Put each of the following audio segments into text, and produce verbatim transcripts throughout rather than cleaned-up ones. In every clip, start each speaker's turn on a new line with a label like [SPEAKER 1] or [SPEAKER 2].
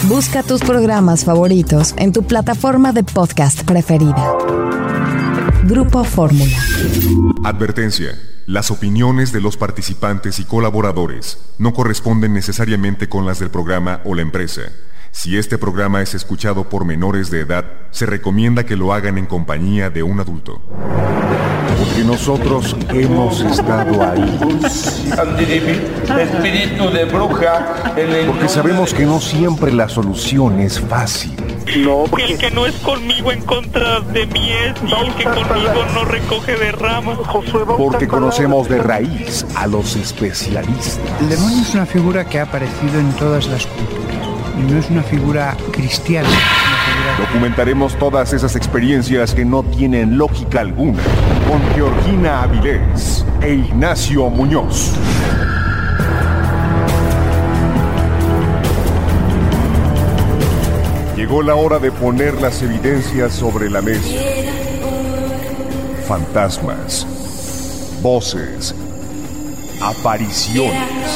[SPEAKER 1] Busca tus programas favoritos en tu plataforma de podcast preferida. Grupo Fórmula.
[SPEAKER 2] Advertencia. Las opiniones de los participantes y colaboradores no corresponden necesariamente con las del programa o la empresa. Si este programa es escuchado por menores de edad, se recomienda que lo hagan en compañía de un adulto.
[SPEAKER 3] Porque nosotros hemos estado ahí.
[SPEAKER 4] Espíritu de bruja.
[SPEAKER 3] Porque sabemos que no siempre la solución es fácil.
[SPEAKER 5] No,
[SPEAKER 6] porque el que no es conmigo en contra de mí es, y el que conmigo no recoge de ramas.
[SPEAKER 3] Porque conocemos de raíz a los especialistas.
[SPEAKER 7] El demonio es una figura que ha aparecido en todas las culturas y no es una figura cristiana. Es una figura...
[SPEAKER 3] Documentaremos todas esas experiencias que no tienen lógica alguna con Georgina Avilés e Ignacio Muñoz. Llegó la hora de poner las evidencias sobre la mesa. Fantasmas, voces, apariciones,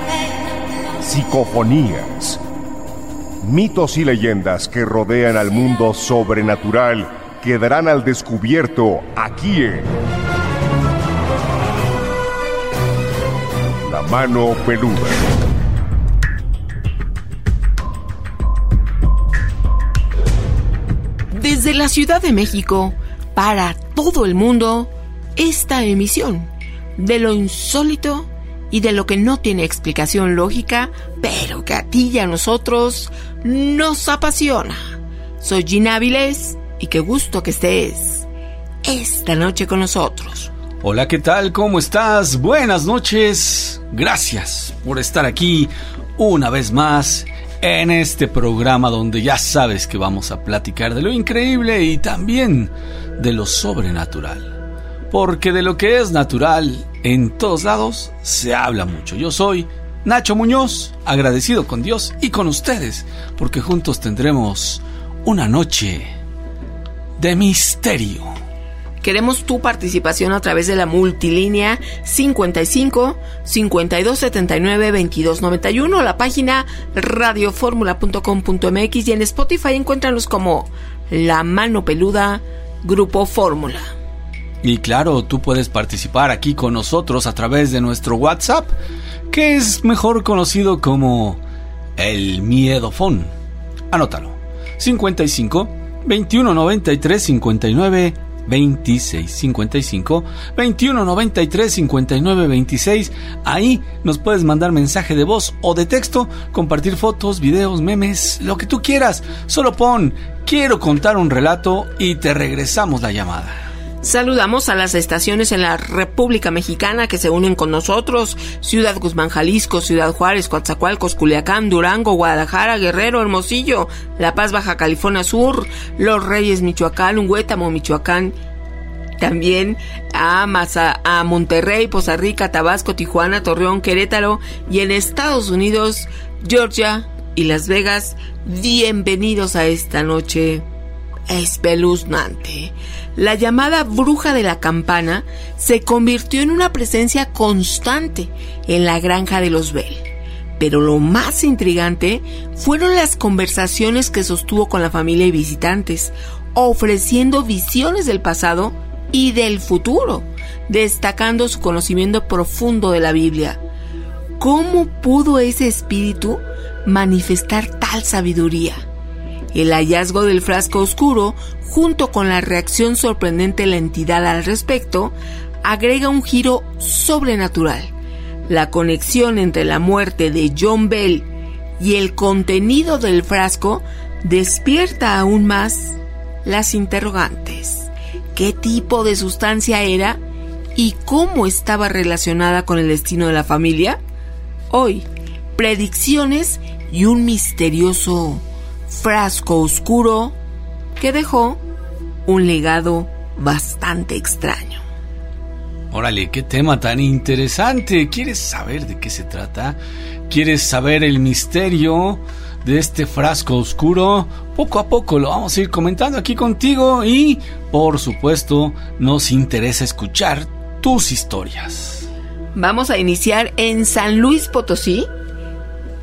[SPEAKER 3] psicofonías, mitos y leyendas que rodean al mundo sobrenatural quedarán al descubierto aquí en La Mano Peluda.
[SPEAKER 8] Desde la Ciudad de México, para todo el mundo, esta emisión de lo insólito y de lo que no tiene explicación lógica, pero que a ti y a nosotros nos apasiona. Soy Gina Avilés y qué gusto que estés esta noche con nosotros.
[SPEAKER 9] Hola, ¿qué tal? ¿Cómo estás? Buenas noches. Gracias por estar aquí una vez más en este programa donde ya sabes que vamos a platicar de lo increíble y también de lo sobrenatural. Porque de lo que es natural en todos lados se habla mucho. Yo soy Nacho Muñoz, agradecido con Dios y con ustedes, porque juntos tendremos una noche de misterio.
[SPEAKER 8] Queremos tu participación a través de la multilínea cincuenta y cinco, cincuenta y dos setenta y nueve, veintidós noventa y uno, la página radioformula punto com punto m x y en Spotify encuéntranos como La Mano Peluda, Grupo Fórmula.
[SPEAKER 9] Y claro, tú puedes participar aquí con nosotros a través de nuestro WhatsApp, que es mejor conocido como el Miedofón. Anótalo: cincuenta y cinco, veintiuno noventa y tres, cincuenta y nueve veintiséis, cincuenta y cinco, veintiuno noventa y tres, cincuenta y nueve veintiséis. Ahí nos puedes mandar mensaje de voz o de texto, compartir fotos, videos, memes, lo que tú quieras. Solo pon "quiero contar un relato" y te regresamos la llamada.
[SPEAKER 8] Saludamos a las estaciones en la República Mexicana que se unen con nosotros: Ciudad Guzmán, Jalisco, Ciudad Juárez, Coatzacoalcos, Culiacán, Durango, Guadalajara, Guerrero, Hermosillo, La Paz, Baja California Sur, Los Reyes, Michoacán, Huétamo, Michoacán, también a, Maza, a Monterrey, Poza Rica, Tabasco, Tijuana, Torreón, Querétaro y en Estados Unidos, Georgia y Las Vegas. Bienvenidos a esta noche espeluznante. La llamada bruja de la campana se convirtió en una presencia constante en la granja de los Bell. Pero lo más intrigante fueron las conversaciones que sostuvo con la familia y visitantes, ofreciendo visiones del pasado y del futuro, destacando su conocimiento profundo de la Biblia. ¿Cómo pudo ese espíritu manifestar tal sabiduría? El hallazgo del frasco oscuro, junto con la reacción sorprendente de la entidad al respecto, agrega un giro sobrenatural. La conexión entre la muerte de John Bell y el contenido del frasco despierta aún más las interrogantes. ¿Qué tipo de sustancia era y cómo estaba relacionada con el destino de la familia? Hoy, predicciones y un misterioso frasco oscuro que dejó un legado bastante extraño.
[SPEAKER 9] Órale, qué tema tan interesante. ¿Quieres saber de qué se trata? ¿Quieres saber el misterio de este frasco oscuro? Poco a poco lo vamos a ir comentando aquí contigo y, por supuesto, nos interesa escuchar tus historias.
[SPEAKER 8] Vamos a iniciar en San Luis Potosí.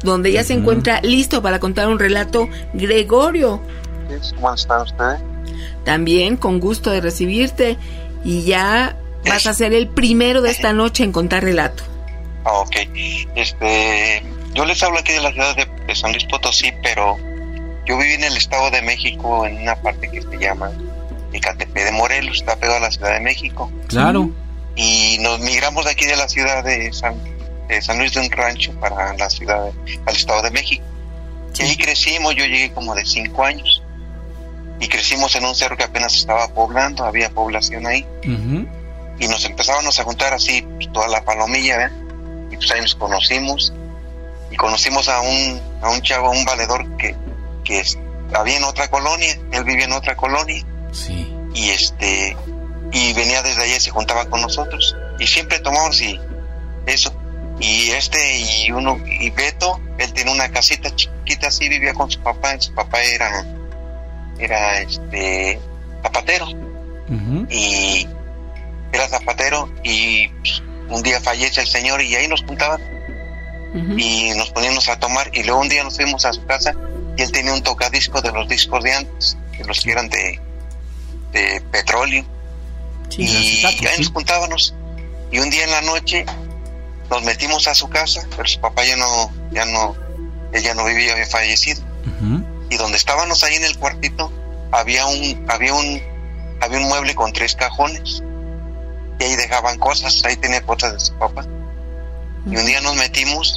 [SPEAKER 8] donde ya uh-huh. se encuentra listo para contar un relato. Gregorio.
[SPEAKER 5] ¿Cómo están ustedes?
[SPEAKER 8] También con gusto de recibirte, y ya vas a ser el primero de esta noche en contar relato.
[SPEAKER 5] Ah, ok. Este, yo les hablo aquí de la ciudad de, de San Luis Potosí, pero yo viví en el Estado de México, en una parte que se llama Ecatepec de Morelos, está pegado a la Ciudad de México.
[SPEAKER 9] Claro.
[SPEAKER 5] Y nos migramos de aquí de la ciudad de San, de San Luis de un Rancho para la ciudad, de, al Estado de México. Sí. Y ahí crecimos, yo llegué como de cinco años. Y crecimos en un cerro que apenas estaba poblando, había población ahí. Uh-huh. Y nos empezábamos a juntar así, pues, toda la palomilla, ¿verdad? Y pues ahí nos conocimos. Y conocimos a un, a un chavo, un valedor que, que es, había en otra colonia, él vivía en otra colonia.
[SPEAKER 9] Sí.
[SPEAKER 5] Y este, y venía desde allá y se juntaba con nosotros. Y siempre tomamos y eso. Y este, y uno, y Beto, él tiene una casita chiquita así, vivía con su papá, y su papá era, era este, zapatero. Uh-huh. Y era zapatero, y pues, un día fallece el señor, y ahí nos juntaban. Uh-huh. Y nos poníamos a tomar, y luego un día nos fuimos a su casa, y él tenía un tocadisco de los discos de antes, de los que eran de, de petróleo. Sí, y ahí sí. Nos juntábamos, y un día en la noche nos metimos a su casa, pero su papá ya no, ya no, él ya no vivía, había fallecido. Uh-huh. Y donde estábamos ahí en el cuartito, había un, había un, había un mueble con tres cajones, y ahí dejaban cosas, ahí tenía cosas de su papá. Uh-huh. Y un día nos metimos,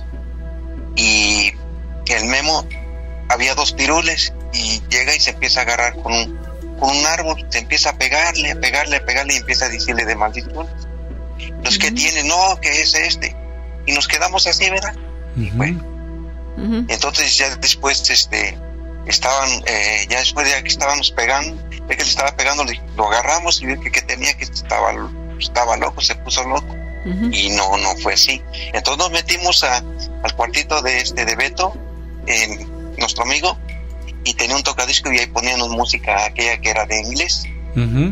[SPEAKER 5] y el Memo, había dos pirules, y llega y se empieza a agarrar con un, con un árbol, se empieza a pegarle, a pegarle, a pegarle, y empieza a decirle de maldiciones. Los uh-huh. que tiene, no, que es este. Y nos quedamos así, ¿verdad? Uh-huh. Y bueno. Uh-huh. Entonces ya después, este, estaban, eh, ya después de que estábamos pegando, de que le estaba pegando, lo agarramos y vio que, que tenía que estaba, estaba loco, se puso loco. Uh-huh. Y no, no fue así. Entonces nos metimos a, al cuartito de este, de Beto, eh, nuestro amigo, y tenía un tocadisco y ahí poníamos música aquella que era de inglés. Uh-huh.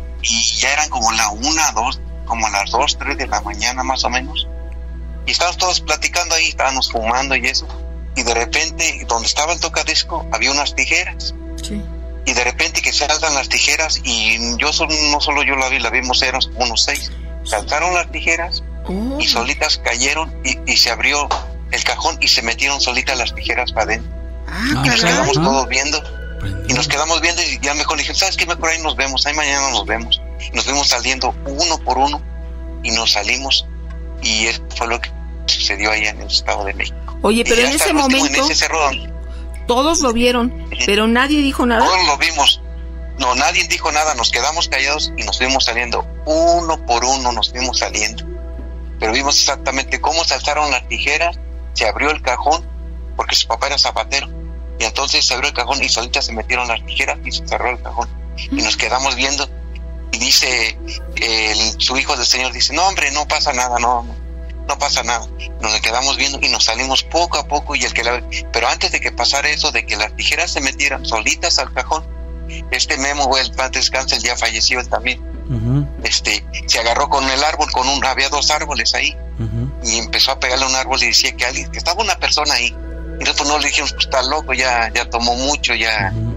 [SPEAKER 5] Y ya eran como la una, dos, como a las dos, tres de la mañana más o menos, y estábamos todos platicando ahí, estábamos fumando y eso, y de repente, donde estaba el tocadisco, había unas tijeras, sí. Y de repente que se alzan las tijeras, y yo solo, no solo yo la vi, la vimos, éramos como unos seis, se alzaron las tijeras, oh. Y solitas cayeron, y, y se abrió el cajón, y se metieron solitas las tijeras para adentro, ah, y nos quedamos ah. todos viendo, y nos quedamos viendo, y ya mejor dije, ¿sabes qué? Mejor ahí nos vemos, ahí mañana nos vemos. Nos fuimos saliendo uno por uno y nos salimos, y eso fue lo que sucedió allá en el Estado de México.
[SPEAKER 8] Oye, pero en ese momento en ese cerro, todos lo vieron, uh-huh. Pero nadie dijo nada.
[SPEAKER 5] Todos lo vimos, no, nadie dijo nada, nos quedamos callados y nos fuimos saliendo uno por uno, nos fuimos saliendo, pero vimos exactamente cómo se alzaron las tijeras, se abrió el cajón, porque su papá era zapatero, y entonces se abrió el cajón y solitas se metieron las tijeras y se cerró el cajón, uh-huh. Y nos quedamos viendo. Y dice, el, su hijo del Señor dice, no hombre, no pasa nada, no, no pasa nada. Nos quedamos viendo y nos salimos poco a poco, y el que la, pero antes de que pasara eso, de que las tijeras se metieran solitas al cajón, este Memo, el paz descanse, ya falleció él también. Uh-huh. Este, se agarró con el árbol, con un, había dos árboles ahí, uh-huh. Y empezó a pegarle a un árbol y decía que alguien, que estaba una persona ahí. Y nosotros no le dijimos, pues está loco, ya, ya tomó mucho, ya. Uh-huh.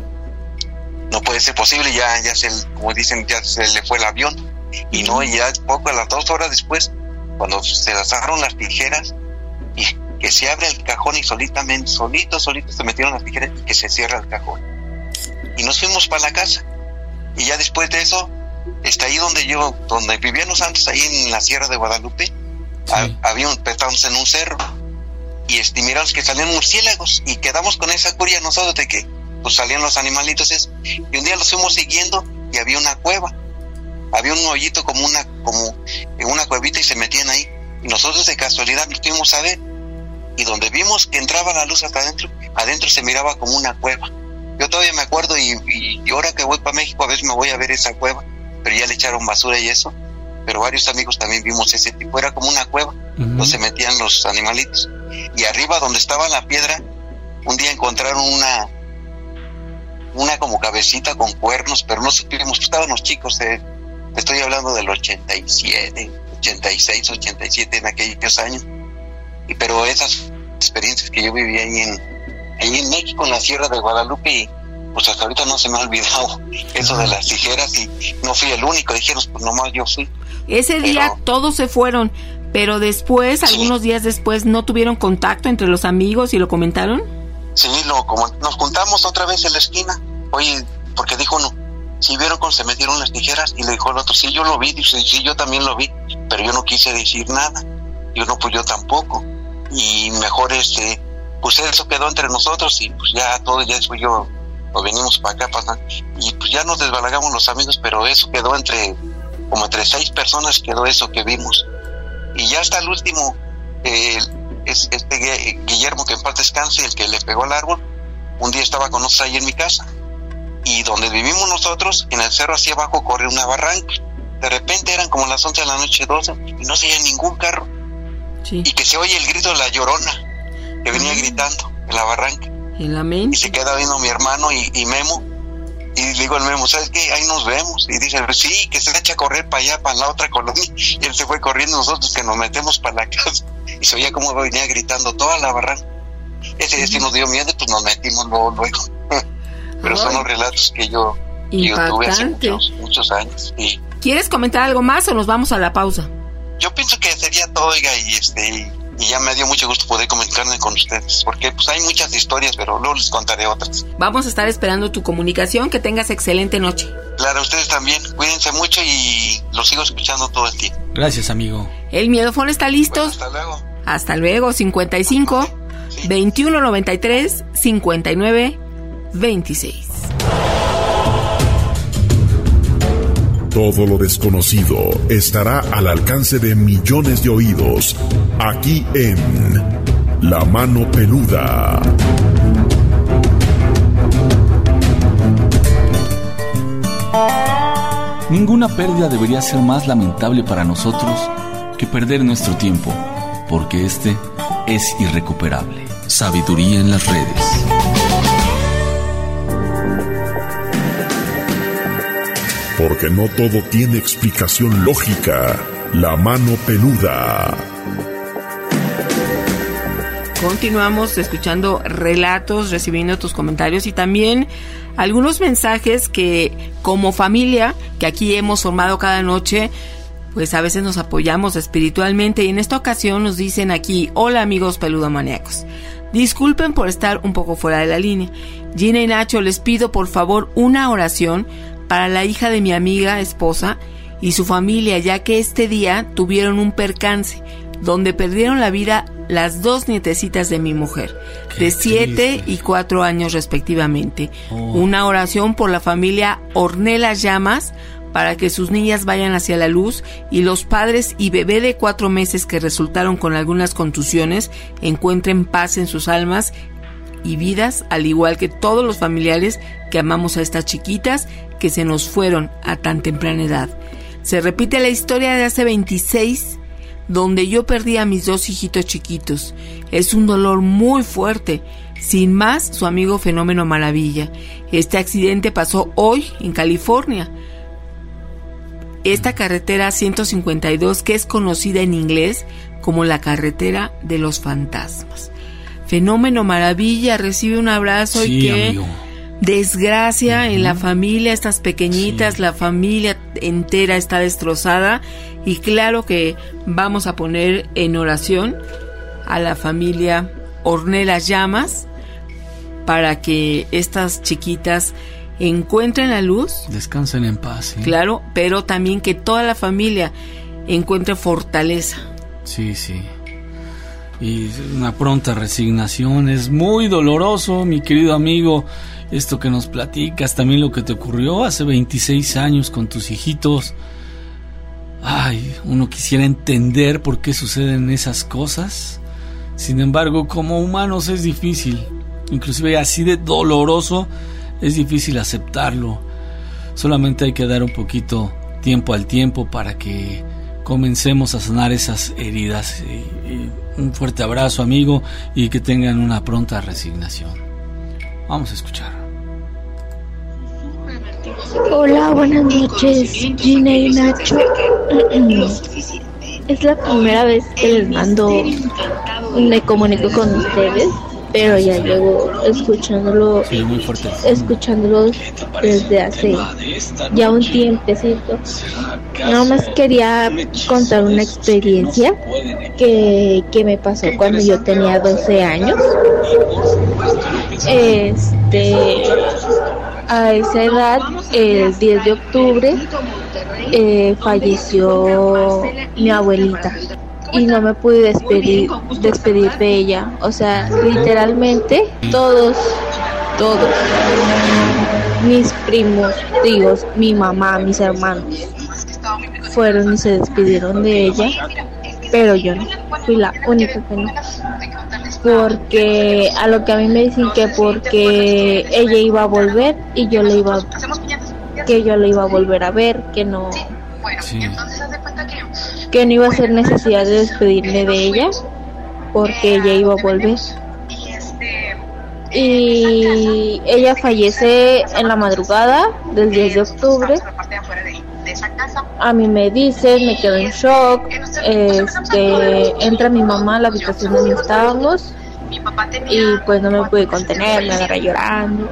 [SPEAKER 5] No puede ser posible, ya, ya se, como dicen, ya se le fue el avión. Y no, y ya poco, a las dos horas después, cuando se lanzaron las tijeras, y que se abre el cajón y solitamente, solito, solito se metieron las tijeras y que se cierra el cajón. Y nos fuimos para la casa. Y ya después de eso, está ahí donde yo, donde vivíamos antes, ahí en la Sierra de Guadalupe, sí. a, había un, estábamos en un cerro, y este, miramos que salían murciélagos, y quedamos con esa curia nosotros de que pues salían los animalitos esos. Y un día los fuimos siguiendo y había una cueva, había un hoyito como una como una cuevita, y se metían ahí, y nosotros de casualidad nos fuimos a ver, y donde vimos que entraba la luz hasta adentro, adentro se miraba como una cueva. Yo todavía me acuerdo, y, y, y ahora que voy para México a veces me voy a ver esa cueva, pero ya le echaron basura y eso, pero varios amigos también vimos ese tipo, era como una cueva, uh-huh. Donde se metían los animalitos, y arriba donde estaba la piedra, un día encontraron una una como cabecita con cuernos, pero no supimos, estábamos chicos, eh, estoy hablando del ochenta y siete, ochenta y seis, ochenta y siete, en aquellos años, y pero esas experiencias que yo viví ahí en, ahí en México, en la Sierra de Guadalupe, y pues hasta ahorita no se me ha olvidado eso de las tijeras, y no fui el único, dijeron, pues nomás yo fui.
[SPEAKER 8] Ese
[SPEAKER 5] pero,
[SPEAKER 8] día todos se fueron, pero después, sí. algunos días después, ¿no tuvieron contacto entre los amigos y lo comentaron?
[SPEAKER 5] Sí, lo, como nos juntamos otra vez en la esquina, oye, porque dijo uno, ¿sí vieron cómo se metieron las tijeras? Y le dijo el otro, sí, yo lo vi, dice, sí, yo también lo vi, pero yo no quise decir nada. Yo no, pues yo tampoco. Y mejor, este, pues eso quedó entre nosotros, y pues ya todo, ya después yo, nos venimos para acá, para, y pues ya nos desbalagamos los amigos, pero eso quedó entre, como entre seis personas quedó eso que vimos. Y ya hasta el último, eh, es, este Guillermo, que en paz descanse, el que le pegó al árbol, un día estaba con nosotros ahí en mi casa, y donde vivimos nosotros, en el cerro hacia abajo corre una barranca. De repente eran como las once de la noche, doce, y no se oía ningún carro. Sí. Y que se oye el grito de la Llorona, que venía ah. gritando en la barranca.
[SPEAKER 8] En la mente.
[SPEAKER 5] Y se queda viendo mi hermano y, y Memo, y le digo al Memo, ¿sabes qué? Ahí nos vemos. Y dice, sí, que se echa a correr para allá, para la otra colonia. Y él se fue corriendo, nosotros que nos metemos para la casa. Y se oía como venía gritando toda la barranca. Ese día sí nos dio miedo, pues nos metimos luego, luego. Pero Ay. son los relatos que yo, que yo tuve hace muchos, muchos años. Y
[SPEAKER 8] ¿quieres comentar algo más o nos vamos a la pausa?
[SPEAKER 5] Yo pienso que sería todo, oiga, y este y, y ya me dio mucho gusto poder comunicarme con ustedes, porque pues hay muchas historias, pero luego les contaré otras.
[SPEAKER 8] Vamos a estar esperando tu comunicación, que tengas excelente noche.
[SPEAKER 5] Claro, ustedes también, cuídense mucho y los sigo escuchando todo el tiempo.
[SPEAKER 9] Gracias, amigo.
[SPEAKER 8] El Miedofón está listo.
[SPEAKER 5] Bueno, hasta luego.
[SPEAKER 8] Hasta luego, cincuenta y cinco, sí. veintiuno noventa y tres, cincuenta y nueve, veintiséis.
[SPEAKER 2] Todo lo desconocido estará al alcance de millones de oídos, aquí en La Mano Peluda.
[SPEAKER 9] Ninguna pérdida debería ser más lamentable para nosotros que perder nuestro tiempo, porque este es irrecuperable. Sabiduría en las redes.
[SPEAKER 2] Porque no todo tiene explicación lógica. La Mano Peluda.
[SPEAKER 8] Continuamos escuchando relatos, recibiendo tus comentarios y también algunos mensajes que como familia, que aquí hemos formado cada noche, pues a veces nos apoyamos espiritualmente, y en esta ocasión nos dicen aquí: hola amigos peludomaníacos, disculpen por estar un poco fuera de la línea. Gina y Nacho, les pido por favor una oración para la hija de mi amiga esposa y su familia, ya que este día tuvieron un percance donde perdieron la vida las dos nietecitas de mi mujer, Qué de siete y cuatro años respectivamente. Oh. Una oración por la familia Ornelas Llamas para que sus niñas vayan hacia la luz y los padres y bebé de cuatro meses que resultaron con algunas contusiones encuentren paz en sus almas y vidas, al igual que todos los familiares que amamos a estas chiquitas que se nos fueron a tan temprana edad. Se repite la historia de hace veintiséis, donde yo perdí a mis dos hijitos chiquitos. Es un dolor muy fuerte. Sin más, su amigo Fenómeno Maravilla. Este accidente pasó hoy en California. Esta carretera ciento cincuenta y dos, que es conocida en inglés como la carretera de los fantasmas. Fenómeno Maravilla recibe un abrazo sí, y que amigo. Desgracia uh-huh. en la familia, estas pequeñitas, sí. La familia entera está destrozada, y claro que vamos a poner en oración a la familia Ornelas Llamas para que estas chiquitas encuentren la luz,
[SPEAKER 9] descansen en paz, ¿sí?
[SPEAKER 8] Claro, pero también que toda la familia encuentre fortaleza.
[SPEAKER 9] Sí, sí. Y una pronta resignación. Es muy doloroso, mi querido amigo, esto que nos platicas, también lo que te ocurrió hace veintiséis años con tus hijitos. Ay, uno quisiera entender por qué suceden esas cosas. Sin embargo, como humanos es difícil, inclusive así de doloroso, es difícil aceptarlo. Solamente hay que dar un poquito tiempo al tiempo para que comencemos a sanar esas heridas. Y, y un fuerte abrazo, amigo, y que tengan una pronta resignación. Vamos a escuchar.
[SPEAKER 10] Hola, buenas noches, Gina y Nacho. Es la primera vez que les mando, me comunico con ustedes, pero ya llevo escuchándolo,
[SPEAKER 9] sí, muy fuerte.
[SPEAKER 10] escuchándolo desde hace ya un tiempecito. Nada más quería contar una experiencia que, que me pasó cuando yo tenía doce años. Este, a esa edad, el diez de octubre, eh, falleció mi abuelita. Y no me pude despedir, despedir de ella. O sea, literalmente todos, todos, mis primos, tíos, mi mamá, mis hermanos, fueron y se despidieron de ella, pero yo no, fui la única que no. Porque a lo que a mí me dicen que porque ella iba a volver y yo le iba, que yo le iba a volver a ver, que no...
[SPEAKER 9] Sí.
[SPEAKER 10] que no iba a ser necesidad de despedirme de ella porque ella iba a volver. Y ella fallece en la madrugada del diez de octubre. A mí me dicen, me quedo en shock. Este, entra mi mamá a la habitación donde estábamos y pues no me pude contener, me agarré llorando.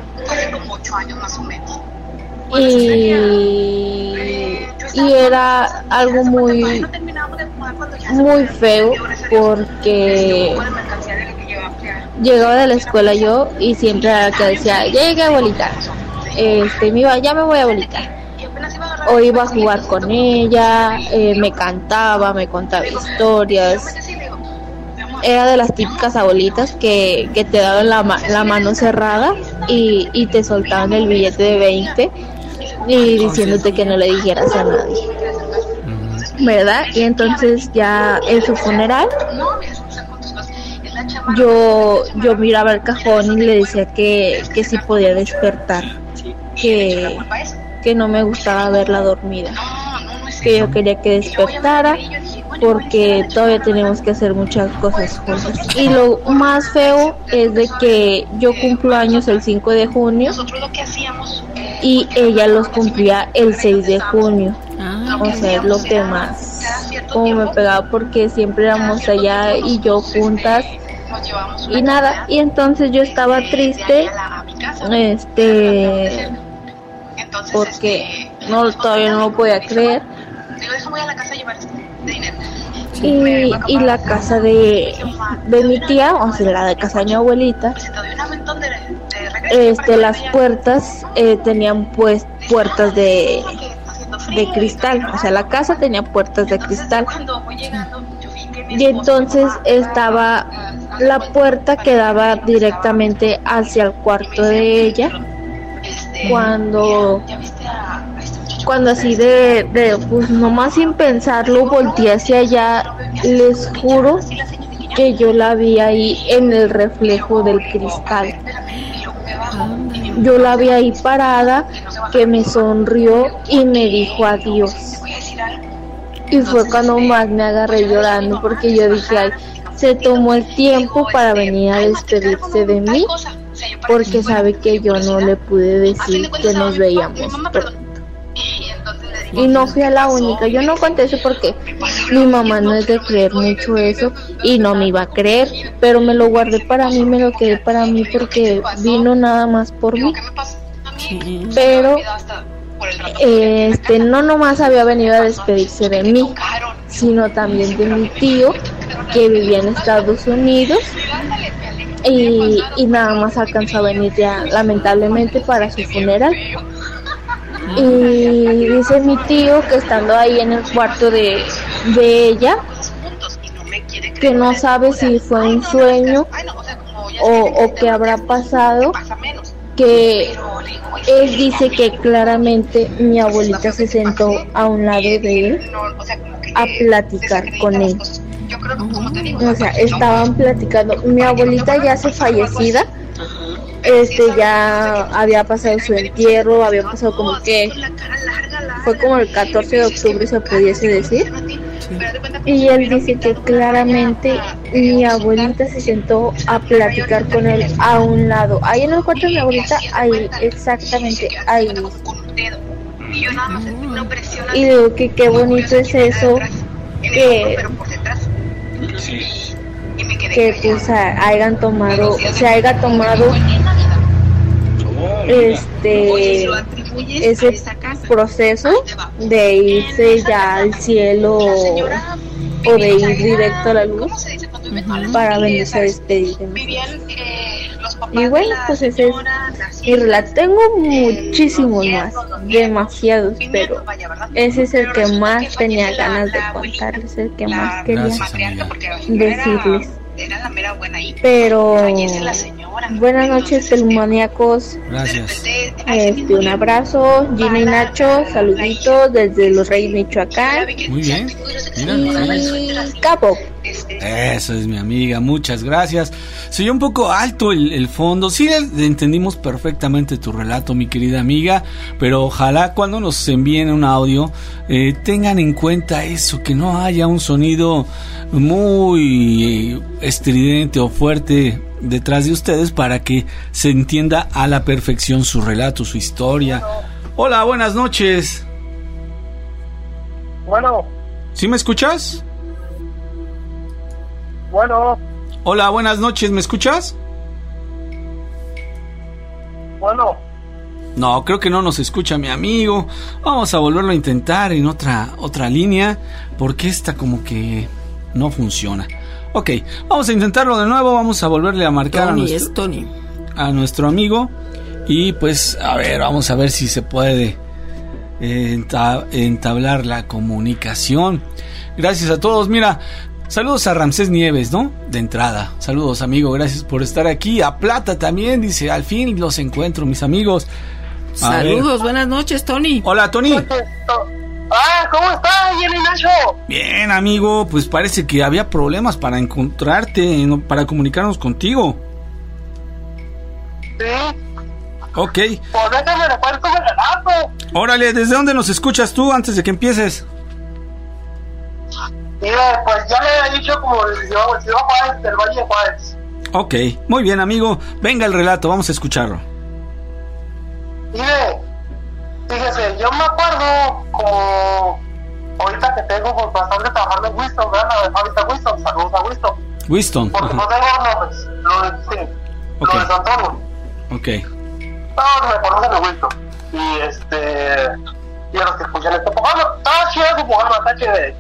[SPEAKER 10] Y, y era algo muy muy feo porque llegaba de la escuela yo y siempre era la que decía, ya llegué, abuelita, este, me iba, ya me voy, abuelita, o iba a jugar con ella, eh, me cantaba, me contaba historias. Era de las típicas abuelitas que, que te daban la, la mano cerrada y, y te soltaban el billete de veinte y diciéndote que no le dijeras a nadie, ¿verdad? Y entonces ya en su funeral yo yo miraba el cajón y le decía que, que sí podía despertar, que, que no me gustaba verla dormida, que yo quería que despertara porque todavía tenemos que hacer muchas cosas juntas. Y lo más feo es de que yo cumplo años el cinco de junio y ella los cumplía el seis de junio. O sea, es lo que más como me pegaba porque siempre éramos allá y yo juntas y nada. Y entonces yo estaba triste, este, porque no, todavía no lo podía creer. Y, y la casa de, de mi tía, o sea, la de casa de mi abuelita, este, las puertas eh, tenían pues puertas de, de cristal, o sea, la casa tenía puertas de cristal. Y entonces estaba, la puerta que daba directamente hacia el cuarto de ella, cuando... Cuando así de, de, pues nomás sin pensarlo, volteé hacia allá, les juro que yo la vi ahí en el reflejo del cristal. Yo la vi ahí parada, que me sonrió y me dijo adiós. Y fue cuando más me agarré llorando, porque yo dije, ay, se tomó el tiempo para venir a despedirse de mí, porque sabe que yo no le pude decir que nos veíamos pronto. Y no fui a la única, yo no conté eso porque mi mamá no es de creer mucho eso y no me iba a creer, pero me lo guardé para mí, me lo quedé para mí porque vino nada más por mí. Pero este no nomás había venido a despedirse de mí, sino también de mi tío que vivía en Estados Unidos y, y nada más alcanzó a venir ya lamentablemente para su funeral. Y dice mi tío que estando ahí en el cuarto de, de ella, que no sabe si fue un sueño o, o qué habrá pasado, que él dice que claramente mi abuelita se sentó a un lado de él a platicar con él. O sea, estaban platicando. Mi abuelita ya se fallecida, este ya había pasado su entierro, había pasado como que fue como el catorce de octubre, se pudiese decir. Y él dice que claramente mi abuelita se sentó a platicar con él a un lado, ahí en el cuarto de mi abuelita, ahí, exactamente ahí. Y digo que qué bonito es eso, que, que pues hayan tomado, se haya tomado este ese proceso de irse ya al cielo o de ir directo a la luz para venirse a despedir de nosotros. Y bueno, pues ese es mi relato. Tengo muchísimos más, demasiados, pero ese es el que más tenía ganas de contarles, el que más quería decirles. Pero buenas noches, telemaníacos.
[SPEAKER 9] Gracias.
[SPEAKER 10] Este, un abrazo, Gina y Nacho, saluditos desde Los Reyes, Michoacán.
[SPEAKER 9] Muy bien. Mira,
[SPEAKER 10] y Capo.
[SPEAKER 9] Eso es mi amiga, muchas gracias. Se oyó un poco alto el, el fondo. Sí, entendimos perfectamente tu relato, mi querida amiga, pero ojalá cuando nos envíen un audio eh, tengan en cuenta eso, que no haya un sonido muy estridente o fuerte detrás de ustedes para que se entienda a la perfección su relato, su historia. Hola, buenas noches.
[SPEAKER 11] Bueno.
[SPEAKER 9] ¿Sí me escuchas?
[SPEAKER 11] Bueno.
[SPEAKER 9] Hola, buenas noches, ¿me escuchas?
[SPEAKER 11] Bueno.
[SPEAKER 9] No, creo que no nos escucha mi amigo. Vamos a volverlo a intentar en otra otra línea, porque esta como que no funciona. Ok, vamos a intentarlo de nuevo. Vamos a volverle a marcar
[SPEAKER 8] Tony,
[SPEAKER 9] a, nuestro,
[SPEAKER 8] es Tony.
[SPEAKER 9] a nuestro amigo. Y pues, a ver, vamos a ver si se puede eh, entablar la comunicación. Gracias a todos. Mira, saludos a Ramsés Nieves, ¿no? De entrada. Saludos, amigo. Gracias por estar aquí. A Plata también. Dice, al fin los encuentro, mis amigos. A
[SPEAKER 8] Saludos,
[SPEAKER 9] ver.
[SPEAKER 8] buenas noches, Tony.
[SPEAKER 9] Hola, Tony.
[SPEAKER 11] Ah, ¿cómo estás, Jenny Nacho?
[SPEAKER 9] Bien, amigo. Pues parece que había problemas para encontrarte, para comunicarnos contigo.
[SPEAKER 11] Sí.
[SPEAKER 9] Ok.
[SPEAKER 11] Pues déjame recuerdo el relato.
[SPEAKER 9] Órale, ¿desde dónde nos escuchas tú antes de que empieces?
[SPEAKER 11] Mira, pues ya le había dicho como el Ciudad Juárez, del Valle de Juárez.
[SPEAKER 9] Ok, muy bien, amigo. Venga el relato, vamos a escucharlo.
[SPEAKER 11] Mire, fíjese, yo me acuerdo como ahorita que tengo pues, bastante trabajando en Winston, ¿verdad? La fábrica Winston, saludos a Winston.
[SPEAKER 9] Winston.
[SPEAKER 11] Porque no tengo nombres, lo de, sí,
[SPEAKER 9] Okay.
[SPEAKER 11] lo de San Antonio.
[SPEAKER 9] Ok.
[SPEAKER 11] Todos me conocen de Winston. Y este, y a los que escuchan este programa, está chido su programa, está chévere.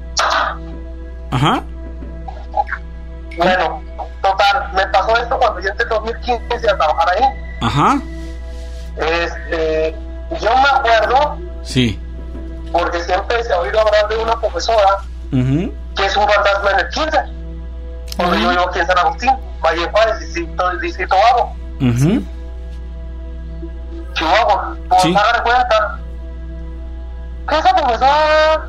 [SPEAKER 9] Ajá.
[SPEAKER 11] Bueno, total, me pasó esto cuando yo entré en dos mil quince a trabajar ahí.
[SPEAKER 9] Ajá.
[SPEAKER 11] Este, yo me acuerdo,
[SPEAKER 9] Sí.
[SPEAKER 11] porque siempre se ha oído hablar de una profesora
[SPEAKER 9] Uh-huh.
[SPEAKER 11] que es un fantasma en el quince. Porque
[SPEAKER 9] Uh-huh.
[SPEAKER 11] yo vivo aquí en San Agustín, Valle de Juárez, distrito, distrito Vago,
[SPEAKER 9] Uh-huh.
[SPEAKER 11] Chihuahua. Pues
[SPEAKER 9] Sí.
[SPEAKER 11] hagan cuenta que esa profesora,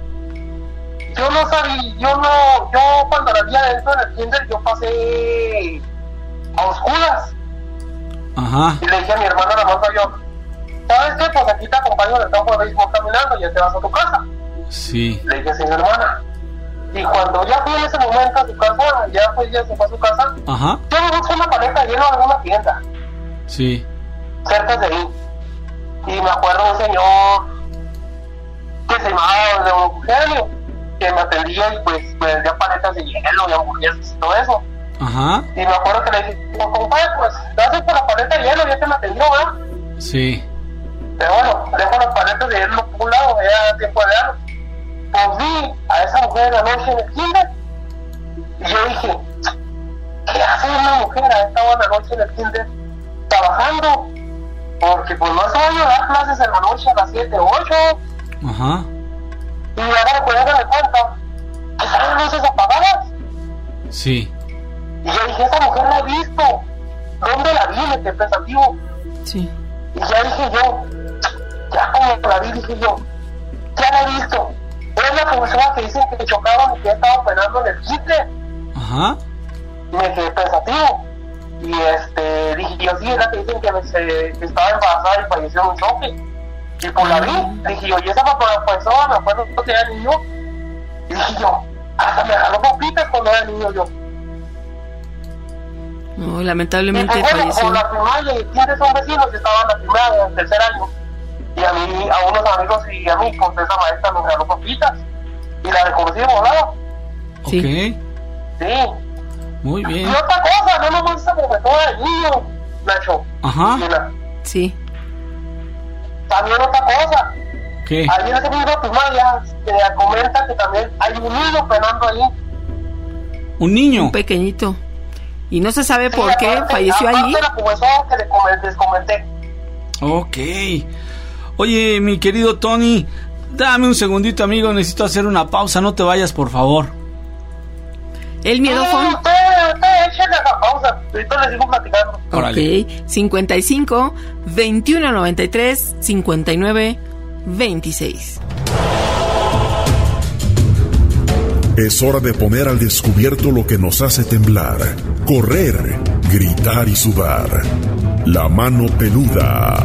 [SPEAKER 11] yo no sabía, yo no, yo cuando la vi adentro en el kinder, yo pasé a oscuras.
[SPEAKER 9] Ajá.
[SPEAKER 11] Y le dije a mi hermana, la mando yo, ¿sabes qué? Pues aquí te acompaño en el campo de béisbol caminando y ya te vas a tu casa.
[SPEAKER 9] Sí.
[SPEAKER 11] Le dije así a mi hermana. Y cuando ya fui en ese momento a su casa, ya fue, ya se fue a su casa,
[SPEAKER 9] Ajá.
[SPEAKER 11] yo me busqué una paleta llena de alguna tienda,
[SPEAKER 9] Sí.
[SPEAKER 11] cerca de ahí. Y me acuerdo de un señor que se llamaba Don Eugenio, que me atendía y pues me vendía paletas de hielo y hamburguesas y todo eso.
[SPEAKER 9] Ajá.
[SPEAKER 11] Y me acuerdo que le dije, pues compadre, pues gracias por la paleta de hielo, ya te me atendió, ¿verdad?
[SPEAKER 9] Sí.
[SPEAKER 11] Pero bueno, dejo las paletas de hielo por un lado, ya tiempo de darlo. Pues vi a esa mujer en la noche en el kinder y yo dije, ¿qué hace una mujer a esta buena noche en el kinder trabajando? Porque pues no se van a dar clases en la noche a las siete o ocho.
[SPEAKER 9] Ajá.
[SPEAKER 11] Y ahora pues me cuenta que salen luces apagadas.
[SPEAKER 9] Sí.
[SPEAKER 11] Y yo dije, esa mujer la he visto, ¿dónde la vi? Me quedé pensativo.
[SPEAKER 8] Sí.
[SPEAKER 11] Y ya dije yo, ya como la vi, dije yo, ya la he visto. Es la profesora que dicen que chocaban y que estaba operando en el kinder.
[SPEAKER 9] Ajá.
[SPEAKER 11] Y me quedé pensativo. Y este, dije yo, sí, es la que dicen que, me, se, que estaba embarazada y falleció en un choque. Y pues la vi, dije yo, y esa profesora me acuerdo que era niño. Y dije yo, hasta me jaló papitas cuando era niño yo.
[SPEAKER 8] No,
[SPEAKER 11] Y
[SPEAKER 8] lamentablemente
[SPEAKER 11] pues bueno,
[SPEAKER 8] falleció.
[SPEAKER 11] como la primaria y el kinder son vecinos, yo estaba en la primaria, en el tercer año. Y a mí, a unos amigos y a mí, pues esa maestra me regaló papitas. y la reconocí de volada.
[SPEAKER 8] Sí.
[SPEAKER 9] Ok.
[SPEAKER 11] Sí.
[SPEAKER 9] Muy bien.
[SPEAKER 11] Y otra cosa, no nomás esa profesora del niño, Nacho.
[SPEAKER 9] Ajá.
[SPEAKER 11] Gina.
[SPEAKER 8] Sí.
[SPEAKER 11] También otra cosa.
[SPEAKER 9] ¿Qué?
[SPEAKER 11] Ahí en ese libro primaria se comenta que también hay un niño penando ahí.
[SPEAKER 9] ¿Un niño?
[SPEAKER 8] Un pequeñito. Y no se sabe
[SPEAKER 11] Sí,
[SPEAKER 8] por qué
[SPEAKER 11] aparte-
[SPEAKER 8] falleció
[SPEAKER 11] aparte
[SPEAKER 8] allí.
[SPEAKER 11] de la profesora que le comenté, les comenté.
[SPEAKER 9] Ok. Oye, mi querido Tony, dame un segundito, amigo. Necesito hacer una pausa. No te vayas, por favor.
[SPEAKER 8] El miedofón.
[SPEAKER 11] Sí, usted, usted, échenle la pausa. Ahorita les sigo platicando.
[SPEAKER 9] Órale.
[SPEAKER 8] Ok. cincuenta y cinco, veintiuno noventa y tres, cincuenta y nueve, veintiséis.
[SPEAKER 12] Es hora de poner al descubierto lo que nos hace temblar, correr, gritar y sudar. La mano peluda.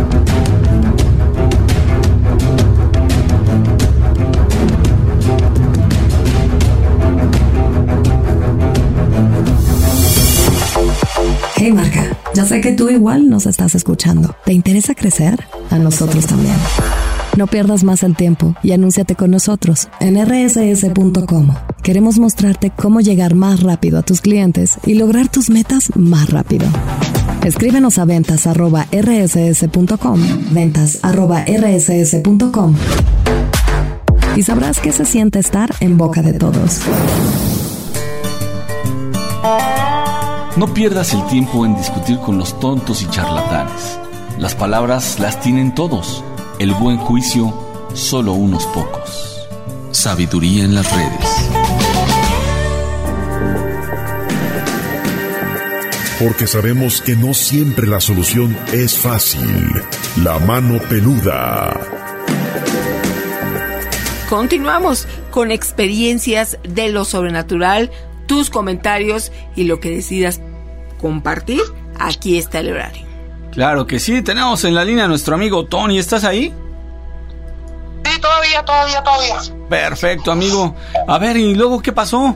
[SPEAKER 1] Hey marca, ya sé que tú igual nos estás escuchando. ¿Te interesa crecer? A nosotros también. No pierdas más el tiempo y anúnciate con nosotros en erre ese ese punto com. Queremos mostrarte cómo llegar más rápido a tus clientes y lograr tus metas más rápido. Escríbenos a ventas arroba erre ese ese punto com, ventas arroba erre ese ese punto com, y sabrás qué se siente estar en boca de todos.
[SPEAKER 9] No pierdas el tiempo en discutir con los tontos y charlatanes. Las palabras las tienen todos. El buen juicio, solo unos pocos. Sabiduría en las redes.
[SPEAKER 12] Porque sabemos que no siempre la solución es fácil. La mano peluda.
[SPEAKER 8] Continuamos con experiencias de lo sobrenatural, tus comentarios y lo que decidas compartir. Aquí está el horario.
[SPEAKER 9] Claro que sí, tenemos en la línea a nuestro amigo Tony. ¿Estás ahí?
[SPEAKER 11] Sí, todavía, todavía, todavía.
[SPEAKER 9] Perfecto, amigo. A ver, ¿y luego qué pasó?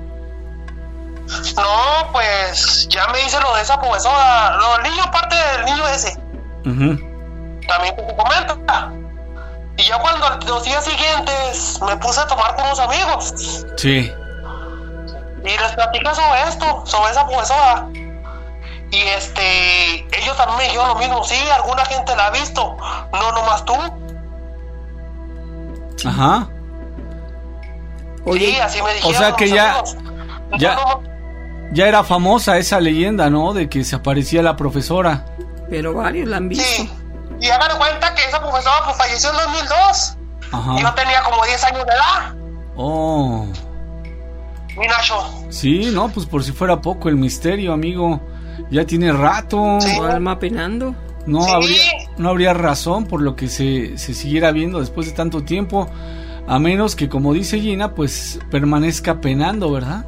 [SPEAKER 11] No, pues ya me hice lo de esa profesora. Lo del niño, aparte del niño ese.
[SPEAKER 9] Uh-huh.
[SPEAKER 11] También te comenta. Y ya cuando los días siguientes me puse a tomar con unos amigos.
[SPEAKER 9] Sí.
[SPEAKER 11] Y les platico sobre esto, sobre esa profesora. Y este, ellos también me dijeron lo mismo. Sí, alguna gente la ha visto, no nomás tú.
[SPEAKER 9] Ajá.
[SPEAKER 11] Oye, sí, así me dijeron.
[SPEAKER 9] O sea que ya,
[SPEAKER 11] amigos.
[SPEAKER 9] ya,
[SPEAKER 11] No,
[SPEAKER 9] ya era famosa esa leyenda, ¿no? De que se aparecía la profesora.
[SPEAKER 8] Pero varios la han visto.
[SPEAKER 11] Sí. Y hagan de cuenta que esa profesora pues falleció en dos mil dos.
[SPEAKER 9] Ajá.
[SPEAKER 11] Yo tenía como diez años de edad.
[SPEAKER 9] Oh.
[SPEAKER 11] Mi Nacho.
[SPEAKER 9] Sí, no, pues por si fuera poco el misterio, amigo. Ya tiene rato.
[SPEAKER 8] Sí. Alma penando.
[SPEAKER 9] No
[SPEAKER 11] Sí.
[SPEAKER 9] habría, no habría razón por lo que se, se siguiera viendo después de tanto tiempo. A menos que, como dice Gina, pues permanezca penando, ¿verdad?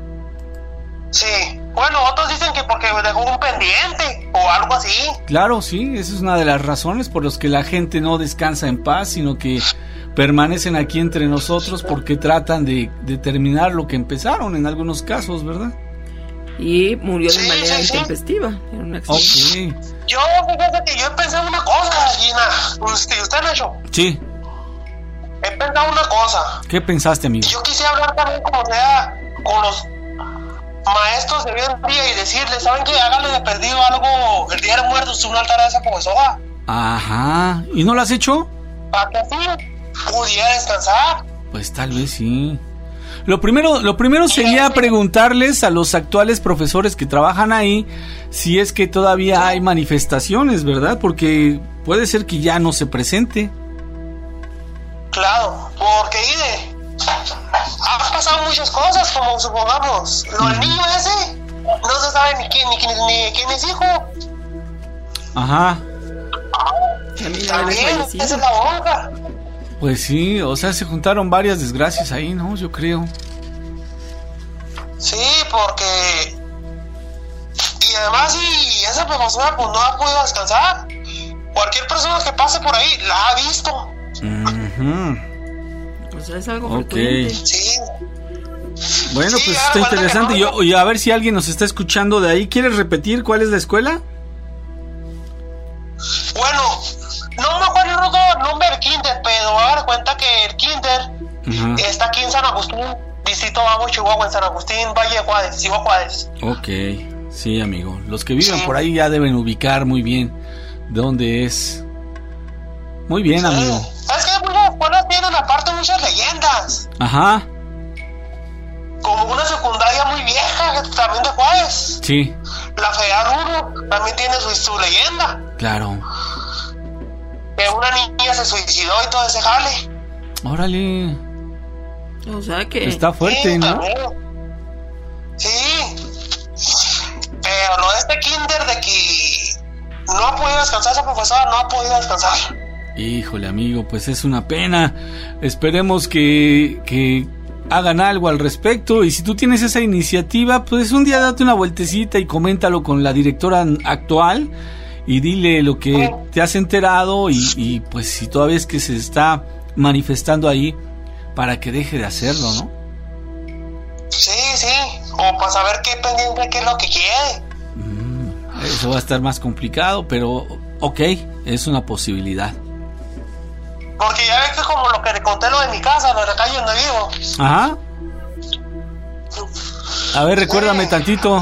[SPEAKER 11] Sí. Bueno, otros dicen que porque dejó un pendiente o algo así.
[SPEAKER 9] Claro, sí, esa es una de las razones por las que la gente no descansa en paz, sino que permanecen aquí entre nosotros porque tratan de, de terminar lo que empezaron en algunos casos, ¿verdad?
[SPEAKER 8] Y murió de
[SPEAKER 11] Sí,
[SPEAKER 8] manera
[SPEAKER 11] sí, sí.
[SPEAKER 8] intempestiva. En un accidente.
[SPEAKER 9] Ok.
[SPEAKER 11] Yo, fíjate que yo he pensado una cosa, Gina. Usted, usted Nacho.
[SPEAKER 9] Sí.
[SPEAKER 11] He pensado una cosa.
[SPEAKER 9] ¿Qué pensaste, amigo?
[SPEAKER 11] Yo quisiera hablar también como sea con los maestros de hoy en día y decirles, ¿saben qué? Háganle de perdido algo el día de muertos, un altar a esa profesora.
[SPEAKER 9] Ajá. ¿Y no lo has hecho?
[SPEAKER 11] Para que así pudiera descansar.
[SPEAKER 9] Pues tal vez sí. Lo primero, lo primero sería preguntarles a los actuales profesores que trabajan ahí si es que todavía hay manifestaciones, ¿verdad? Porque puede ser que ya no se presente.
[SPEAKER 11] Claro, porque Ide, ha pasado muchas cosas, como supongamos, lo del niño ese, no se sabe ni quién, ni, quién- ni quién es hijo.
[SPEAKER 9] Ajá.
[SPEAKER 11] También, esa es la bronca.
[SPEAKER 9] Pues sí, o sea, se juntaron varias desgracias ahí, ¿no? Yo creo.
[SPEAKER 11] Sí, porque... Y además, si esa profesora pues no ha podido descansar, cualquier persona que pase por ahí la ha visto.
[SPEAKER 9] Ujú.
[SPEAKER 8] O sea, es algo
[SPEAKER 9] Ok.
[SPEAKER 8] frecuente.
[SPEAKER 11] Sí.
[SPEAKER 9] Bueno,
[SPEAKER 11] Sí,
[SPEAKER 9] pues
[SPEAKER 11] ya,
[SPEAKER 9] está
[SPEAKER 11] falta
[SPEAKER 9] interesante.
[SPEAKER 11] que no.
[SPEAKER 9] Yo, y a ver si alguien nos está escuchando de ahí. ¿Quieres repetir cuál es la escuela?
[SPEAKER 11] Bueno, no me acuerdo el nombre del kinder, pero hagan cuenta que el kinder Uh-huh. Está aquí en San Agustín, Distrito Bajo, Chihuahua, en San Agustín, Valle de Juárez, Ciudad Juárez.
[SPEAKER 9] Ok, sí, amigo. Los que viven sí. por ahí ya deben ubicar muy bien dónde es. Muy bien, sí. amigo.
[SPEAKER 11] Es que muchas escuelas tienen aparte muchas leyendas.
[SPEAKER 9] Ajá.
[SPEAKER 11] Como una secundaria muy vieja, también de Juárez.
[SPEAKER 9] Sí.
[SPEAKER 11] La Federal uno también tiene su, su leyenda.
[SPEAKER 9] Claro.
[SPEAKER 11] Que una niña se suicidó y todo ese jale.
[SPEAKER 9] Órale.
[SPEAKER 8] O sea que...
[SPEAKER 9] Está fuerte,
[SPEAKER 11] sí,
[SPEAKER 9] ¿no?
[SPEAKER 11] También. Sí. Pero lo de este kinder de que no ha podido descansar esa profesora, no ha podido descansar.
[SPEAKER 9] Híjole, amigo, pues es una pena. Esperemos que... que... hagan algo al respecto, y si tú tienes esa iniciativa, pues un día date una vueltecita y coméntalo con la directora actual y dile lo que te has enterado y, y pues si todavía es que se está manifestando ahí, para que deje de hacerlo, ¿no?
[SPEAKER 11] Sí, sí, o para saber qué pendiente, qué es lo que quiere.
[SPEAKER 9] Mm, eso va a estar más complicado, pero ok, es una posibilidad.
[SPEAKER 11] Porque ya ves que como lo que le conté lo de mi casa, lo de la calle donde vivo.
[SPEAKER 9] Ajá. A ver, recuérdame sí. tantito.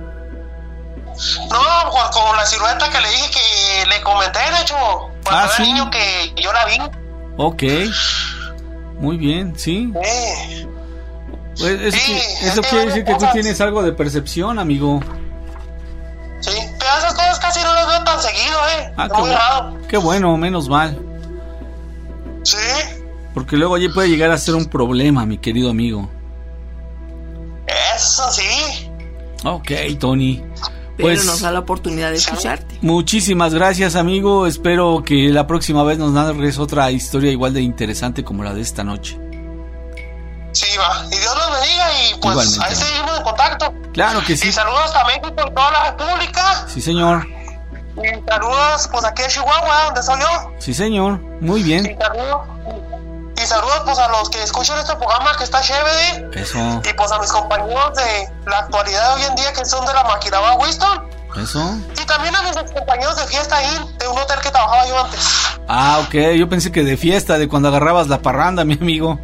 [SPEAKER 11] No, pues como la silueta que le dije que le comenté, de hecho, cuando
[SPEAKER 9] ah,
[SPEAKER 11] era
[SPEAKER 9] ¿sí?
[SPEAKER 11] niño que yo la vi.
[SPEAKER 9] Ok. Muy bien, sí.
[SPEAKER 11] Sí.
[SPEAKER 9] Pues eso,
[SPEAKER 11] sí,
[SPEAKER 9] que, eso quiere decir que tú tienes algo de percepción, amigo.
[SPEAKER 11] Sí, pero esas cosas casi no las veo tan seguido, eh.
[SPEAKER 9] Ah,
[SPEAKER 11] es
[SPEAKER 9] qué,
[SPEAKER 11] muy
[SPEAKER 9] bu-
[SPEAKER 11] raro.
[SPEAKER 9] qué bueno, menos mal.
[SPEAKER 11] Sí.
[SPEAKER 9] Porque luego allí puede llegar a ser un problema, mi querido amigo.
[SPEAKER 11] Eso sí.
[SPEAKER 9] Ok, Tony.
[SPEAKER 8] Pero
[SPEAKER 9] Pues,
[SPEAKER 8] nos da la oportunidad de escucharte.
[SPEAKER 9] Muchísimas gracias, amigo. Espero que la próxima vez nos narres otra historia igual de interesante como la de esta noche.
[SPEAKER 11] Sí, va. Y Dios nos bendiga y pues
[SPEAKER 9] Igualmente.
[SPEAKER 11] ahí seguimos en contacto.
[SPEAKER 9] Claro que sí.
[SPEAKER 11] Y saludos hasta México y toda la República.
[SPEAKER 9] Sí, señor.
[SPEAKER 11] Y saludos pues aquí en Chihuahua, donde soy yo.
[SPEAKER 9] Sí, señor. Muy bien.
[SPEAKER 11] Y saludos, y saludos pues a los que escuchan este programa que está chévere.
[SPEAKER 9] Eso.
[SPEAKER 11] Y pues a mis compañeros de la actualidad de hoy en día que son de la Maquinaba Winston.
[SPEAKER 9] Eso.
[SPEAKER 11] Y también a mis compañeros de fiesta ahí, de un hotel que trabajaba yo antes.
[SPEAKER 9] Ah, ok. Yo pensé que de fiesta, de cuando agarrabas la parranda, mi amigo.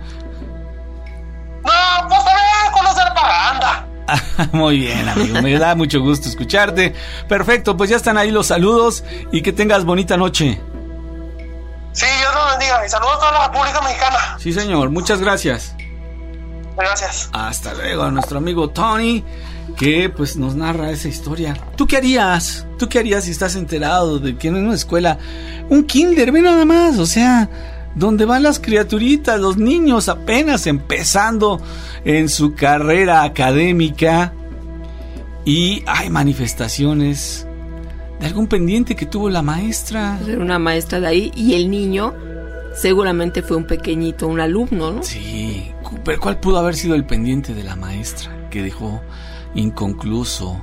[SPEAKER 11] No, pues también con los de la parranda.
[SPEAKER 9] Muy bien, amigo. Me da mucho gusto escucharte. Perfecto, pues ya están ahí los saludos y que tengas bonita noche.
[SPEAKER 11] Sí, Dios los bendiga. Y saludos a toda la República Mexicana.
[SPEAKER 9] Sí, señor. Muchas gracias.
[SPEAKER 11] Gracias.
[SPEAKER 9] Hasta luego a nuestro amigo Tony, que pues nos narra esa historia. ¿Tú qué harías? ¿Tú qué harías si estás enterado de que en una escuela, un kinder, ve nada más, o sea, donde van las criaturitas, los niños apenas empezando en su carrera académica y hay manifestaciones de algún pendiente que tuvo la maestra?
[SPEAKER 8] Era una maestra de ahí y el niño seguramente fue un pequeñito, un alumno, ¿no?
[SPEAKER 9] Sí, pero ¿cuál pudo haber sido el pendiente de la maestra que dejó inconcluso?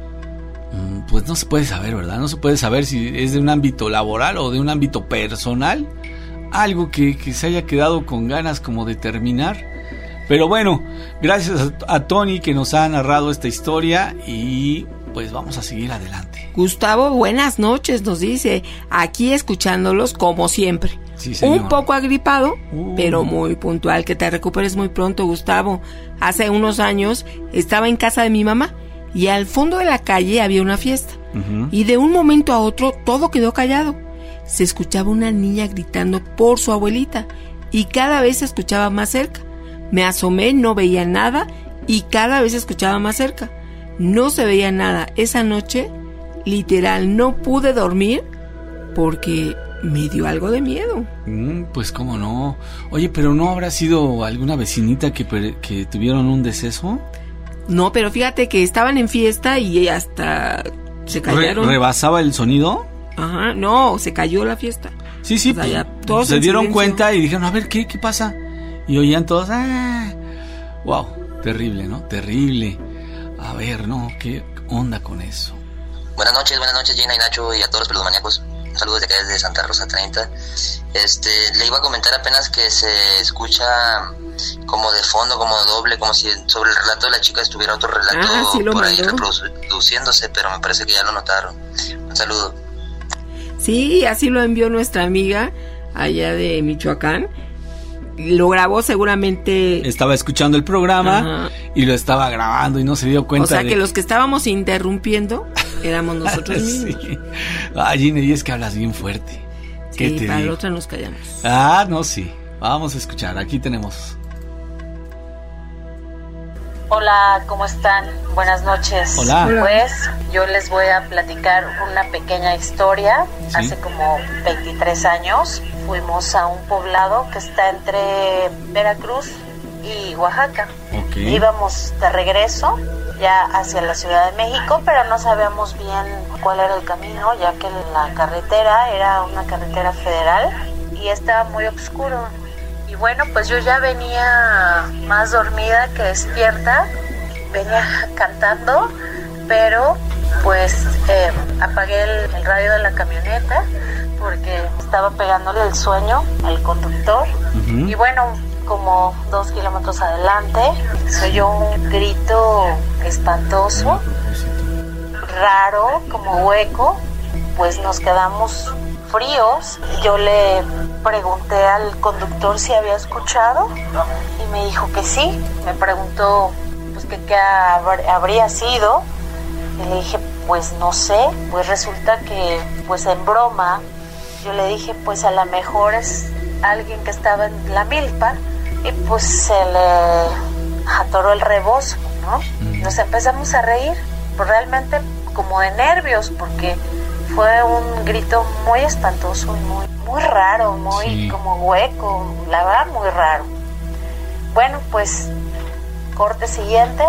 [SPEAKER 9] Pues no se puede saber, ¿verdad? No se puede saber si es de un ámbito laboral o de un ámbito personal. Algo que, que se haya quedado con ganas como de terminar. Pero bueno, gracias a, a Tony que nos ha narrado esta historia y pues vamos a seguir adelante.
[SPEAKER 8] Gustavo, buenas noches, nos dice, aquí escuchándolos como siempre.
[SPEAKER 9] Sí, señor.
[SPEAKER 8] Un poco agripado,
[SPEAKER 9] uh.
[SPEAKER 8] pero muy puntual. Que te recuperes muy pronto, Gustavo. Hace unos años estaba en casa de mi mamá y al fondo de la calle había una fiesta.
[SPEAKER 9] Uh-huh.
[SPEAKER 8] Y de un momento a otro todo quedó callado. Se escuchaba una niña gritando por su abuelita y cada vez se escuchaba más cerca. Me asomé, no veía nada y cada vez se escuchaba más cerca. No se veía nada. Esa noche, literal, no pude dormir porque me dio algo de miedo.
[SPEAKER 9] Mm, pues cómo no. Oye, pero ¿no habrá sido alguna vecinita que, que tuvieron un deceso?
[SPEAKER 8] No, pero fíjate que estaban en fiesta y hasta se callaron.
[SPEAKER 9] ¿Re- ¿Rebasaba el sonido?
[SPEAKER 8] Ajá, no, se cayó la fiesta.
[SPEAKER 9] Sí, sí,
[SPEAKER 8] o sea, ya
[SPEAKER 9] pues,
[SPEAKER 8] todos
[SPEAKER 9] se dieron
[SPEAKER 8] silencio.
[SPEAKER 9] cuenta y dijeron, a ver, ¿qué, qué pasa? Y oían todos, ¡ah! Wow, terrible, ¿no? Terrible. A ver, ¿no? ¿Qué onda con eso?
[SPEAKER 13] Buenas noches, buenas noches, Gina y Nacho y a todos los peludomaníacos. Saludos de acá desde Santa Rosa treinta. Este, le iba a comentar apenas que se escucha como de fondo, como doble, como si sobre el relato de la chica estuviera otro relato
[SPEAKER 8] ah, sí lo
[SPEAKER 13] por ahí
[SPEAKER 8] mandó.
[SPEAKER 13] reproduciéndose, pero me parece que ya lo notaron. Un saludo.
[SPEAKER 8] Sí, así lo envió nuestra amiga allá de Michoacán. lo grabó seguramente.
[SPEAKER 9] Estaba escuchando el programa. Ajá. Y lo estaba grabando y no se dio cuenta.
[SPEAKER 8] O sea
[SPEAKER 9] de...
[SPEAKER 8] que los que estábamos interrumpiendo éramos nosotros mismos.
[SPEAKER 9] Sí. Ay, Gina, y es que hablas bien fuerte. ¿Qué
[SPEAKER 8] sí,
[SPEAKER 9] te
[SPEAKER 8] para
[SPEAKER 9] digo?
[SPEAKER 8] la otra nos callamos.
[SPEAKER 9] Ah, no, sí. Vamos a escuchar. Aquí tenemos.
[SPEAKER 14] Hola, ¿cómo están? Buenas noches.
[SPEAKER 9] Hola.
[SPEAKER 14] Pues yo les voy a platicar una pequeña historia.
[SPEAKER 9] ¿Sí?
[SPEAKER 14] Hace como veintitrés años fuimos a un poblado que está entre Veracruz y Oaxaca.
[SPEAKER 9] Okay.
[SPEAKER 14] Íbamos de regreso ya hacia la Ciudad de México, pero no sabíamos bien cuál era el camino, ya que la carretera era una carretera federal y estaba muy oscuro. Y bueno, pues yo ya venía más dormida que despierta, venía cantando, pero pues eh, apagué el, el radio de la camioneta porque estaba pegándole el sueño al conductor. Uh-huh. Y bueno, como dos kilómetros adelante, se oyó un grito espantoso, raro, como hueco, pues nos quedamos fríos. Yo le pregunté al conductor si había escuchado y me dijo que sí. Me preguntó pues que qué habr- habría sido y le dije pues no sé. Pues resulta que pues en broma yo le dije pues a lo mejor es alguien que estaba en la milpa y pues se le atoró el rebozo, ¿no? Nos empezamos a reír, pues realmente como de nervios porque fue un grito muy espantoso y muy, muy raro, muy sí. como hueco, la verdad muy raro. Bueno, pues corte siguiente,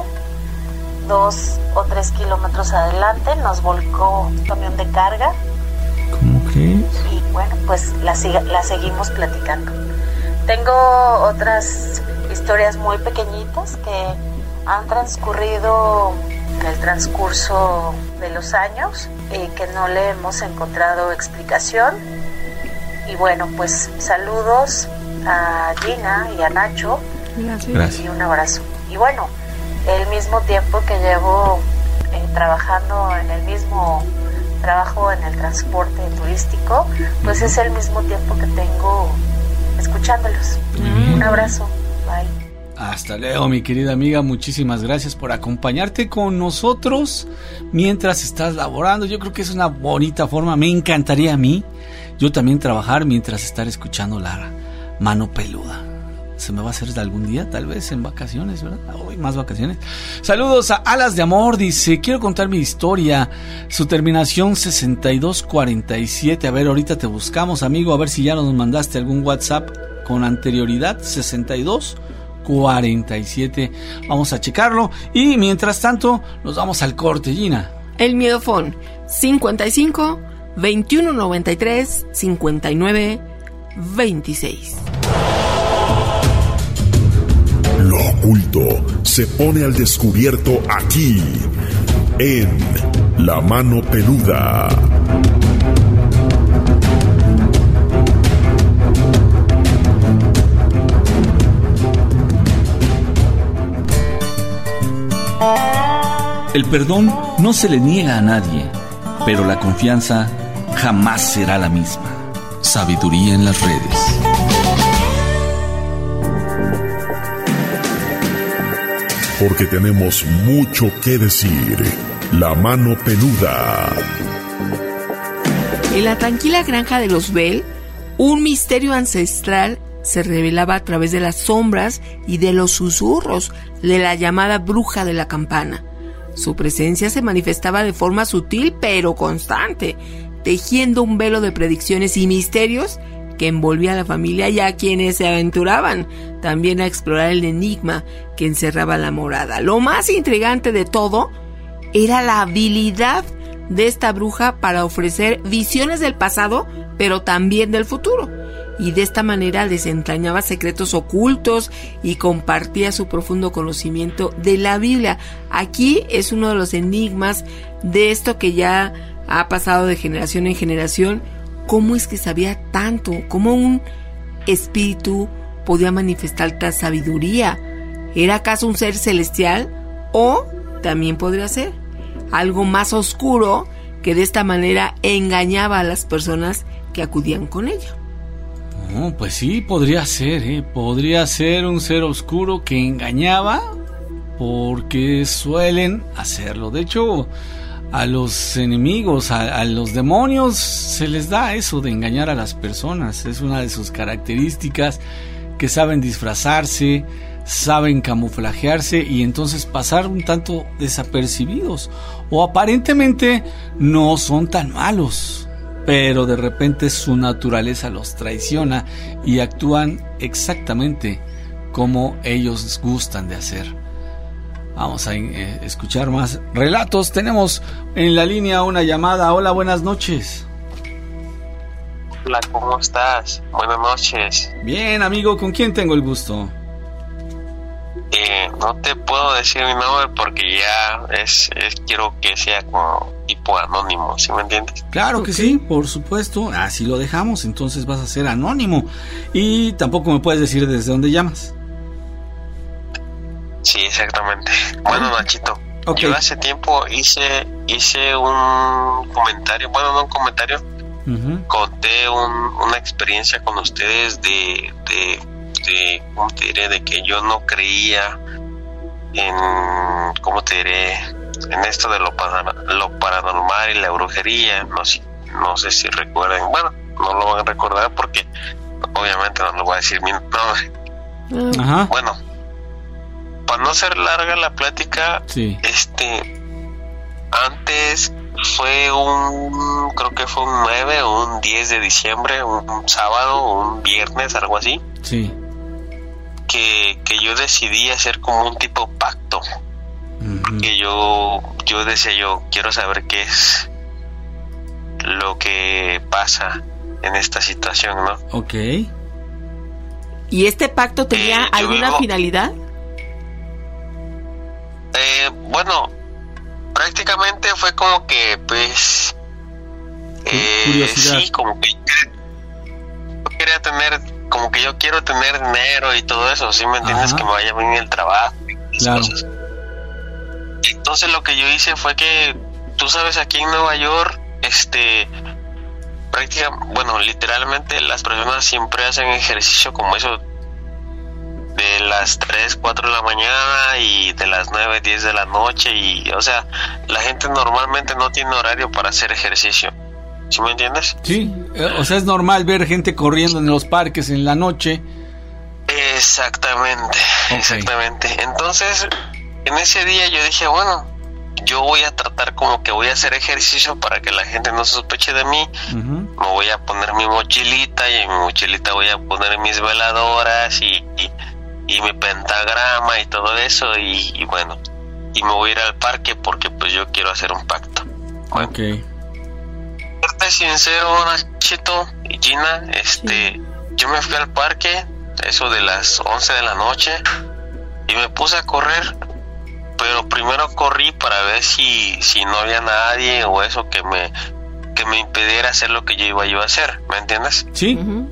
[SPEAKER 14] dos o tres kilómetros adelante nos volcó un camión de carga.
[SPEAKER 9] ¿Cómo crees?
[SPEAKER 14] Y bueno, pues la, la seguimos platicando. Tengo otras historias muy pequeñitas que han transcurrido en el transcurso de los años y que no le hemos encontrado explicación. Y bueno, pues saludos a Gina y a Nacho.
[SPEAKER 9] Gracias.
[SPEAKER 14] Y un abrazo. Y bueno, el mismo tiempo que llevo eh, trabajando en el mismo trabajo en el transporte turístico, pues es el mismo tiempo que tengo escuchándolos. Mm. Un abrazo. Bye.
[SPEAKER 9] Hasta luego, mi querida amiga, muchísimas gracias por acompañarte con nosotros mientras estás laborando. Yo creo que es una bonita forma, me encantaría a mí, yo también trabajar mientras estar escuchando la mano peluda. Se me va a hacer algún día, tal vez en vacaciones, ¿verdad? Hoy más vacaciones. Saludos a Alas de Amor, dice, quiero contar mi historia, su terminación sesenta y dos cuarenta y siete. A ver, ahorita te buscamos, amigo, a ver si ya nos mandaste algún WhatsApp con anterioridad, sesenta y dos cuarenta y siete. Vamos a checarlo y mientras tanto nos vamos al corte, Gina.
[SPEAKER 8] El miedofón cincuenta y cinco veintiuno noventa y tres cincuenta y nueve veintiséis.
[SPEAKER 12] Lo oculto se pone al descubierto aquí en La Mano Peluda.
[SPEAKER 15] El perdón no se le niega a nadie, pero la confianza jamás será la misma. Sabiduría en las redes.
[SPEAKER 12] Porque tenemos mucho que decir. La Mano Peluda.
[SPEAKER 8] En la tranquila granja de los Bell, un misterio ancestral se revelaba a través de las sombras y de los susurros de la llamada bruja de la campana. Su presencia se manifestaba de forma sutil pero constante, tejiendo un velo de predicciones y misterios que envolvía a la familia y a quienes se aventuraban también a explorar el enigma que encerraba la morada. Lo más intrigante de todo era la habilidad de esta bruja para ofrecer visiones del pasado, pero también del futuro. Y de esta manera desentrañaba secretos ocultos y compartía su profundo conocimiento de la Biblia. Aquí es uno de los enigmas de esto que ya ha pasado de generación en generación. ¿Cómo es que sabía tanto? ¿Cómo un espíritu podía manifestar tal sabiduría? ¿Era acaso un ser celestial? ¿O también podría ser algo más oscuro que de esta manera engañaba a las personas que acudían con ella?
[SPEAKER 9] No, pues sí, podría ser, ¿eh? Podría ser un ser oscuro que engañaba, porque suelen hacerlo. De hecho, a los enemigos, a, a los demonios, se les da eso de engañar a las personas. Es una de sus características, que saben disfrazarse, saben camuflajearse y entonces pasar un tanto desapercibidos. O aparentemente no son tan malos, pero de repente su naturaleza los traiciona y actúan exactamente como ellos gustan de hacer. Vamos a eh, escuchar más relatos. Tenemos en la línea una llamada. Hola, buenas noches.
[SPEAKER 16] Hola, ¿cómo estás? Buenas noches.
[SPEAKER 9] Bien, amigo, ¿con quién tengo el gusto?
[SPEAKER 16] Eh, no te puedo decir mi nombre porque ya es, es quiero que sea como tipo anónimo, ¿sí me entiendes?
[SPEAKER 9] Claro que sí, por supuesto. Así lo dejamos, entonces vas a ser anónimo. Y tampoco me puedes decir desde dónde llamas.
[SPEAKER 16] Sí, exactamente. Bueno, Nachito,
[SPEAKER 9] okay.
[SPEAKER 16] Yo hace tiempo hice hice un comentario, bueno, no un comentario, uh-huh. conté un, una experiencia con ustedes de, de, de, ¿cómo te diré? De que yo no creía en, ¿cómo te diré? En esto de lo, lo paranormal y la brujería, no sé, no sé si recuerden, bueno, no lo van a recordar porque obviamente no lo voy a decir mi nombre.
[SPEAKER 9] Ajá.
[SPEAKER 16] Bueno, para no ser larga la plática,
[SPEAKER 9] sí.
[SPEAKER 16] este, antes fue un, creo que fue un nueve o un diez de diciembre, un sábado o un viernes, algo así.
[SPEAKER 9] Sí.
[SPEAKER 16] Que, que yo decidí hacer como un tipo pacto. Uh-huh. Que yo, yo decía, yo quiero saber qué es lo que pasa en esta situación, ¿no?
[SPEAKER 9] Ok.
[SPEAKER 8] ¿Y este pacto tenía
[SPEAKER 16] eh,
[SPEAKER 8] alguna
[SPEAKER 16] vivo,
[SPEAKER 8] finalidad?
[SPEAKER 16] Eh, bueno, prácticamente fue como que, pues, eh,
[SPEAKER 9] curiosidad.
[SPEAKER 16] Sí, como que yo quería tener, como que yo quiero tener dinero y todo eso, ¿sí me entiendes? Ajá. Que me vaya bien el trabajo y
[SPEAKER 9] claro.
[SPEAKER 16] cosas. Entonces lo que yo hice fue que, tú sabes, aquí en Nueva York, este, prácticamente, bueno, literalmente las personas siempre hacen ejercicio como eso de las tres, cuatro de la mañana y de las nueve, diez de la noche y, o sea, la gente normalmente no tiene horario para hacer ejercicio. ¿Sí me entiendes?
[SPEAKER 9] Sí, o sea, es normal ver gente corriendo en los parques en la noche.
[SPEAKER 16] Exactamente, okay. exactamente. Entonces, en ese día yo dije, bueno, yo voy a tratar como que voy a hacer ejercicio para que la gente no sospeche de mí. Uh-huh. Me voy a poner mi mochilita y en mi mochilita voy a poner mis veladoras y, y, y mi pentagrama y todo eso y, y bueno, y me voy a ir al parque porque pues yo quiero hacer un pacto. Bueno,
[SPEAKER 9] okay.
[SPEAKER 16] Serte sincero, Nachito y Gina, este, sí. Yo me fui al parque, eso de las once de la noche, y me puse a correr, pero primero corrí para ver si, si no había nadie o eso que me, que me impidiera hacer lo que yo iba yo a hacer, ¿me entiendes?
[SPEAKER 9] Sí.
[SPEAKER 8] Uh-huh.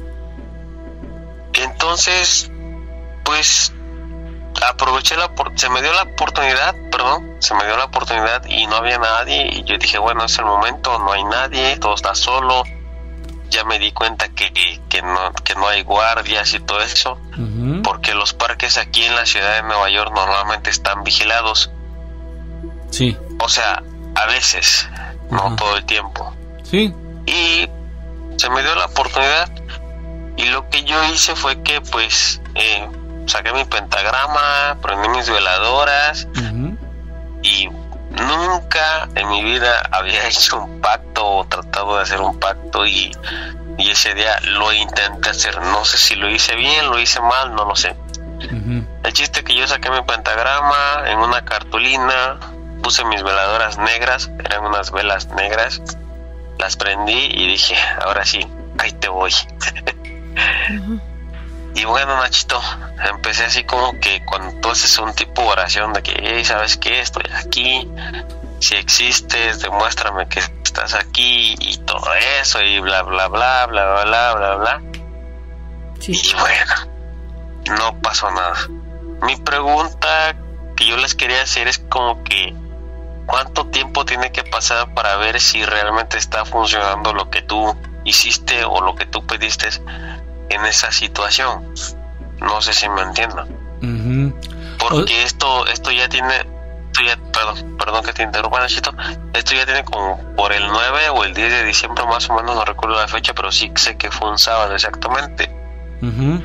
[SPEAKER 16] Entonces, pues, aproveché la, se me dio la oportunidad, perdón, se me dio la oportunidad y no había nadie y yo dije, bueno, es el momento, no hay nadie, todo está solo. Ya me di cuenta que, que no que no hay guardias y todo eso, uh-huh. porque los parques aquí en la ciudad de Nueva York normalmente están vigilados.
[SPEAKER 9] Sí.
[SPEAKER 16] O sea, a veces, uh-huh. no todo el tiempo.
[SPEAKER 9] Sí.
[SPEAKER 16] Y se me dio la oportunidad y lo que yo hice fue que pues eh, saqué mi pentagrama, prendí mis veladoras uh-huh. y nunca en mi vida había hecho un pacto o tratado de hacer un pacto y, y ese día lo intenté hacer. No sé si lo hice bien, lo hice mal, no lo sé. Uh-huh. El chiste es que yo saqué mi pentagrama en una cartulina, puse mis veladoras negras, eran unas velas negras, las prendí y dije, ahora sí, ahí te voy. Uh-huh. Y bueno, Nachito, empecé así como que cuando tú haces un tipo de oración de que, hey, ¿sabes qué? Estoy aquí, si existes, demuéstrame que estás aquí y todo eso y bla, bla, bla, bla, bla, bla, bla, bla. Sí. Y bueno, no pasó nada. Mi pregunta que yo les quería hacer es como que, ¿cuánto tiempo tiene que pasar para ver si realmente está funcionando lo que tú hiciste o lo que tú pediste? en esa situación. No sé si me entiendan.
[SPEAKER 9] Uh-huh.
[SPEAKER 16] Porque
[SPEAKER 9] o...
[SPEAKER 16] esto esto ya tiene, esto ya, perdón, perdón que te interrumpa, Nachito, esto ya tiene como por el nueve o el diez de diciembre más o menos, no recuerdo la fecha, pero sí sé que fue un sábado exactamente.
[SPEAKER 9] Uh-huh.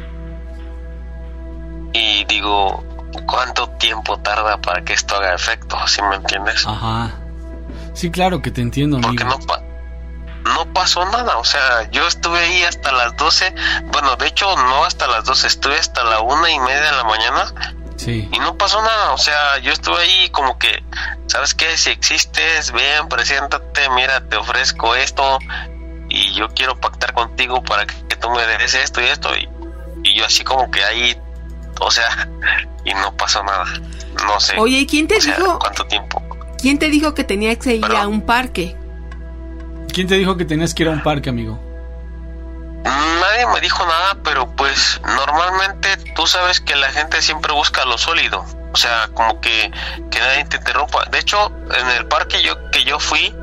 [SPEAKER 16] Y digo, ¿cuánto tiempo tarda para que esto haga efecto? ¿Sí me entiendes?
[SPEAKER 9] Ajá. Sí, claro que te entiendo, amigo.
[SPEAKER 16] Porque no, pa- no pasó nada, o sea, yo estuve ahí hasta las doce, bueno, de hecho no hasta las doce, estuve hasta la una y media de la mañana.
[SPEAKER 9] Sí.
[SPEAKER 16] Y no pasó nada, o sea, yo estuve ahí como que, ¿sabes qué? Si existes, ven, preséntate, mira, te ofrezco esto y yo quiero pactar contigo para que, que tú me des esto y esto. Y, y yo así como que ahí, o sea, y no pasó nada, no sé.
[SPEAKER 8] Oye, ¿y quién te
[SPEAKER 16] o sea,
[SPEAKER 8] dijo?
[SPEAKER 16] ¿Cuánto tiempo?
[SPEAKER 8] ¿Quién te dijo que tenías que ir ¿Pero? a un parque?
[SPEAKER 9] ¿Quién te dijo que tenías que ir a un parque, amigo?
[SPEAKER 16] Nadie me dijo nada, pero pues normalmente tú sabes que la gente siempre busca lo sólido, o sea, como que, que nadie te interrumpa. De hecho, en el parque yo que yo fui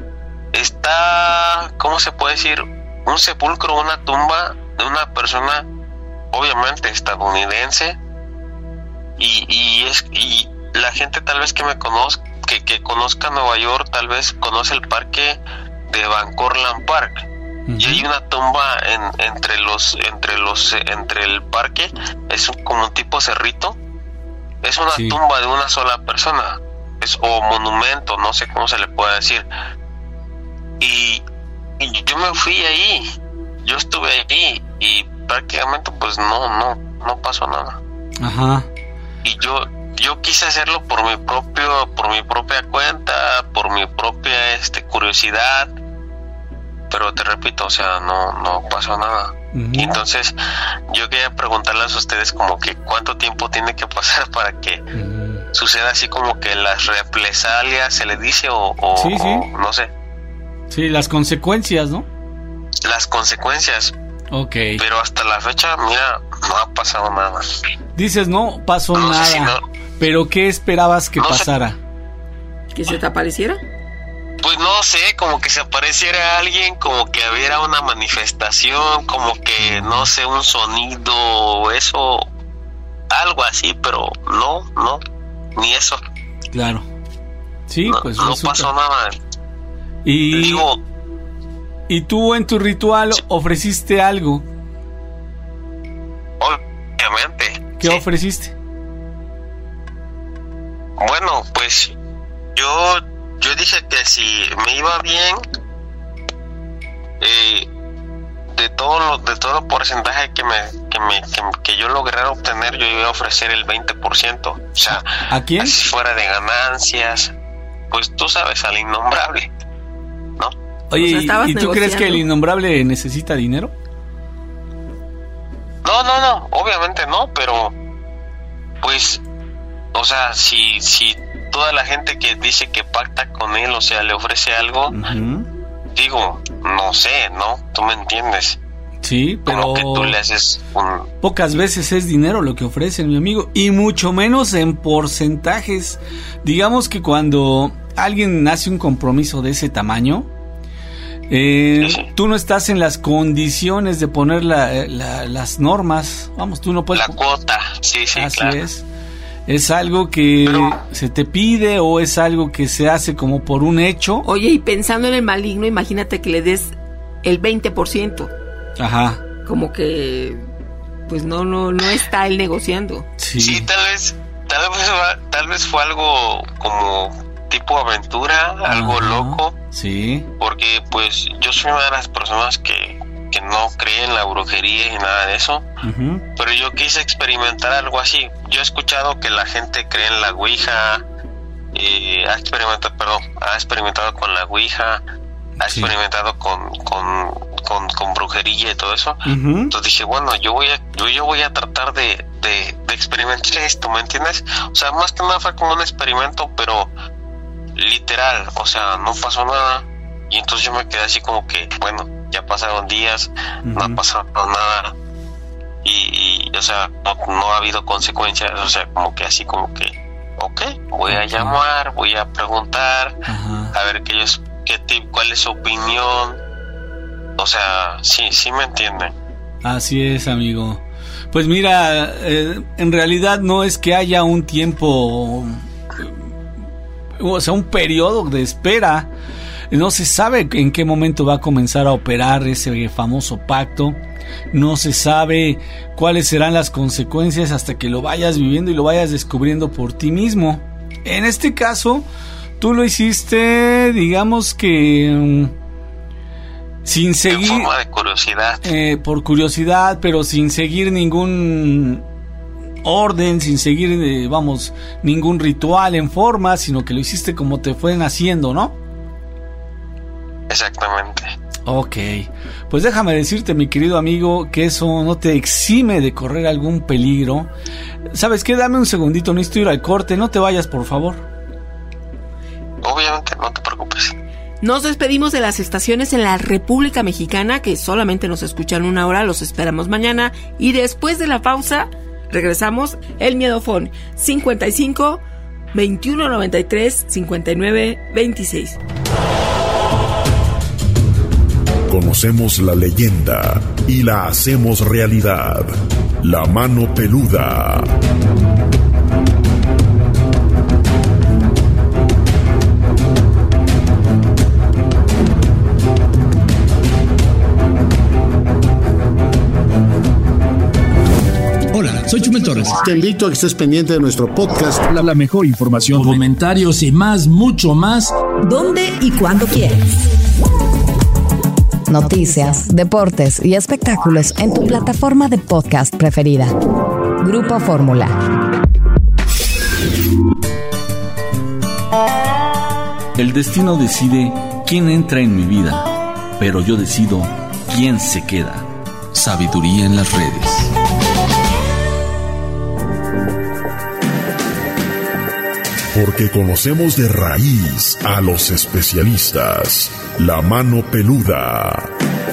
[SPEAKER 16] está, ¿cómo se puede decir? Un sepulcro, una tumba de una persona, obviamente estadounidense, y, y es y la gente tal vez que me conozca, que, que conozca Nueva York, tal vez conoce el parque de Van Cortlandt Park. Uh-huh. Y hay una tumba en, entre los entre los entre el parque, es un, como un tipo cerrito, es una sí. tumba de una sola persona, es o monumento, no sé cómo se le puede decir. Y, y yo me fui ahí, yo estuve ahí y prácticamente pues no no no pasó nada.
[SPEAKER 9] Ajá.
[SPEAKER 16] Y yo yo quise hacerlo por mi propio por mi propia cuenta, por mi propia este curiosidad. Pero te repito, o sea, no no pasó nada. Uh-huh. Y entonces yo quería preguntarles a ustedes como que cuánto tiempo tiene que pasar para que uh-huh. suceda así como que las represalias se le dice o, o,
[SPEAKER 9] sí, sí.
[SPEAKER 16] o no sé.
[SPEAKER 9] Sí, las consecuencias, ¿no?
[SPEAKER 16] Las consecuencias.
[SPEAKER 9] Ok.
[SPEAKER 16] Pero hasta la fecha, mira, no ha pasado nada.
[SPEAKER 9] Dices, no pasó
[SPEAKER 16] no
[SPEAKER 9] nada.
[SPEAKER 16] Sé si no,
[SPEAKER 9] ¿Pero qué esperabas que
[SPEAKER 16] no
[SPEAKER 9] pasara?
[SPEAKER 8] Sé. ¿Que se te apareciera?
[SPEAKER 16] Pues no sé, como que se apareciera alguien, como que hubiera una manifestación, como que, no sé, un sonido o eso, algo así, pero no, no, ni eso.
[SPEAKER 9] Claro. Sí,
[SPEAKER 16] no,
[SPEAKER 9] pues
[SPEAKER 16] no
[SPEAKER 9] resulta.
[SPEAKER 16] pasó nada.
[SPEAKER 9] Y,
[SPEAKER 16] Digo,
[SPEAKER 9] ¿y tú en tu ritual ofreciste algo?
[SPEAKER 16] Obviamente.
[SPEAKER 9] ¿Qué
[SPEAKER 16] sí.
[SPEAKER 9] ofreciste?
[SPEAKER 16] Bueno, pues yo... Yo dije que si me iba bien, eh, de todo lo, de todo porcentaje que me que me que, que yo lograra obtener, yo iba a ofrecer el veinte por ciento. O sea,
[SPEAKER 9] ¿a quién?
[SPEAKER 16] Si fuera de ganancias, pues tú sabes, al innombrable, ¿no?
[SPEAKER 9] Oye,
[SPEAKER 8] o sea,
[SPEAKER 9] ¿y, ¿y tú crees que el innombrable necesita dinero?
[SPEAKER 16] No, no, no, obviamente no, pero pues, o sea, si si toda la gente que dice que pacta con él, o sea, le ofrece algo, uh-huh. digo, no sé, ¿no? Tú me entiendes.
[SPEAKER 9] Sí, pero
[SPEAKER 16] como que tú le haces un...
[SPEAKER 9] pocas veces es dinero lo que ofrecen, mi amigo, y mucho menos en porcentajes. Digamos que cuando alguien hace un compromiso de ese tamaño, eh, sí, sí. tú no estás en las condiciones de poner la, la, las normas. Vamos, tú no puedes...
[SPEAKER 16] La cuota, sí, sí,
[SPEAKER 9] Así
[SPEAKER 16] claro.
[SPEAKER 9] es. ¿Es algo que Pero, se te pide o es algo que se hace como por un hecho?
[SPEAKER 8] Oye, y pensando en el maligno, imagínate que le des el veinte por ciento.
[SPEAKER 9] Ajá.
[SPEAKER 8] Como que, pues no no no está él negociando.
[SPEAKER 16] Sí, sí tal vez, tal vez, tal vez fue algo como tipo aventura, Ajá. algo loco.
[SPEAKER 9] Sí.
[SPEAKER 16] Porque pues yo soy una de las personas que, que no cree en la brujería y nada de eso. Uh-huh. Pero yo quise experimentar algo así. Yo he escuchado que la gente cree en la Ouija, eh, ha experimentado, perdón, ha experimentado con la Ouija, ha sí. experimentado con, con, con, con brujería y todo eso. Uh-huh. Entonces dije, bueno, yo voy a, yo, yo voy a tratar de, de, de experimentar esto, ¿me entiendes? O sea, más que nada fue como un experimento, pero literal, o sea, no pasó nada. Y entonces yo me quedé así como que, bueno, ya pasaron días, uh-huh. no ha pasado nada. Y, y o sea, no, no ha habido consecuencias, o sea, como que así como que, ok, voy a llamar, voy a preguntar, uh-huh. a ver que ellos, qué tip, cuál es su opinión, o sea, sí, sí me entienden.
[SPEAKER 9] Así es, amigo. Pues mira, eh, en realidad no es que haya un tiempo, o sea, un periodo de espera. No se sabe en qué momento va a comenzar a operar ese famoso pacto. No se sabe cuáles serán las consecuencias hasta que lo vayas viviendo y lo vayas descubriendo por ti mismo. En este caso, tú lo hiciste, digamos que um, sin seguir...
[SPEAKER 16] En forma de curiosidad.
[SPEAKER 9] Eh, por curiosidad, pero sin seguir ningún orden, sin seguir, eh, vamos, ningún ritual en forma, sino que lo hiciste como te fue naciendo, ¿no?
[SPEAKER 16] Exactamente.
[SPEAKER 9] Ok, pues déjame decirte, mi querido amigo, que eso no te exime de correr algún peligro. ¿Sabes qué? Dame un segundito, necesito ir al corte, no te vayas, por favor.
[SPEAKER 16] Obviamente, no te preocupes.
[SPEAKER 8] Nos despedimos de las estaciones en la República Mexicana, que solamente nos escuchan una hora, los esperamos mañana. Y después de la pausa, regresamos. El Miedofón, cincuenta y cinco, veintiuno noventa y tres, cincuenta y nueve, veintiséis.
[SPEAKER 12] Conocemos la leyenda y la hacemos realidad. La mano peluda.
[SPEAKER 17] Hola, soy Chumel Torres.
[SPEAKER 18] Te invito a que estés pendiente de nuestro podcast.
[SPEAKER 17] La, la mejor información, comentarios y más, mucho más.
[SPEAKER 1] ¿Dónde y cuándo quieres? Noticias, deportes y espectáculos en tu plataforma de podcast preferida. Grupo Fórmula.
[SPEAKER 15] El destino decide quién entra en mi vida, pero yo decido quién se queda. Sabiduría en las redes.
[SPEAKER 12] Porque conocemos de raíz a los especialistas. La mano peluda.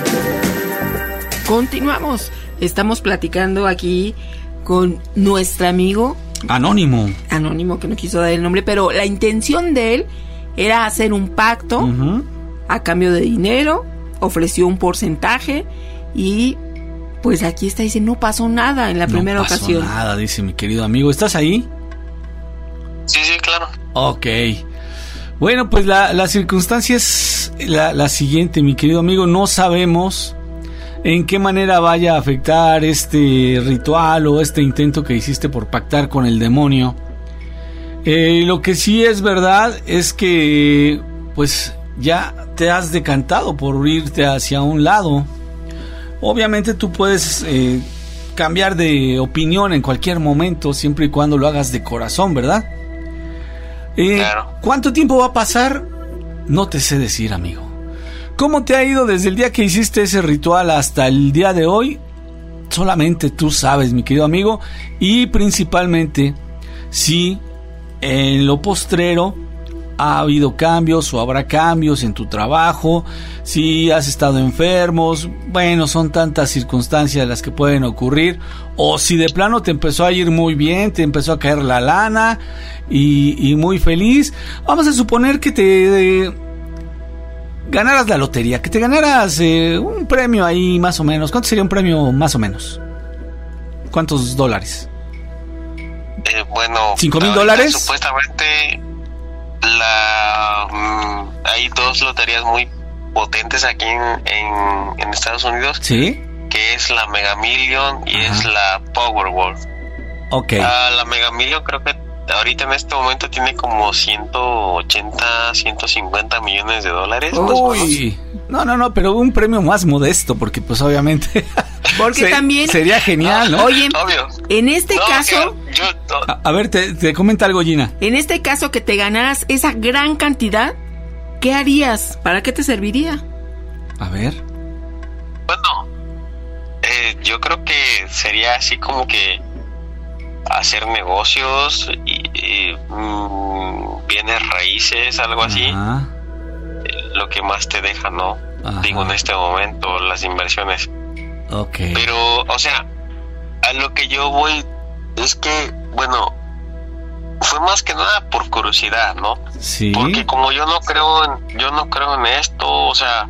[SPEAKER 8] Continuamos. Estamos platicando aquí con nuestro amigo
[SPEAKER 9] Anónimo.
[SPEAKER 8] Anónimo, que no quiso dar el nombre, pero la intención de él era hacer un pacto uh-huh. a cambio de dinero. Ofreció un porcentaje y pues aquí está, dice, no pasó nada en la
[SPEAKER 9] no
[SPEAKER 8] primera
[SPEAKER 9] pasó
[SPEAKER 8] ocasión.
[SPEAKER 9] Nada, dice mi querido amigo. ¿Estás ahí?
[SPEAKER 16] Sí, sí, claro.
[SPEAKER 9] Ok. Bueno, pues la, la circunstancia es la, la siguiente, mi querido amigo. No sabemos en qué manera vaya a afectar este ritual o este intento que hiciste por pactar con el demonio. Eh, lo que sí es verdad es que pues ya te has decantado por irte hacia un lado. Obviamente tú puedes eh, cambiar de opinión en cualquier momento, siempre y cuando lo hagas de corazón, ¿verdad? Eh,
[SPEAKER 16] claro.
[SPEAKER 9] ¿Cuánto tiempo va a pasar? No te sé decir, amigo. ¿Cómo te ha ido desde el día que hiciste ese ritual hasta el día de hoy? Solamente tú sabes, mi querido amigo. Y principalmente, si en lo postrero ha habido cambios o habrá cambios en tu trabajo, si has estado enfermos, bueno, son tantas circunstancias las que pueden ocurrir, o si de plano te empezó a ir muy bien, te empezó a caer la lana y, y muy feliz. Vamos a suponer que te eh, ganaras la lotería, que te ganaras eh, un premio ahí más o menos. ¿Cuánto sería un premio más o menos? ¿Cuántos dólares?
[SPEAKER 16] Eh, bueno,
[SPEAKER 9] ¿Cinco mil dólares?
[SPEAKER 16] Supuestamente la um, hay dos loterías muy potentes aquí en, en, en Estados Unidos.
[SPEAKER 9] Sí.
[SPEAKER 16] Que es la Mega Million y Ajá. es la Powerball.
[SPEAKER 9] Ok.
[SPEAKER 16] Uh, la Mega Million creo que ahorita en este momento tiene como ciento ochenta, ciento cincuenta millones de dólares.
[SPEAKER 9] Uy. No, no, no, pero un premio más modesto, porque pues obviamente
[SPEAKER 8] porque se, también
[SPEAKER 9] sería genial, ¿no?
[SPEAKER 8] Oye,
[SPEAKER 16] obvio.
[SPEAKER 8] En este
[SPEAKER 16] no,
[SPEAKER 8] caso
[SPEAKER 16] yo, no.
[SPEAKER 9] a, a ver, te, te comenta algo, Gina.
[SPEAKER 8] En este caso que te ganaras esa gran cantidad, ¿qué harías? ¿Para qué te serviría?
[SPEAKER 9] A ver.
[SPEAKER 16] Bueno, eh, yo creo que sería así como que hacer negocios y, y mmm, bienes raíces, algo así.
[SPEAKER 9] Ajá.
[SPEAKER 16] Lo que más te deja, ¿no?
[SPEAKER 9] Ajá.
[SPEAKER 16] Digo, en este momento, las inversiones.
[SPEAKER 9] Ok.
[SPEAKER 16] Pero, o sea, a lo que yo voy es que, bueno, fue más que nada por curiosidad, ¿no?
[SPEAKER 9] Sí.
[SPEAKER 16] Porque como yo no creo en, yo no creo en esto, o sea,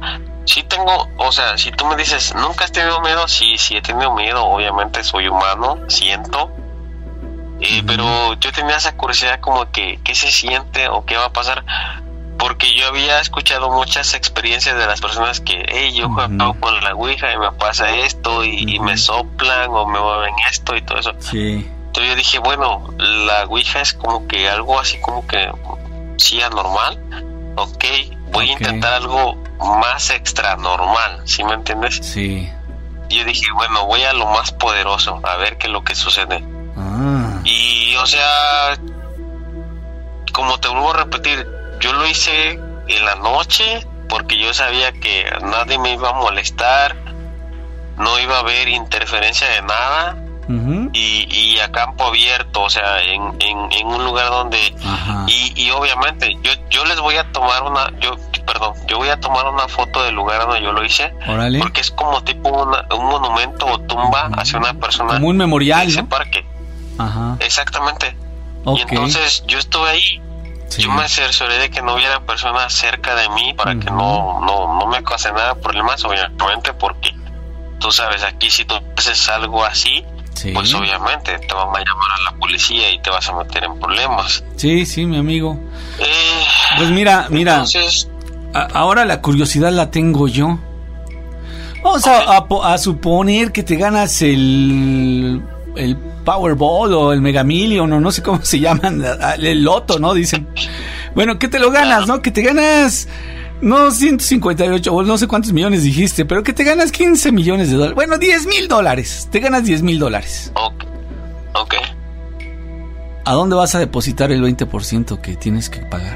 [SPEAKER 16] sí tengo, o sea, si tú me dices, ¿nunca has tenido miedo? Sí, sí he tenido miedo, obviamente soy humano, siento. Eh, uh-huh. Pero yo tenía esa curiosidad como que, ¿qué se siente o qué va a pasar? Porque yo había escuchado muchas experiencias de las personas que, hey, yo juego uh-huh. con la ouija y me pasa esto y, uh-huh. y me soplan o me mueven esto y todo eso.
[SPEAKER 9] Sí.
[SPEAKER 16] Entonces yo dije, bueno, la ouija es como que algo así como que sí anormal. Ok, voy okay. a intentar algo más extra normal, ¿sí me entiendes?
[SPEAKER 9] Sí.
[SPEAKER 16] Y yo dije, bueno, voy a lo más poderoso, a ver qué es lo que sucede.
[SPEAKER 9] Ah.
[SPEAKER 16] Y, o sea, como te vuelvo a repetir, yo lo hice en la noche porque yo sabía que nadie me iba a molestar, no iba a haber interferencia de nada. Uh-huh. Y, y a campo abierto, o sea, en, en, en un lugar donde y, y obviamente yo yo les voy a tomar una yo perdón yo voy a tomar una foto del lugar donde yo lo hice.
[SPEAKER 9] Órale.
[SPEAKER 16] Porque es como tipo una, un monumento o tumba uh-huh. hacia una persona,
[SPEAKER 9] como un memorial,
[SPEAKER 16] en ese
[SPEAKER 9] ¿no?
[SPEAKER 16] parque.
[SPEAKER 9] Ajá.
[SPEAKER 16] Exactamente.
[SPEAKER 9] Okay.
[SPEAKER 16] Y entonces yo estuve ahí. Sí. Yo me cercioré de que no hubiera personas cerca de mí para uh-huh. que no no no me cause nada de problemas, obviamente, porque tú sabes, aquí si tú haces algo así, sí. pues obviamente te van a llamar a la policía y te vas a meter en problemas.
[SPEAKER 9] Sí, sí, mi amigo.
[SPEAKER 16] Eh,
[SPEAKER 9] pues mira, mira.
[SPEAKER 16] Entonces,
[SPEAKER 9] a, ahora la curiosidad la tengo yo. Vamos okay. a, a, a suponer que te ganas el el Powerball o el Mega Million o no sé cómo se llaman, el loto, ¿no? Dicen. Bueno, que te lo ganas, ¿no? Que te ganas no ciento cincuenta y ocho o no sé cuántos millones dijiste, pero que te ganas quince millones de dólares. Bueno, diez mil dólares. Te ganas diez mil dólares.
[SPEAKER 16] Ok. Ok.
[SPEAKER 9] ¿A dónde vas a depositar el veinte por ciento que tienes que pagar?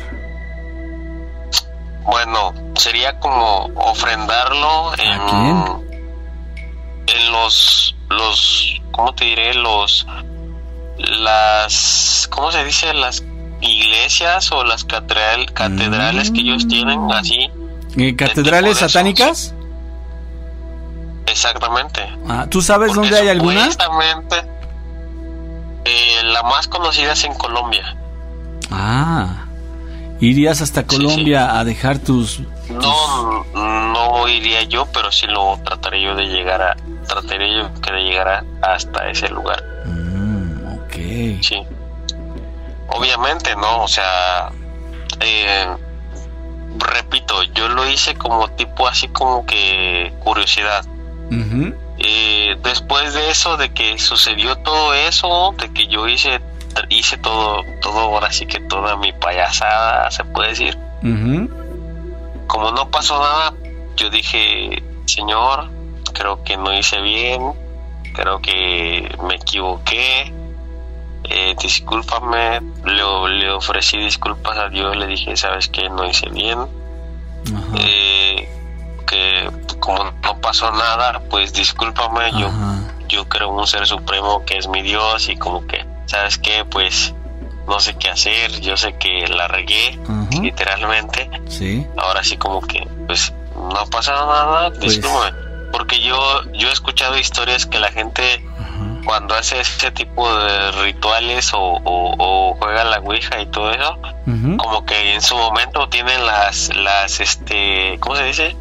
[SPEAKER 16] Bueno, sería como ofrendarlo en...
[SPEAKER 9] ¿A quién?
[SPEAKER 16] En los... los ¿cómo te diré? Los... Las... ¿Cómo se dice? Las... iglesias o las catedral, catedrales mm. que ellos tienen así.
[SPEAKER 9] ¿Catedrales satánicas?
[SPEAKER 16] Exactamente.
[SPEAKER 9] Ah, ¿tú sabes Porque dónde hay alguna?
[SPEAKER 16] Exactamente. Eh, la más conocida es en Colombia.
[SPEAKER 9] Ah, irías hasta Colombia sí, sí. a dejar tus, tus...
[SPEAKER 16] No, no iría yo, pero sí lo trataré yo de llegar a, trataré yo que de llegar a, hasta ese lugar.
[SPEAKER 9] Mm, ok.
[SPEAKER 16] Sí. Obviamente, ¿no? O sea, eh, repito, yo lo hice como tipo así como que curiosidad.
[SPEAKER 9] Uh-huh.
[SPEAKER 16] Eh, después de eso, de que sucedió todo eso, de que yo hice hice todo, todo ahora sí que toda mi payasada, se puede decir.
[SPEAKER 9] Uh-huh.
[SPEAKER 16] Como no pasó nada, yo dije, Señor, creo que no hice bien, creo que me equivoqué. Eh, discúlpame, le, le ofrecí disculpas a Dios, le dije, sabes que no hice bien, uh-huh. eh, que como no pasó nada, pues discúlpame, uh-huh. yo yo creo en un ser supremo que es mi Dios y como que, sabes qué, pues no sé qué hacer, yo sé que la regué, uh-huh. literalmente,
[SPEAKER 9] sí.
[SPEAKER 16] ahora sí como que, pues no pasa nada, pues... discúlpame, porque yo, yo he escuchado historias que la gente... cuando hace ese tipo de rituales o, o, o juega la ouija y todo eso, uh-huh. como que en su momento tienen las, las este, ¿cómo se dice?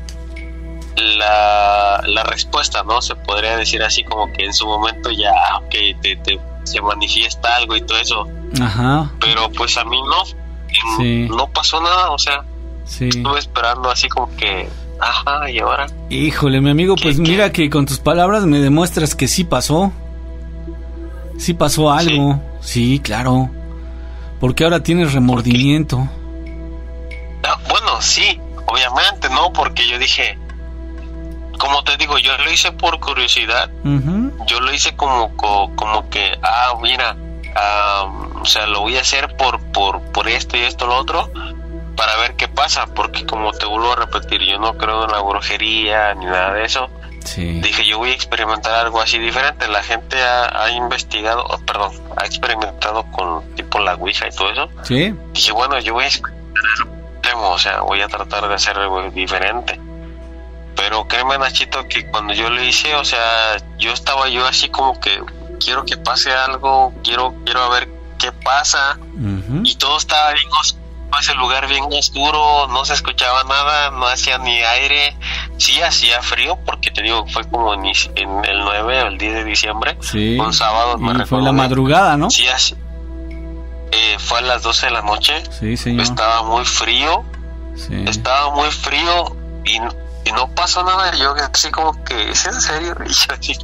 [SPEAKER 16] La, la respuesta, ¿no? Se podría decir así, como que en su momento ya, ok, te, te, se manifiesta algo y todo eso.
[SPEAKER 9] Ajá.
[SPEAKER 16] Pero pues a mí no,
[SPEAKER 9] sí.
[SPEAKER 16] no pasó nada, o sea,
[SPEAKER 9] sí.
[SPEAKER 16] estuve esperando así como que... Ajá, ¿y ahora?
[SPEAKER 9] Híjole, mi amigo, pues mira
[SPEAKER 16] qué?
[SPEAKER 9] que con tus palabras me demuestras que sí pasó. Sí pasó algo. Sí, sí, claro. Porque ahora tienes remordimiento.
[SPEAKER 16] Ah, bueno, sí, obviamente, ¿no? Porque yo dije, como te digo, yo lo hice por curiosidad.
[SPEAKER 9] Uh-huh.
[SPEAKER 16] Yo lo hice como, como, como que, ah, mira, um, o sea, lo voy a hacer por, por, por esto y esto, lo otro, para ver qué pasa, porque como te vuelvo a repetir, yo no creo en la brujería ni nada de eso.
[SPEAKER 9] Sí.
[SPEAKER 16] Dije, yo voy a experimentar algo así diferente. La gente ha, ha investigado, oh, perdón, ha experimentado con tipo la ouija y todo eso.
[SPEAKER 9] Sí.
[SPEAKER 16] Dije, bueno, yo voy a experimentar algo, o sea, voy a tratar de hacer algo diferente. Pero créeme, Nachito, que cuando yo lo hice, o sea, yo estaba yo así como que quiero que pase algo, quiero quiero ver qué pasa.
[SPEAKER 9] Uh-huh.
[SPEAKER 16] Y todo estaba bien oscuro. ese lugar bien oscuro, no se escuchaba nada, no hacía ni aire, sí hacía frío, porque te digo, fue como en, en el nueve o el diez de diciembre,
[SPEAKER 9] sí,
[SPEAKER 16] un sábado, me
[SPEAKER 9] y
[SPEAKER 16] recuerdo.
[SPEAKER 9] fue la madrugada, ¿no?
[SPEAKER 16] Sí, así, eh, fue a las doce de la noche,
[SPEAKER 9] sí, señor.
[SPEAKER 16] Estaba muy frío,
[SPEAKER 9] sí.
[SPEAKER 16] estaba muy frío, y, y no pasó nada, yo así como que, ¿es en serio? Y yo así,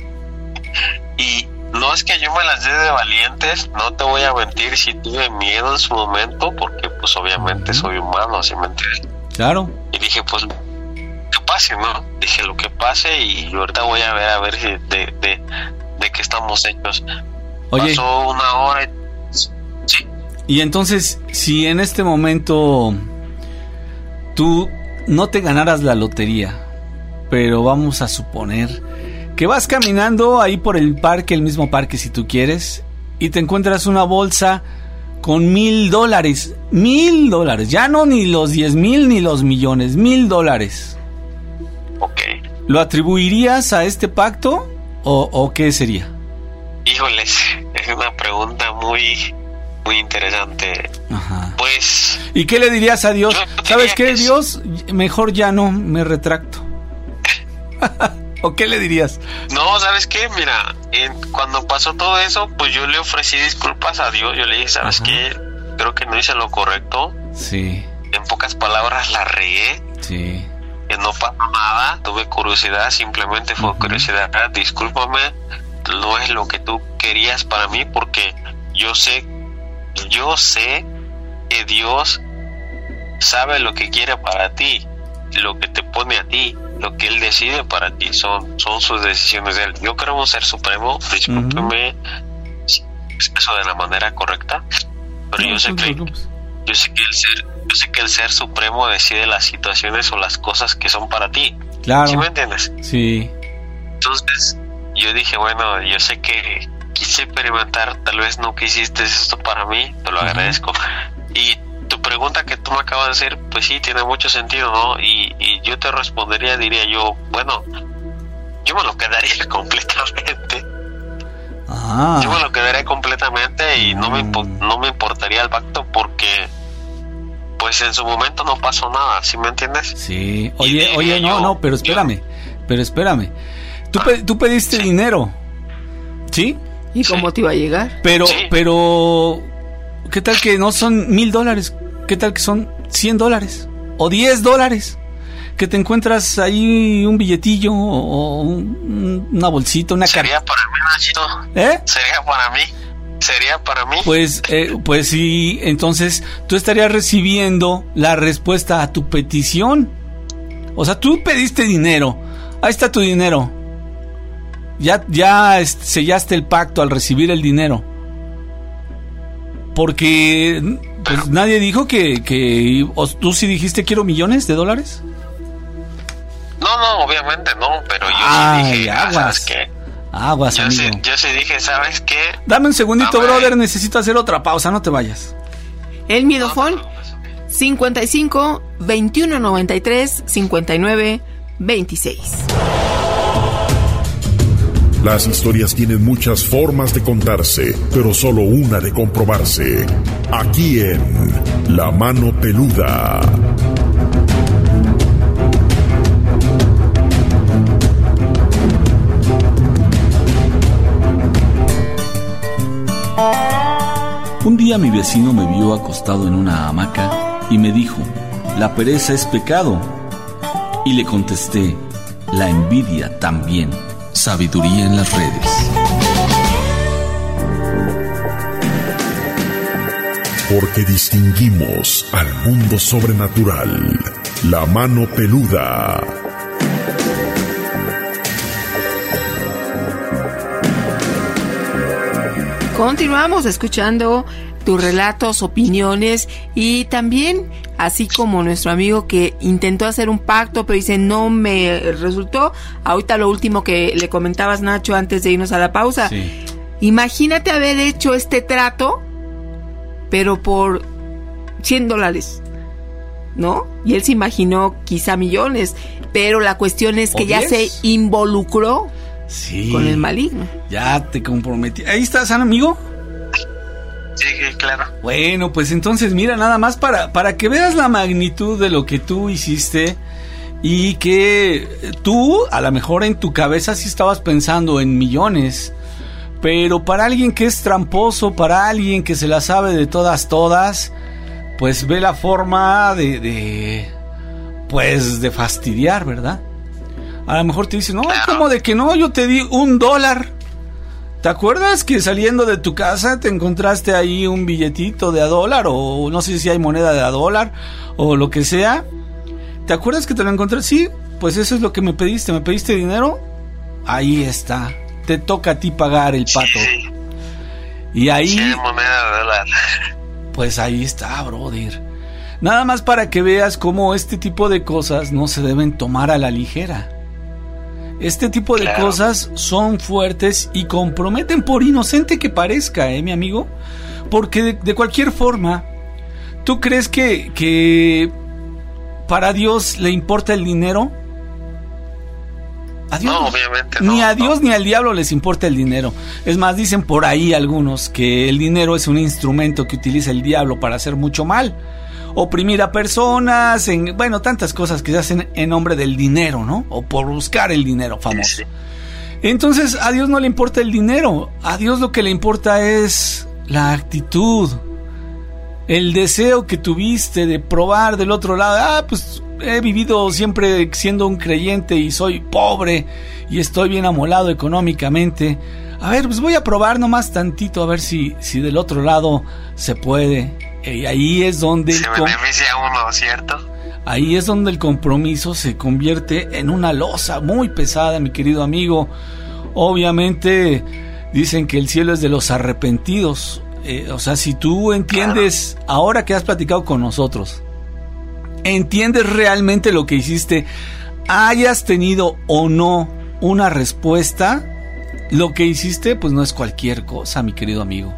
[SPEAKER 16] y no es que yo me las dé de valientes, no te voy a mentir, si tuve miedo en su momento, porque pues obviamente soy humano, ¿sí me entiendes?
[SPEAKER 9] Claro.
[SPEAKER 16] Y dije, pues, que pase, ¿no? Dije, lo que pase, y ahorita voy a ver, a ver si de, de, de qué estamos hechos.
[SPEAKER 9] Oye.
[SPEAKER 16] Pasó una hora y... Sí.
[SPEAKER 9] Y entonces, si en este momento tú no te ganaras la lotería, pero vamos a suponer que vas caminando ahí por el parque, el mismo parque si tú quieres, y te encuentras una bolsa con mil dólares, mil dólares, ya no ni los diez mil ni los millones, mil dólares.
[SPEAKER 16] Ok.
[SPEAKER 9] ¿Lo atribuirías a este pacto o, o qué sería?
[SPEAKER 16] Híjoles, es una pregunta muy, muy interesante.
[SPEAKER 9] Ajá.
[SPEAKER 16] Pues...
[SPEAKER 9] ¿Y qué le dirías a Dios? ¿Sabes qué, Dios? Mejor ya no, me retracto. ¿O qué le dirías?
[SPEAKER 16] No, ¿sabes qué? Mira, en, cuando pasó todo eso, pues yo le ofrecí disculpas a Dios. Yo le dije, ¿sabes Ajá. qué? Creo que no hice lo correcto.
[SPEAKER 9] Sí.
[SPEAKER 16] En pocas palabras, la regué.
[SPEAKER 9] Sí.
[SPEAKER 16] Que no pasó nada. Tuve curiosidad, simplemente fue uh-huh. curiosidad. Discúlpame, no es lo que tú querías para mí, porque yo sé, yo sé que Dios sabe lo que quiere para ti, lo que te pone a ti. Lo que él decide para ti son, son sus decisiones de él. Yo creo un ser supremo, discúlpeme uh-huh. si eso de la manera correcta, pero no, yo sé que yo sé que el ser, yo sé que el ser supremo decide las situaciones o las cosas que son para ti.
[SPEAKER 9] Claro.
[SPEAKER 16] ¿Sí me entiendes?
[SPEAKER 9] Sí.
[SPEAKER 16] Entonces, yo dije, bueno, yo sé que quise experimentar, tal vez no quisiste esto para mí, te lo uh-huh. agradezco. Y tu pregunta que tú me acabas de hacer, pues sí, tiene mucho sentido, ¿no? Y, y yo te respondería, diría yo, bueno, yo me lo quedaría completamente.
[SPEAKER 9] Ah.
[SPEAKER 16] Yo me lo quedaría completamente y mm. no me no me importaría el pacto porque, pues en su momento no pasó nada, ¿sí me entiendes?
[SPEAKER 9] Sí. Oye, oye, no, yo, no, pero espérame, yo... pero espérame. Tú, ah. pe- tú pediste sí. dinero, ¿sí?
[SPEAKER 8] ¿Y cómo sí. te iba a llegar?
[SPEAKER 9] Pero,
[SPEAKER 16] sí.
[SPEAKER 9] pero... ¿Qué tal que no son mil dólares? ¿Qué tal que son cien dólares? ¿O diez dólares? Que te encuentras ahí un billetillo o un, una bolsita, una carta.
[SPEAKER 16] Sería para mí, Nachito.
[SPEAKER 9] ¿Eh?
[SPEAKER 16] Sería para mí. Sería para mí.
[SPEAKER 9] Pues, eh, pues sí, entonces tú estarías recibiendo la respuesta a tu petición. O sea, tú pediste dinero. Ahí está tu dinero. Ya, ya sellaste el pacto al recibir el dinero. Porque pues, nadie dijo que, que o tú sí dijiste quiero millones de dólares.
[SPEAKER 16] No, no, obviamente no, pero yo
[SPEAKER 9] Ay,
[SPEAKER 16] sí dije,
[SPEAKER 9] aguas,
[SPEAKER 16] ¿sabes qué?
[SPEAKER 9] Aguas,
[SPEAKER 16] yo
[SPEAKER 9] amigo.
[SPEAKER 16] Sí, yo sí dije, ¿sabes qué?
[SPEAKER 9] Dame un segundito,
[SPEAKER 16] Dame.
[SPEAKER 9] brother, necesito hacer otra pausa, no te vayas.
[SPEAKER 8] El miedofón cincuenta y cinco, veintiuno noventa y tres, cincuenta y nueve, veintiséis.
[SPEAKER 12] Las historias tienen muchas formas de contarse, pero solo una de comprobarse. Aquí en La Mano Peluda.
[SPEAKER 15] Un día mi vecino me vio acostado en una hamaca y me dijo, la pereza es pecado. Y le contesté, la envidia también. Sabiduría en las redes.
[SPEAKER 12] Porque distinguimos al mundo sobrenatural. La Mano Peluda.
[SPEAKER 8] Continuamos escuchando tus relatos, opiniones y también, así como nuestro amigo que intentó hacer un pacto pero dice no me resultó. Ahorita lo último que le comentabas, Nacho, antes de irnos a la pausa.
[SPEAKER 9] Sí.
[SPEAKER 8] Imagínate haber hecho este trato pero por cien dólares, ¿no? Y él se imaginó quizá millones, pero la cuestión es que ya se involucró
[SPEAKER 9] sí.
[SPEAKER 8] con el maligno.
[SPEAKER 9] Ya te comprometí. Ahí estás, amigo.
[SPEAKER 16] Sí, claro.
[SPEAKER 9] Bueno, pues entonces mira, nada más para, para que veas la magnitud de lo que tú hiciste y que tú a lo mejor en tu cabeza sí estabas pensando en millones, pero para alguien que es tramposo, para alguien que se la sabe de todas, todas, pues ve la forma de, de pues de fastidiar, ¿verdad? A lo mejor te dicen, no, ¿cómo de que no? Yo te di un dólar. ¿Te acuerdas que saliendo de tu casa te encontraste ahí un billetito de a dólar? O no sé si hay moneda de a dólar o lo que sea. ¿Te acuerdas que te lo encontré? Sí, pues eso es lo que me pediste. ¿Me pediste dinero? Ahí está. Te toca a ti pagar el pato. Sí. Y ahí...
[SPEAKER 16] Sí, moneda de dólar.
[SPEAKER 9] Pues ahí está, brother. Nada más para que veas cómo este tipo de cosas no se deben tomar a la ligera. Este tipo de claro. cosas son fuertes y comprometen, por inocente que parezca, ¿eh, mi amigo? Porque de, de cualquier forma, ¿tú crees que, que para Dios le importa el dinero? A Dios,
[SPEAKER 16] no, obviamente no.
[SPEAKER 9] Ni a Dios
[SPEAKER 16] no.
[SPEAKER 9] ni al diablo les importa el dinero. Es más, dicen por ahí algunos que el dinero es un instrumento que utiliza el diablo para hacer mucho mal. Oprimir a personas, en, bueno, tantas cosas que se hacen en nombre del dinero, ¿no? O por buscar el dinero famoso. Sí. Entonces, a Dios no le importa el dinero. A Dios lo que le importa es la actitud, el deseo que tuviste de probar del otro lado. Ah, pues he vivido siempre siendo un creyente y soy pobre y estoy bien amolado económicamente. A ver, pues voy a probar nomás tantito a ver si, si del otro lado se puede. Y ahí es donde
[SPEAKER 16] se beneficia a uno, ¿cierto?
[SPEAKER 9] Ahí es donde el compromiso se convierte en una losa muy pesada, mi querido amigo. Obviamente dicen que el cielo es de los arrepentidos. Eh, o sea, si tú entiendes, claro. ahora que has platicado con nosotros, entiendes realmente lo que hiciste, hayas tenido o no una respuesta, lo que hiciste pues no es cualquier cosa, mi querido amigo.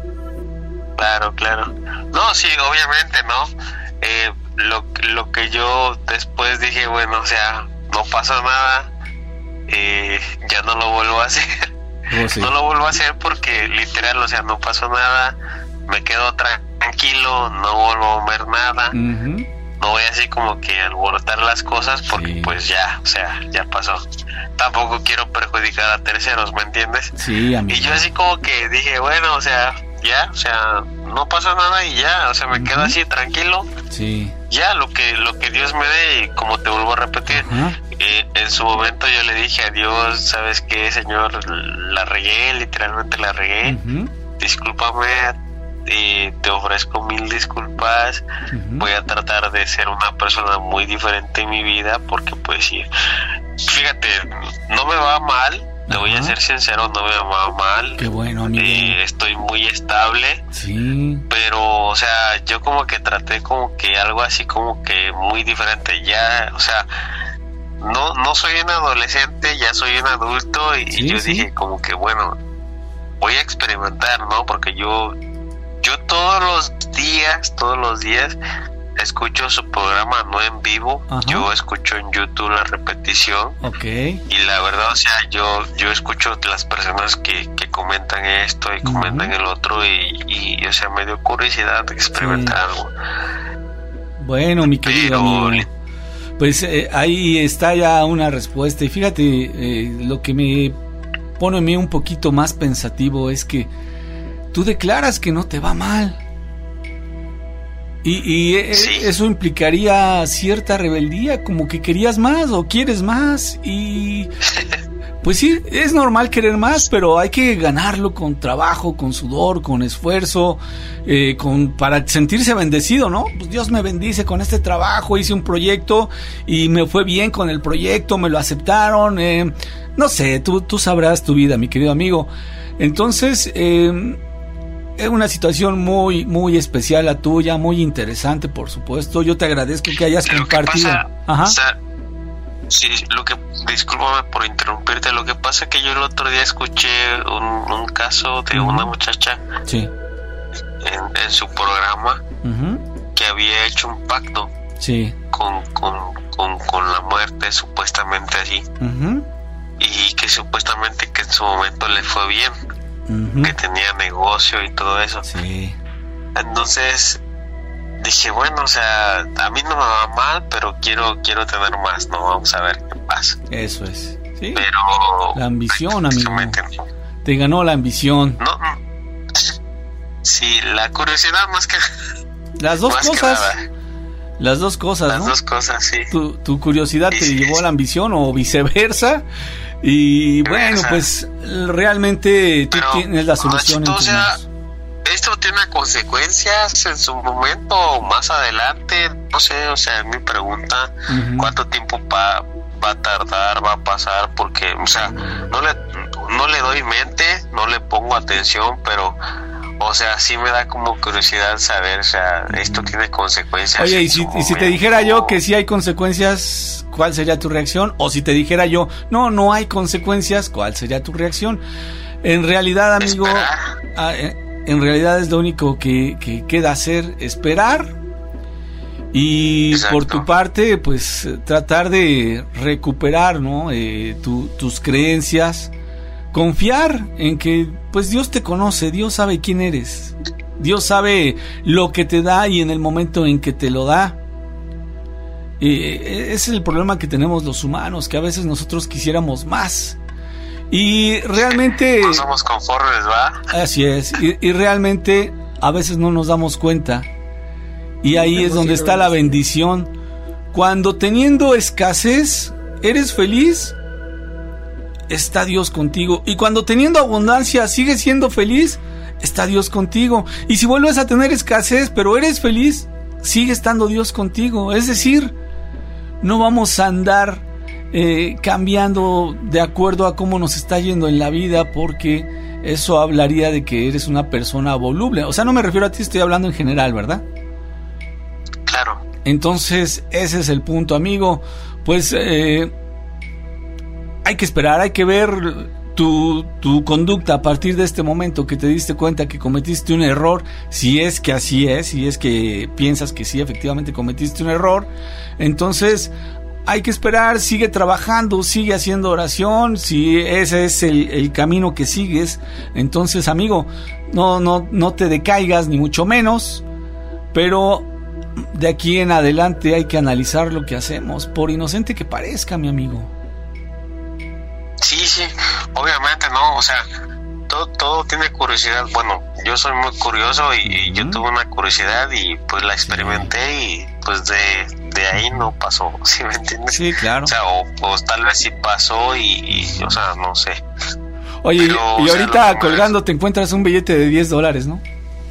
[SPEAKER 16] Claro, claro. No, sí, obviamente, ¿no? Eh, lo, lo que yo después dije, bueno, o sea, no pasa nada, eh, ya no lo vuelvo a hacer. Oh, sí. No lo vuelvo a hacer porque literal, o sea, no pasó nada, me quedo tranquilo, no vuelvo a ver nada. Uh-huh. No voy así como que a alborotar las cosas porque sí. pues ya, o sea, ya pasó. Tampoco quiero perjudicar a terceros, ¿me entiendes?
[SPEAKER 9] Sí, amigo.
[SPEAKER 16] Y yo así como que dije, bueno, o sea, ya, o sea, no pasa nada y ya, o sea, me uh-huh. quedo así tranquilo.
[SPEAKER 9] Sí.
[SPEAKER 16] Ya, lo que lo que Dios me dé, y como te vuelvo a repetir, uh-huh. eh, en su momento yo le dije a Dios, ¿sabes qué, Señor? La regué, literalmente la regué. Uh-huh. Discúlpame, eh, te ofrezco mil disculpas. Uh-huh. Voy a tratar de ser una persona muy diferente en mi vida, porque pues sí, fíjate, no me va mal. Te voy a ser sincero, no me va mal.
[SPEAKER 9] Qué bueno, amigo.
[SPEAKER 16] Eh, estoy muy estable.
[SPEAKER 9] Sí.
[SPEAKER 16] Pero, o sea, yo como que traté como que algo así como que muy diferente. Ya, o sea, no no soy un adolescente, ya soy un adulto. Y, sí, y yo sí. dije como que, bueno, voy a experimentar, ¿no? Porque yo, yo todos los días, todos los días... escucho su programa, no en vivo. Ajá. Yo escucho en YouTube la repetición.
[SPEAKER 9] Okay.
[SPEAKER 16] Y la verdad, o sea, yo yo escucho las personas que, que comentan esto y comentan uh-huh. el otro y, y, o sea, me dio curiosidad de experimentar sí. algo.
[SPEAKER 9] Bueno, mi querido
[SPEAKER 16] Pero,
[SPEAKER 9] amigo, pues eh, ahí está ya una respuesta. Y fíjate, eh, lo que me pone a mí un poquito más pensativo es que tú declaras que no te va mal. Y, y sí. eso implicaría cierta rebeldía, como que querías más o quieres más. Y pues sí, es normal querer más, pero hay que ganarlo con trabajo, con sudor, con esfuerzo, eh, con para sentirse bendecido, ¿no? Pues Dios me bendice con este trabajo, hice un proyecto y me fue bien con el proyecto, me lo aceptaron. Eh, no sé, tú, tú sabrás tu vida, mi querido amigo. Entonces... Eh, es una situación muy muy especial la tuya, muy interesante, por supuesto. Yo te agradezco que hayas
[SPEAKER 16] lo
[SPEAKER 9] compartido.
[SPEAKER 16] Que pasa,
[SPEAKER 9] Ajá.
[SPEAKER 16] O sea, sí, lo que, discúlpame por interrumpirte, lo que pasa es que yo el otro día escuché un, un caso de uh-huh. una muchacha
[SPEAKER 9] sí.
[SPEAKER 16] en, en su programa uh-huh. que había hecho un pacto
[SPEAKER 9] sí.
[SPEAKER 16] con, con, con, con la muerte, supuestamente así, uh-huh. y que supuestamente que en su momento le fue bien. uh-huh. que tenía negocio y todo eso.
[SPEAKER 9] Sí.
[SPEAKER 16] Entonces dije, bueno, o sea, a mí no me va mal, pero quiero quiero tener más, ¿no? Vamos a ver qué pasa.
[SPEAKER 9] Eso es. Sí.
[SPEAKER 16] Pero
[SPEAKER 9] la ambición, amigo. Te ganó la ambición.
[SPEAKER 16] No. Sí, la curiosidad más que
[SPEAKER 9] las dos
[SPEAKER 16] más
[SPEAKER 9] cosas. Las dos cosas,
[SPEAKER 16] Las
[SPEAKER 9] ¿no?
[SPEAKER 16] dos cosas, sí.
[SPEAKER 9] Tu, tu curiosidad
[SPEAKER 16] sí,
[SPEAKER 9] te
[SPEAKER 16] sí,
[SPEAKER 9] llevó
[SPEAKER 16] sí.
[SPEAKER 9] a la ambición o viceversa. Y bueno, pues realmente tú
[SPEAKER 16] pero,
[SPEAKER 9] tienes la solución
[SPEAKER 16] Nachito,
[SPEAKER 9] en tus
[SPEAKER 16] o sea,
[SPEAKER 9] manos.
[SPEAKER 16] Esto tiene consecuencias en su momento, más adelante, no sé, o sea, es mi pregunta, uh-huh. ¿cuánto tiempo pa, va a tardar, va a pasar? Porque, o sea, no le, no le doy mente, no le pongo atención, pero, o sea, sí me da como curiosidad saber, o sea, esto tiene consecuencias.
[SPEAKER 9] Oye, y si, y si te dijera yo que sí hay consecuencias, ¿cuál sería tu reacción? O si te dijera yo, no, no hay consecuencias, ¿cuál sería tu reacción? En realidad, amigo, a, en realidad es lo único que, que queda hacer, esperar. Y Exacto. por tu parte, pues tratar de recuperar, ¿no? Eh, tu, tus creencias, confiar en que pues Dios te conoce, Dios sabe quién eres, Dios sabe lo que te da y en el momento en que te lo da. Eh, ese es el problema que tenemos los humanos, que a veces nosotros quisiéramos más y realmente
[SPEAKER 16] no somos conformes, ¿va?
[SPEAKER 9] Así es, y, y realmente a veces no nos damos cuenta. Y ahí es donde está la bendición. Cuando teniendo escasez eres feliz, está Dios contigo. Y cuando teniendo abundancia sigues siendo feliz, está Dios contigo. Y si vuelves a tener escasez pero eres feliz, sigue estando Dios contigo. Es decir, no vamos a andar eh, cambiando de acuerdo a cómo nos está yendo en la vida, porque eso hablaría de que eres una persona voluble. O sea, no me refiero a ti, estoy hablando en general, ¿verdad?
[SPEAKER 16] Claro.
[SPEAKER 9] Entonces, ese es el punto, amigo. Pues eh, hay que esperar, hay que ver tu, tu conducta a partir de este momento que te diste cuenta que cometiste un error, si es que así es, si es que piensas que sí, efectivamente cometiste un error. Entonces, hay que esperar, sigue trabajando, sigue haciendo oración, si ese es el, el camino que sigues. Entonces, amigo, no, no, no te decaigas, ni mucho menos, pero de aquí en adelante hay que analizar lo que hacemos, por inocente que parezca, mi amigo.
[SPEAKER 16] Sí, sí, obviamente, ¿no? O sea, todo, todo tiene curiosidad. Bueno, yo soy muy curioso y, y yo tuve una curiosidad y pues la experimenté y pues de, de ahí no pasó, ¿sí me entiendes?
[SPEAKER 9] Sí, claro.
[SPEAKER 16] O sea, o, o tal vez sí pasó y, y, o sea, no sé.
[SPEAKER 9] Oye,
[SPEAKER 16] Pero,
[SPEAKER 9] y, y
[SPEAKER 16] o sea,
[SPEAKER 9] ahorita colgando te encuentras un billete de diez dólares, ¿no?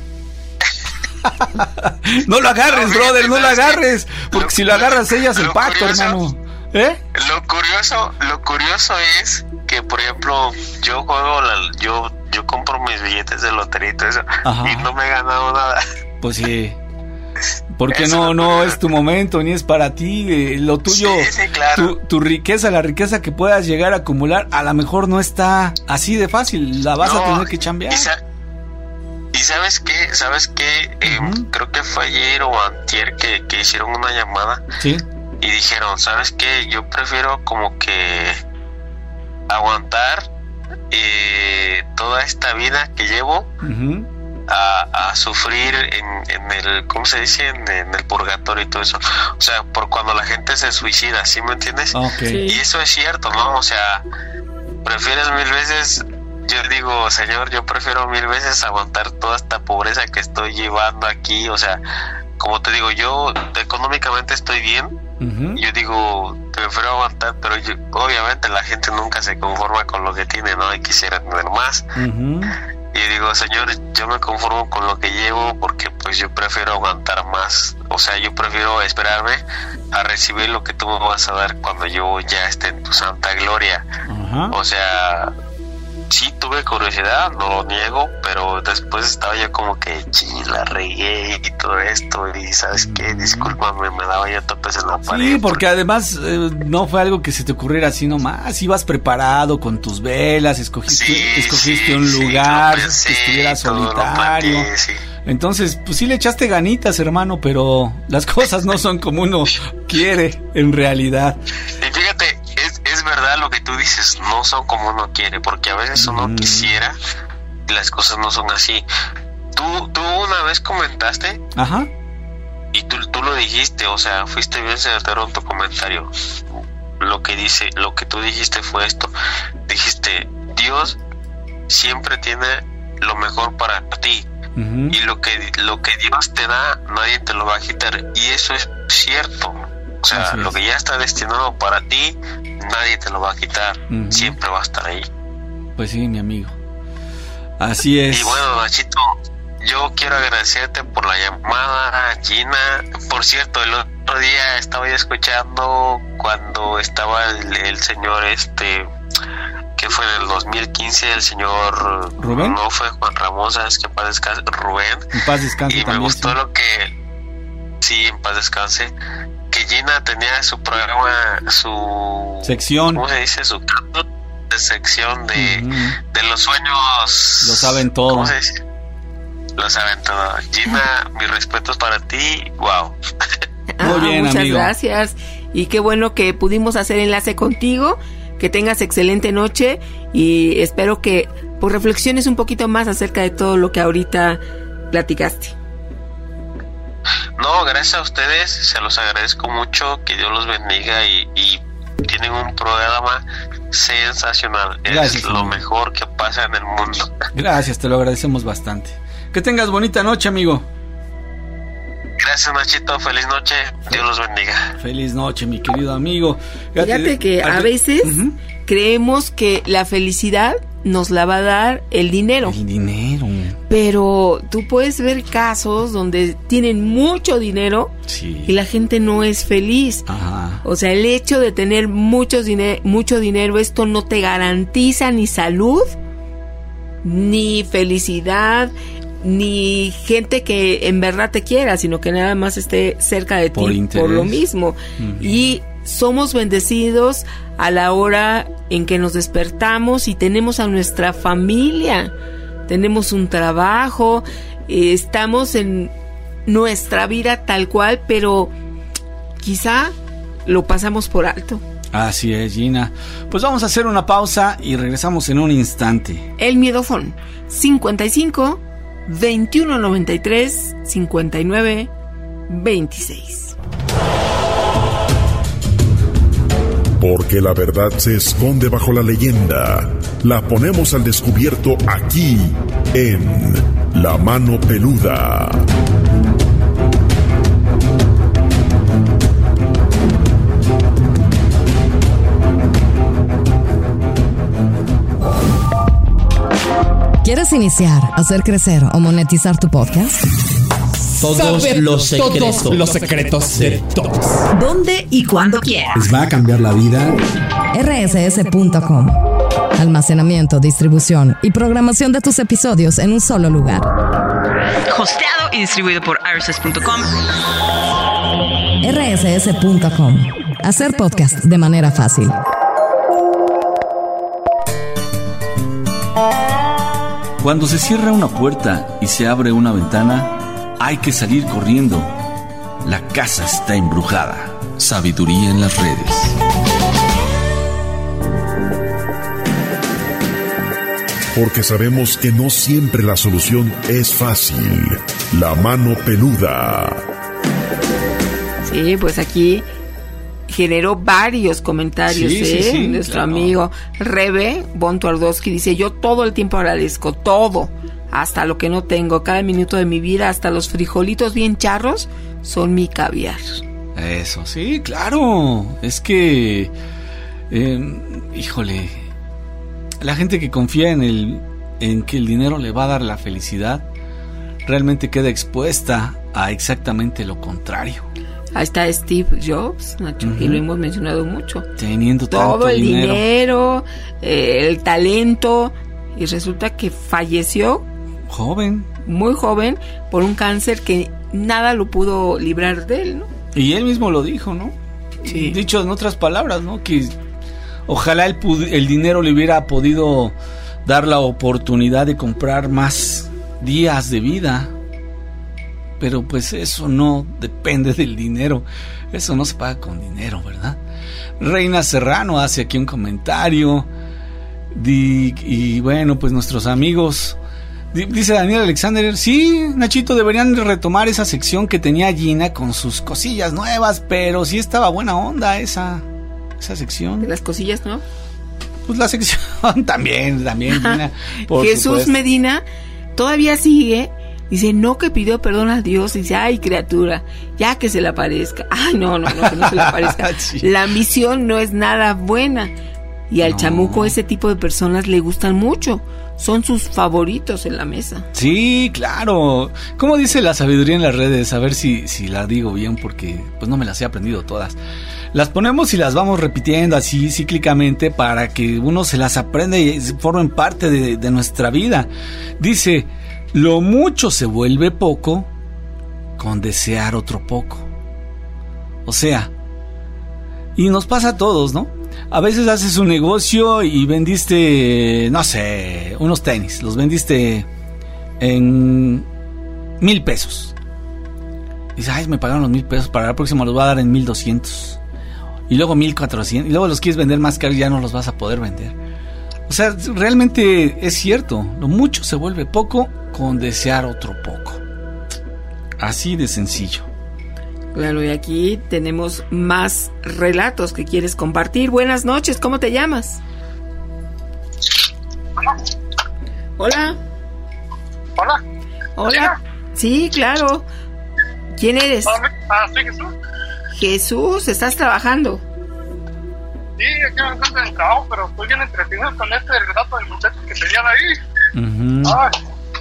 [SPEAKER 9] No lo agarres, no, brother, no lo agarres, porque lo, si lo agarras ellas el pacto, curioso, hermano. ¿Eh?
[SPEAKER 16] Lo curioso, lo curioso es que, por ejemplo, yo juego, la, yo, yo compro mis billetes de lotería y todo eso, Ajá. y no me he ganado nada.
[SPEAKER 9] Pues sí. Porque eso no, no es tu momento, ni es para ti, eh, lo tuyo,
[SPEAKER 16] sí, sí, claro.
[SPEAKER 9] tu, tu riqueza, la riqueza que puedas llegar a acumular, a lo mejor no está así de fácil, la vas no, a tener que chambear.
[SPEAKER 16] Y sabes qué, sabes qué, eh, uh-huh. creo que fue ayer o antier que, que hicieron una llamada,
[SPEAKER 9] sí,
[SPEAKER 16] y dijeron, sabes qué, yo prefiero como que aguantar eh, toda esta vida que llevo uh-huh. a, a sufrir en, en el, ¿cómo se dice? En, en el purgatorio y todo eso, o sea, por cuando la gente se suicida, ¿sí me entiendes?
[SPEAKER 9] Okay.
[SPEAKER 16] Y eso es cierto, ¿no? O sea, prefieres mil veces. Yo digo, Señor, yo prefiero mil veces aguantar toda esta pobreza que estoy llevando aquí. O sea, como te digo, yo económicamente estoy bien. Uh-huh. Yo digo, prefiero aguantar, pero yo, obviamente la gente nunca se conforma con lo que tiene, ¿no? Y quisiera tener más.
[SPEAKER 9] Uh-huh.
[SPEAKER 16] Y digo, Señor, yo me conformo con lo que llevo porque pues yo prefiero aguantar más. O sea, yo prefiero esperarme a recibir lo que tú me vas a dar cuando yo ya esté en tu santa gloria.
[SPEAKER 9] Uh-huh.
[SPEAKER 16] O sea... Sí, tuve curiosidad, no lo niego, pero después estaba yo como que sí, la regué y todo esto, y ¿sabes qué? Discúlpame, me daba yo topes en la pared.
[SPEAKER 9] Sí, porque además eh, no fue algo que se te ocurriera así nomás, ibas preparado con tus velas, escogiste, sí, escogiste sí, un lugar, sí, pensé, que estuviera solitario. Planteé, sí. Entonces, pues sí le echaste ganitas, hermano, pero las cosas no son como uno quiere en realidad.
[SPEAKER 16] Y fíjate, es, es verdad lo que tú dices, no son como uno quiere, porque a veces uno mm. quisiera, y las cosas no son así. Tú, tú una vez comentaste,
[SPEAKER 9] ajá,
[SPEAKER 16] y tú, tú lo dijiste, o sea, fuiste bien certero en tu comentario. Lo que dice, lo que tú dijiste fue esto. Dijiste, Dios siempre tiene lo mejor para ti. Uh-huh. Y lo que, lo que Dios te da, nadie te lo va a quitar. Y eso es cierto. O sea, lo que ya está destinado para ti, nadie te lo va a quitar. Uh-huh. Siempre va a estar ahí.
[SPEAKER 9] Pues sí, mi amigo. Así es.
[SPEAKER 16] Y bueno, Nachito, yo quiero agradecerte por la llamada, Gina. Por cierto, el otro día estaba yo escuchando cuando estaba el, el señor este, que fue en el dos mil quince, el señor
[SPEAKER 9] Rubén.
[SPEAKER 16] No fue Juan Ramón, sabes que en paz descanse, Rubén.
[SPEAKER 9] En paz descanse.
[SPEAKER 16] Y
[SPEAKER 9] también,
[SPEAKER 16] me gustó
[SPEAKER 9] sí.
[SPEAKER 16] lo que, sí, en paz descanse, que Gina tenía su programa, su
[SPEAKER 9] sección.
[SPEAKER 16] ¿Cómo se dice? Su de sección de, uh-huh. de los sueños.
[SPEAKER 9] Lo saben todo.
[SPEAKER 16] ¿Cómo se dice? Lo saben todo. Gina, mis respetos para ti. Wow.
[SPEAKER 8] Muy bien, ah, muchas
[SPEAKER 9] amigo.
[SPEAKER 8] gracias. Y qué bueno que pudimos hacer enlace contigo. Que tengas excelente noche y espero que pues reflexiones un poquito más acerca de todo lo que ahorita platicaste.
[SPEAKER 16] No, gracias a ustedes, se los agradezco mucho, que Dios los bendiga y, y tienen un programa sensacional. Gracias, es lo amigo. Mejor que pasa en el mundo.
[SPEAKER 9] Gracias, te lo agradecemos bastante. Que tengas bonita noche, amigo.
[SPEAKER 16] Gracias, Nachito, feliz noche, Dios los bendiga.
[SPEAKER 9] Feliz noche, mi querido amigo.
[SPEAKER 8] Fíjate, Fíjate que a veces uh-huh. creemos que la felicidad nos la va a dar el dinero.
[SPEAKER 9] El dinero.
[SPEAKER 8] Pero tú puedes ver casos donde tienen mucho dinero
[SPEAKER 9] sí.
[SPEAKER 8] y la gente no es feliz.
[SPEAKER 9] Ajá.
[SPEAKER 8] O sea, el hecho de tener mucho dinero, mucho dinero, esto no te garantiza ni salud, ni felicidad, ni gente que en verdad te quiera, sino que nada más esté cerca de
[SPEAKER 9] por
[SPEAKER 8] ti
[SPEAKER 9] interés.
[SPEAKER 8] Por lo mismo. Uh-huh. Y somos bendecidos a la hora en que nos despertamos y tenemos a nuestra familia, tenemos un trabajo, eh, estamos en nuestra vida tal cual, pero quizá lo pasamos por alto.
[SPEAKER 9] Así es, Gina. Pues vamos a hacer una pausa y regresamos en un instante.
[SPEAKER 8] El Miedofón cincuenta y cinco veintiuno noventa y tres cincuenta y nueve veintiséis.
[SPEAKER 12] Porque la verdad se esconde bajo la leyenda. La ponemos al descubierto aquí en La Mano Peluda.
[SPEAKER 1] ¿Quieres iniciar, hacer crecer o monetizar tu podcast?
[SPEAKER 17] Todos Saber los secretos, todos los secretos de todos.
[SPEAKER 1] ¿Dónde y cuándo quieras?
[SPEAKER 17] Les va a cambiar la vida.
[SPEAKER 1] R S S punto com. Almacenamiento, distribución y programación de tus episodios en un solo lugar.
[SPEAKER 19] Hosteado y distribuido por R S S punto com.
[SPEAKER 1] R S S punto com. Hacer podcast de manera fácil.
[SPEAKER 15] Cuando se cierra una puerta y se abre una ventana, hay que salir corriendo. La casa está embrujada. Sabiduría en las redes.
[SPEAKER 12] Porque sabemos que no siempre la solución es fácil. La Mano Peluda.
[SPEAKER 8] Sí, pues aquí generó varios comentarios,
[SPEAKER 9] sí,
[SPEAKER 8] ¿eh?
[SPEAKER 9] Sí, sí,
[SPEAKER 8] Nuestro
[SPEAKER 9] claro.
[SPEAKER 8] amigo Rebe Bon Twardowski dice: yo todo el tiempo agradezco, todo, hasta lo que no tengo, cada minuto de mi vida, hasta los frijolitos bien charros son mi caviar.
[SPEAKER 9] Eso, sí, claro. Es que, eh, híjole, la gente que confía en el, en que el dinero le va a dar la felicidad, realmente queda expuesta a exactamente lo contrario.
[SPEAKER 8] Ahí está Steve Jobs, Nacho, uh-huh. que lo hemos mencionado mucho.
[SPEAKER 9] Teniendo
[SPEAKER 8] todo
[SPEAKER 9] tanto
[SPEAKER 8] el
[SPEAKER 9] dinero,
[SPEAKER 8] dinero eh, el talento, y resulta que falleció
[SPEAKER 9] joven,
[SPEAKER 8] muy joven, por un cáncer que nada lo pudo librar de él, ¿no?
[SPEAKER 9] Y él mismo lo dijo, ¿no?
[SPEAKER 8] Sí.
[SPEAKER 9] Dicho en otras palabras, ¿no? Que ojalá el, el dinero le hubiera podido dar la oportunidad de comprar más días de vida. Pero pues eso no depende del dinero. Eso no se paga con dinero, ¿verdad? Reina Serrano hace aquí un comentario. Di, y bueno, pues nuestros amigos Dice Daniel Alexander, sí, Nachito, deberían retomar esa sección que tenía Gina con sus cosillas nuevas, pero sí estaba buena onda esa, esa sección.
[SPEAKER 8] ¿De las cosillas, no?
[SPEAKER 9] Pues la sección también, también, Gina.
[SPEAKER 8] Por Jesús supuesto. Medina todavía sigue, dice, no, que pidió perdón a Dios, dice, ay, criatura, ya que se le aparezca. Ay, no, no, no, que no se le aparezca. Sí. La ambición no es nada buena. Y al no. chamuco ese tipo de personas le gustan mucho. Son sus favoritos en la mesa.
[SPEAKER 9] Sí, claro. ¿Cómo dice la sabiduría en las redes? A ver si, si la digo bien, porque pues no me las he aprendido todas. Las ponemos y las vamos repitiendo así cíclicamente para que uno se las aprenda y formen parte de, de nuestra vida. Dice, lo mucho se vuelve poco con desear otro poco. O sea, y nos pasa a todos, ¿no? A veces haces un negocio y vendiste, no sé, unos tenis. Los vendiste en mil pesos. Y dices, ay, me pagaron los mil pesos, para la próxima los voy a dar en mil doscientos. Y luego mil cuatrocientos. Y luego los quieres vender más caro y ya no los vas a poder vender. O sea, realmente es cierto. Lo mucho se vuelve poco con desear otro poco. Así de sencillo.
[SPEAKER 8] Claro, y aquí tenemos más relatos que quieres compartir. Buenas noches, ¿cómo te llamas? Hola.
[SPEAKER 11] Hola.
[SPEAKER 8] Hola. Sí, claro. ¿Quién eres?
[SPEAKER 11] Ah, soy Jesús.
[SPEAKER 8] Jesús, ¿estás trabajando?
[SPEAKER 11] Sí, aquí me encuentro en el trabajo, pero estoy bien entretenido con este relato del muchacho que tenían ahí. Uh-huh. Ay.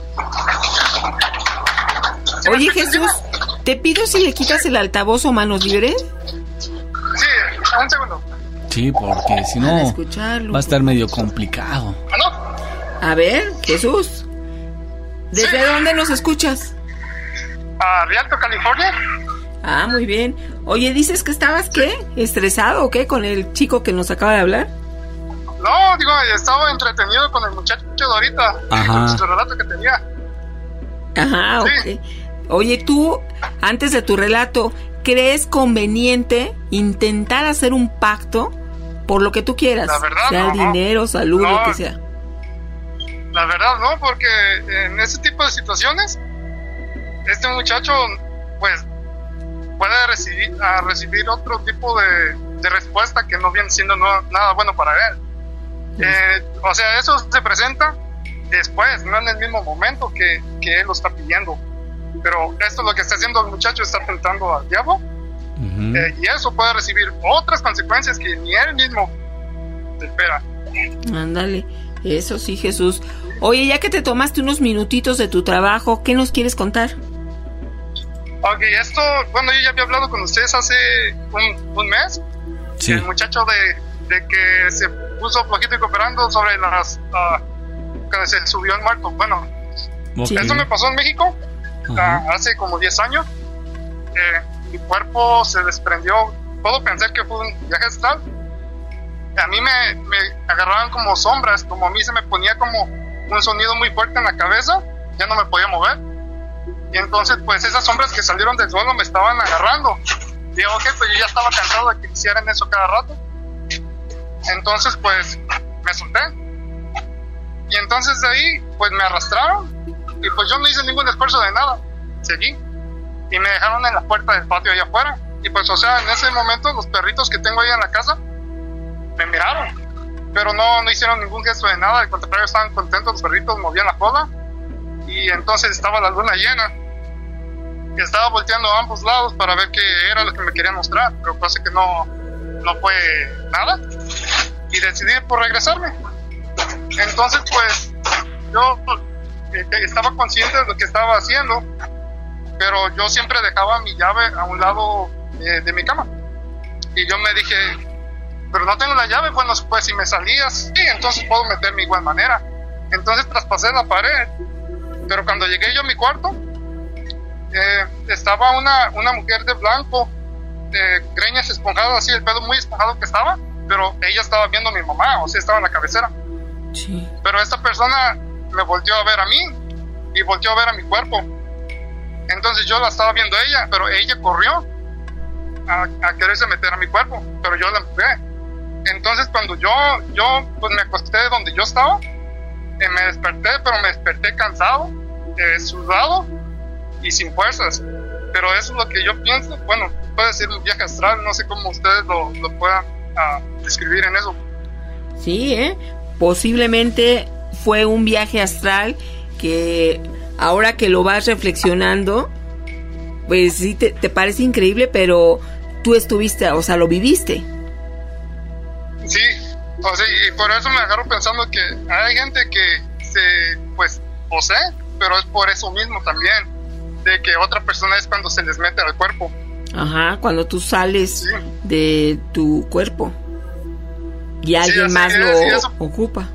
[SPEAKER 8] Oye, Jesús, te pido si le quitas el altavoz o manos libres.
[SPEAKER 11] Sí, un segundo.
[SPEAKER 9] Sí, porque si no va a estar medio complicado.
[SPEAKER 11] ¿Aló?
[SPEAKER 8] A ver, Jesús, ¿desde sí. dónde nos escuchas?
[SPEAKER 11] A Rialto, California.
[SPEAKER 8] Ah, muy bien. Oye, ¿dices que estabas, qué? ¿Estresado o qué con el chico que nos acaba de hablar?
[SPEAKER 11] No, digo, estaba entretenido con el muchacho de ahorita.
[SPEAKER 9] Ajá.
[SPEAKER 11] Con su relato que tenía.
[SPEAKER 8] Ajá, sí. Ok. Oye, tú, antes de tu relato, ¿crees conveniente intentar hacer un pacto por lo que tú quieras?
[SPEAKER 11] La verdad,
[SPEAKER 8] sea
[SPEAKER 11] no,
[SPEAKER 8] dinero,
[SPEAKER 11] no.
[SPEAKER 8] salud,
[SPEAKER 11] no,
[SPEAKER 8] lo que sea.
[SPEAKER 11] La verdad no, porque en ese tipo de situaciones, este muchacho, pues, puede recibir, a recibir otro tipo de, de respuesta que no viene siendo no, nada bueno para él. Sí. Eh, o sea, eso se presenta después, no en el mismo momento que, que él lo está pidiendo. Pero esto es lo que está haciendo el muchacho, está tentando al diablo. Uh-huh. eh, y eso puede recibir otras consecuencias que ni él mismo se espera.
[SPEAKER 8] Ándale, eso sí, Jesús. Oye, ya que te tomaste unos minutitos de tu trabajo, ¿qué nos quieres contar?
[SPEAKER 11] Ok, esto, bueno, yo ya había hablado con ustedes hace un, un mes. Sí. El muchacho de, de que se puso flojito y cooperando sobre las... Uh, que se subió al muerto. Bueno, okay. Esto me pasó en México. Uh, hace como diez años. eh, mi cuerpo se desprendió. Puedo pensar que fue un viaje astral. A mí me, me agarraban como sombras, como a mí se me ponía como un sonido muy fuerte en la cabeza, ya no me podía mover, y entonces pues esas sombras que salieron del suelo me estaban agarrando. Digo, ok, pues yo ya estaba cansado de que hicieran eso cada rato, entonces pues me solté, y entonces de ahí pues me arrastraron, y pues yo no hice ningún esfuerzo de nada, seguí, y me dejaron en la puerta del patio allá afuera, y pues o sea, en ese momento los perritos que tengo ahí en la casa me miraron, pero no, no hicieron ningún gesto de nada, al contrario, estaban contentos, los perritos movían la cola, y entonces estaba la luna llena, y estaba volteando a ambos lados para ver qué era lo que me querían mostrar, pero parece que no, no fue nada, y decidí por regresarme. Entonces pues yo eh, estaba consciente de lo que estaba haciendo, pero yo siempre dejaba mi llave a un lado eh, de mi cama, y yo me dije, pero no tengo la llave, bueno, pues si me salías, sí, entonces puedo meterme de igual manera. Entonces traspasé la pared, pero cuando llegué yo a mi cuarto, eh, estaba una, una mujer de blanco, de greñas esponjadas, así, el pelo muy esponjado que estaba, pero ella estaba viendo a mi mamá, o sea, estaba en la cabecera.
[SPEAKER 8] Sí.
[SPEAKER 11] Pero esta persona me volteó a ver a mí, y volteó a ver a mi cuerpo. Entonces yo la estaba viendo a ella, pero ella corrió a, a quererse meter a mi cuerpo, pero yo la empujé. Entonces cuando yo, yo pues me acosté donde yo estaba,
[SPEAKER 20] eh, me desperté, pero me desperté cansado, eh, sudado y sin fuerzas. Pero eso es lo que yo pienso. Bueno, puede ser un viaje astral, no sé cómo ustedes lo, lo puedan uh, describir en eso.
[SPEAKER 8] Sí, ¿eh? Posiblemente fue un viaje astral que ahora que lo vas reflexionando, pues sí te, te parece increíble, pero tú estuviste, o sea, lo viviste.
[SPEAKER 20] Sí, o sea, y por eso me agarro pensando que hay gente que se, pues, posee, pero es por eso mismo también, de que otra persona es cuando se les mete al cuerpo.
[SPEAKER 8] Ajá, cuando tú sales sí. de tu cuerpo y alguien
[SPEAKER 20] sí,
[SPEAKER 8] más
[SPEAKER 20] es,
[SPEAKER 8] lo
[SPEAKER 20] eso,
[SPEAKER 8] ocupa.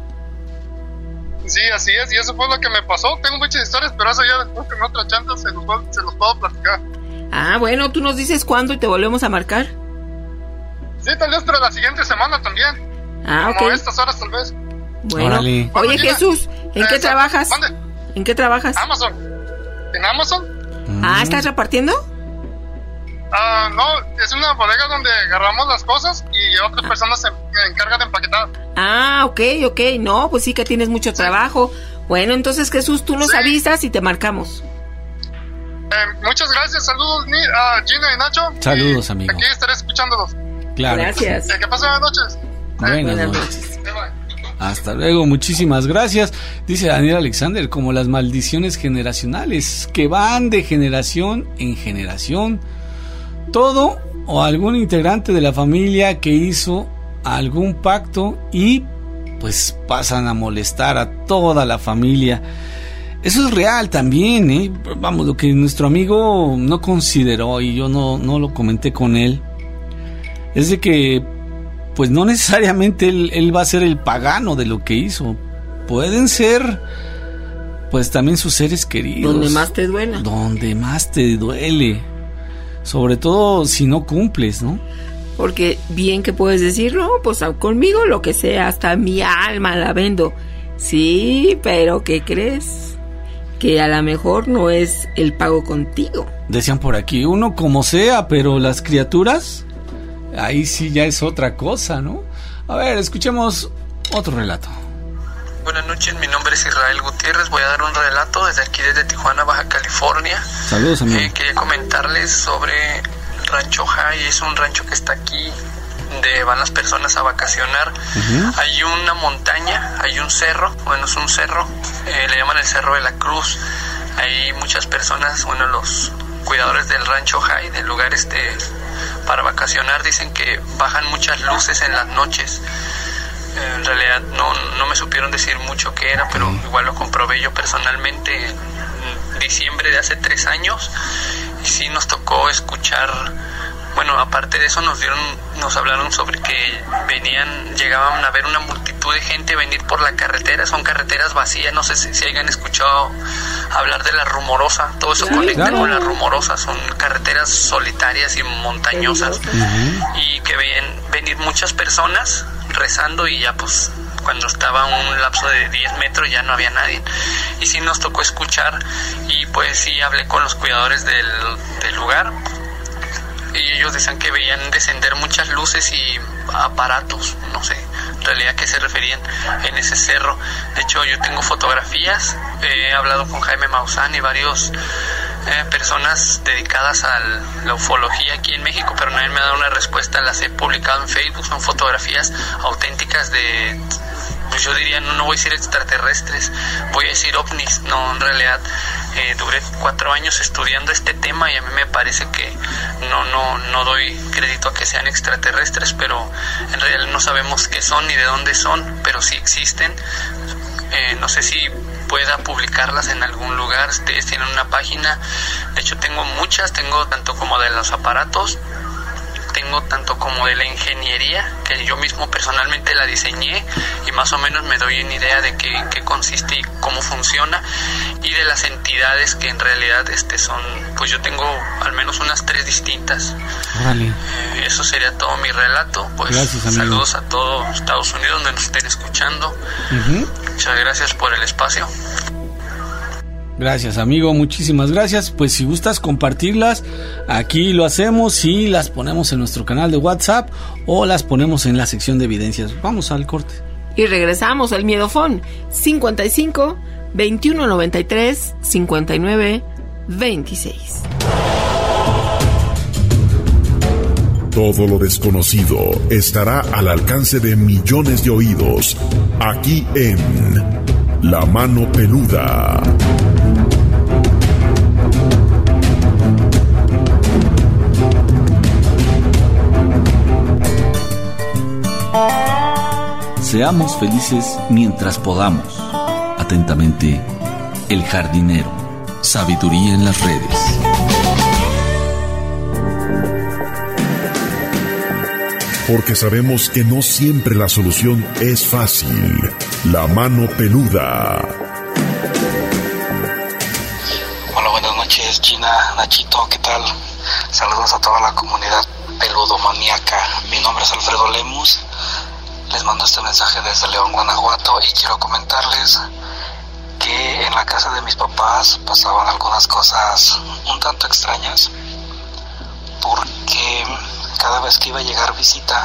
[SPEAKER 20] Sí, así es, y eso fue lo que me pasó. Tengo muchas historias, pero eso ya después en otra chanta se los, se los puedo platicar.
[SPEAKER 8] Ah, bueno, tú nos dices cuándo y te volvemos a marcar.
[SPEAKER 20] Sí, tal vez, pero la siguiente semana también.
[SPEAKER 8] Ah,
[SPEAKER 20] como
[SPEAKER 8] ok.
[SPEAKER 20] estas horas tal vez.
[SPEAKER 8] Bueno,
[SPEAKER 9] Órale.
[SPEAKER 8] Oye Jesús, ¿en eh, qué trabajas?
[SPEAKER 20] ¿Dónde?
[SPEAKER 8] ¿En qué trabajas?
[SPEAKER 20] Amazon. ¿En Amazon?
[SPEAKER 9] Mm.
[SPEAKER 8] Ah, ¿estás repartiendo?
[SPEAKER 20] Ah, uh, no, es una bodega donde agarramos las cosas y otras personas se encargan de empaquetar.
[SPEAKER 8] Ah, ok, ok, no, pues sí que tienes mucho trabajo. Bueno, entonces Jesús, tú nos sí. avisas y te marcamos.
[SPEAKER 20] Eh, muchas gracias, saludos a uh, Gina y Nacho.
[SPEAKER 9] Saludos,
[SPEAKER 20] y
[SPEAKER 9] amigo.
[SPEAKER 20] Aquí estaré escuchándolos.
[SPEAKER 9] Claro.
[SPEAKER 8] Gracias.
[SPEAKER 20] Eh, que pasen buenas noches.
[SPEAKER 9] Buenas, buenas noches. noches. Hasta luego, muchísimas gracias. Dice Daniel Alexander, como las maldiciones generacionales que van de generación en generación. Todo o algún integrante de la familia que hizo algún pacto y pues pasan a molestar a toda la familia. Eso es real también, ¿eh? Vamos, lo que nuestro amigo no consideró y yo no, no lo comenté con él, es de que pues no necesariamente él, él va a ser el pagano de lo que hizo. Pueden ser pues también sus seres queridos.
[SPEAKER 8] Donde más te duela.
[SPEAKER 9] Donde más te duele. Sobre todo si no cumples, ¿no?
[SPEAKER 8] Porque bien que puedes decir, no, pues conmigo lo que sea, hasta mi alma la vendo. Sí, pero ¿qué crees? Que a lo mejor no es el pago contigo.
[SPEAKER 9] Decían por aquí, uno como sea, pero las criaturas, ahí sí ya es otra cosa, ¿no? A ver, escuchemos otro relato.
[SPEAKER 21] Buenas noches, mi nombre es Israel Gutiérrez, voy a dar un relato desde aquí, desde Tijuana, Baja California.
[SPEAKER 9] Saludos, amigo.
[SPEAKER 21] Eh, quería comentarles sobre Rancho High, es un rancho que está aquí, donde van las personas a vacacionar. Uh-huh. Hay una montaña, hay un cerro, bueno, es un cerro, eh, le llaman el Cerro de la Cruz. Hay muchas personas, bueno, los cuidadores del Rancho High, del lugar este para vacacionar, dicen que bajan muchas luces en las noches. En realidad no, no me supieron decir mucho qué era, pero igual lo comprobé yo personalmente en diciembre de hace tres años y sí nos tocó escuchar. Bueno, aparte de eso nos dieron, nos hablaron sobre que venían, llegaban a ver una multitud de gente venir por la carretera. Son carreteras vacías, no sé si, si hayan escuchado hablar de la Rumorosa. Todo eso sí, conecta claro. con la Rumorosa. Son carreteras solitarias y montañosas. Uh-huh. Y que veían venir muchas personas rezando y ya pues cuando estaba un lapso de diez metros ya no había nadie. Y sí nos tocó escuchar y pues sí hablé con los cuidadores del, del lugar. Y ellos decían que veían descender muchas luces y aparatos, no sé en realidad a qué se referían en ese cerro. De hecho yo tengo fotografías, he hablado con Jaime Maussan y varios eh, personas dedicadas a la ufología aquí en México, pero nadie me ha dado una respuesta. Las he publicado en Facebook, son fotografías auténticas de, pues yo diría, no, no voy a decir extraterrestres, voy a decir ovnis. No, en realidad eh, duré cuatro años estudiando este tema y a mí me parece que no, no, no doy crédito a que sean extraterrestres, pero en realidad no sabemos qué son ni de dónde son, pero sí existen. Eh, no sé si pueda publicarlas en algún lugar. Ustedes tienen una página, de hecho tengo muchas, tengo tanto como de los aparatos, tengo tanto como de la ingeniería, que yo mismo personalmente la diseñé y más o menos me doy una idea de qué, qué consiste y cómo funciona, y de las entidades que en realidad este son, pues yo tengo al menos unas tres distintas.
[SPEAKER 9] Vale.
[SPEAKER 21] Eh, eso sería todo mi relato. Pues gracias, saludos a todo Estados Unidos donde nos estén escuchando. Uh-huh. Muchas gracias por el espacio.
[SPEAKER 9] Gracias, amigo, muchísimas gracias. Pues si gustas compartirlas, aquí lo hacemos y las ponemos en nuestro canal de WhatsApp o las ponemos en la sección de evidencias. Vamos al corte.
[SPEAKER 8] Y regresamos al Miedofón cincuenta y cinco, veintiuno noventa y tres, cincuenta y nueve, veintiséis.
[SPEAKER 12] Todo lo desconocido estará al alcance de millones de oídos, aquí en La Mano Peluda.
[SPEAKER 15] Seamos felices mientras podamos. Atentamente, El Jardinero. Sabiduría en las redes.
[SPEAKER 12] Porque sabemos que no siempre la solución es fácil. La Mano Peluda.
[SPEAKER 4] Hola, buenas noches, Gina, Nachito, ¿qué tal? Saludos a toda la comunidad peludomaníaca. Mi nombre es Alfredo Lemus. Les mando este mensaje desde León, Guanajuato, y quiero comentarles que en la casa de mis papás pasaban algunas cosas un tanto extrañas, porque cada vez que iba a llegar visita,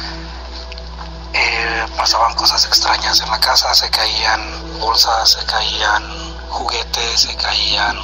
[SPEAKER 4] eh, pasaban cosas extrañas en la casa. Se caían bolsas, se caían juguetes, se caían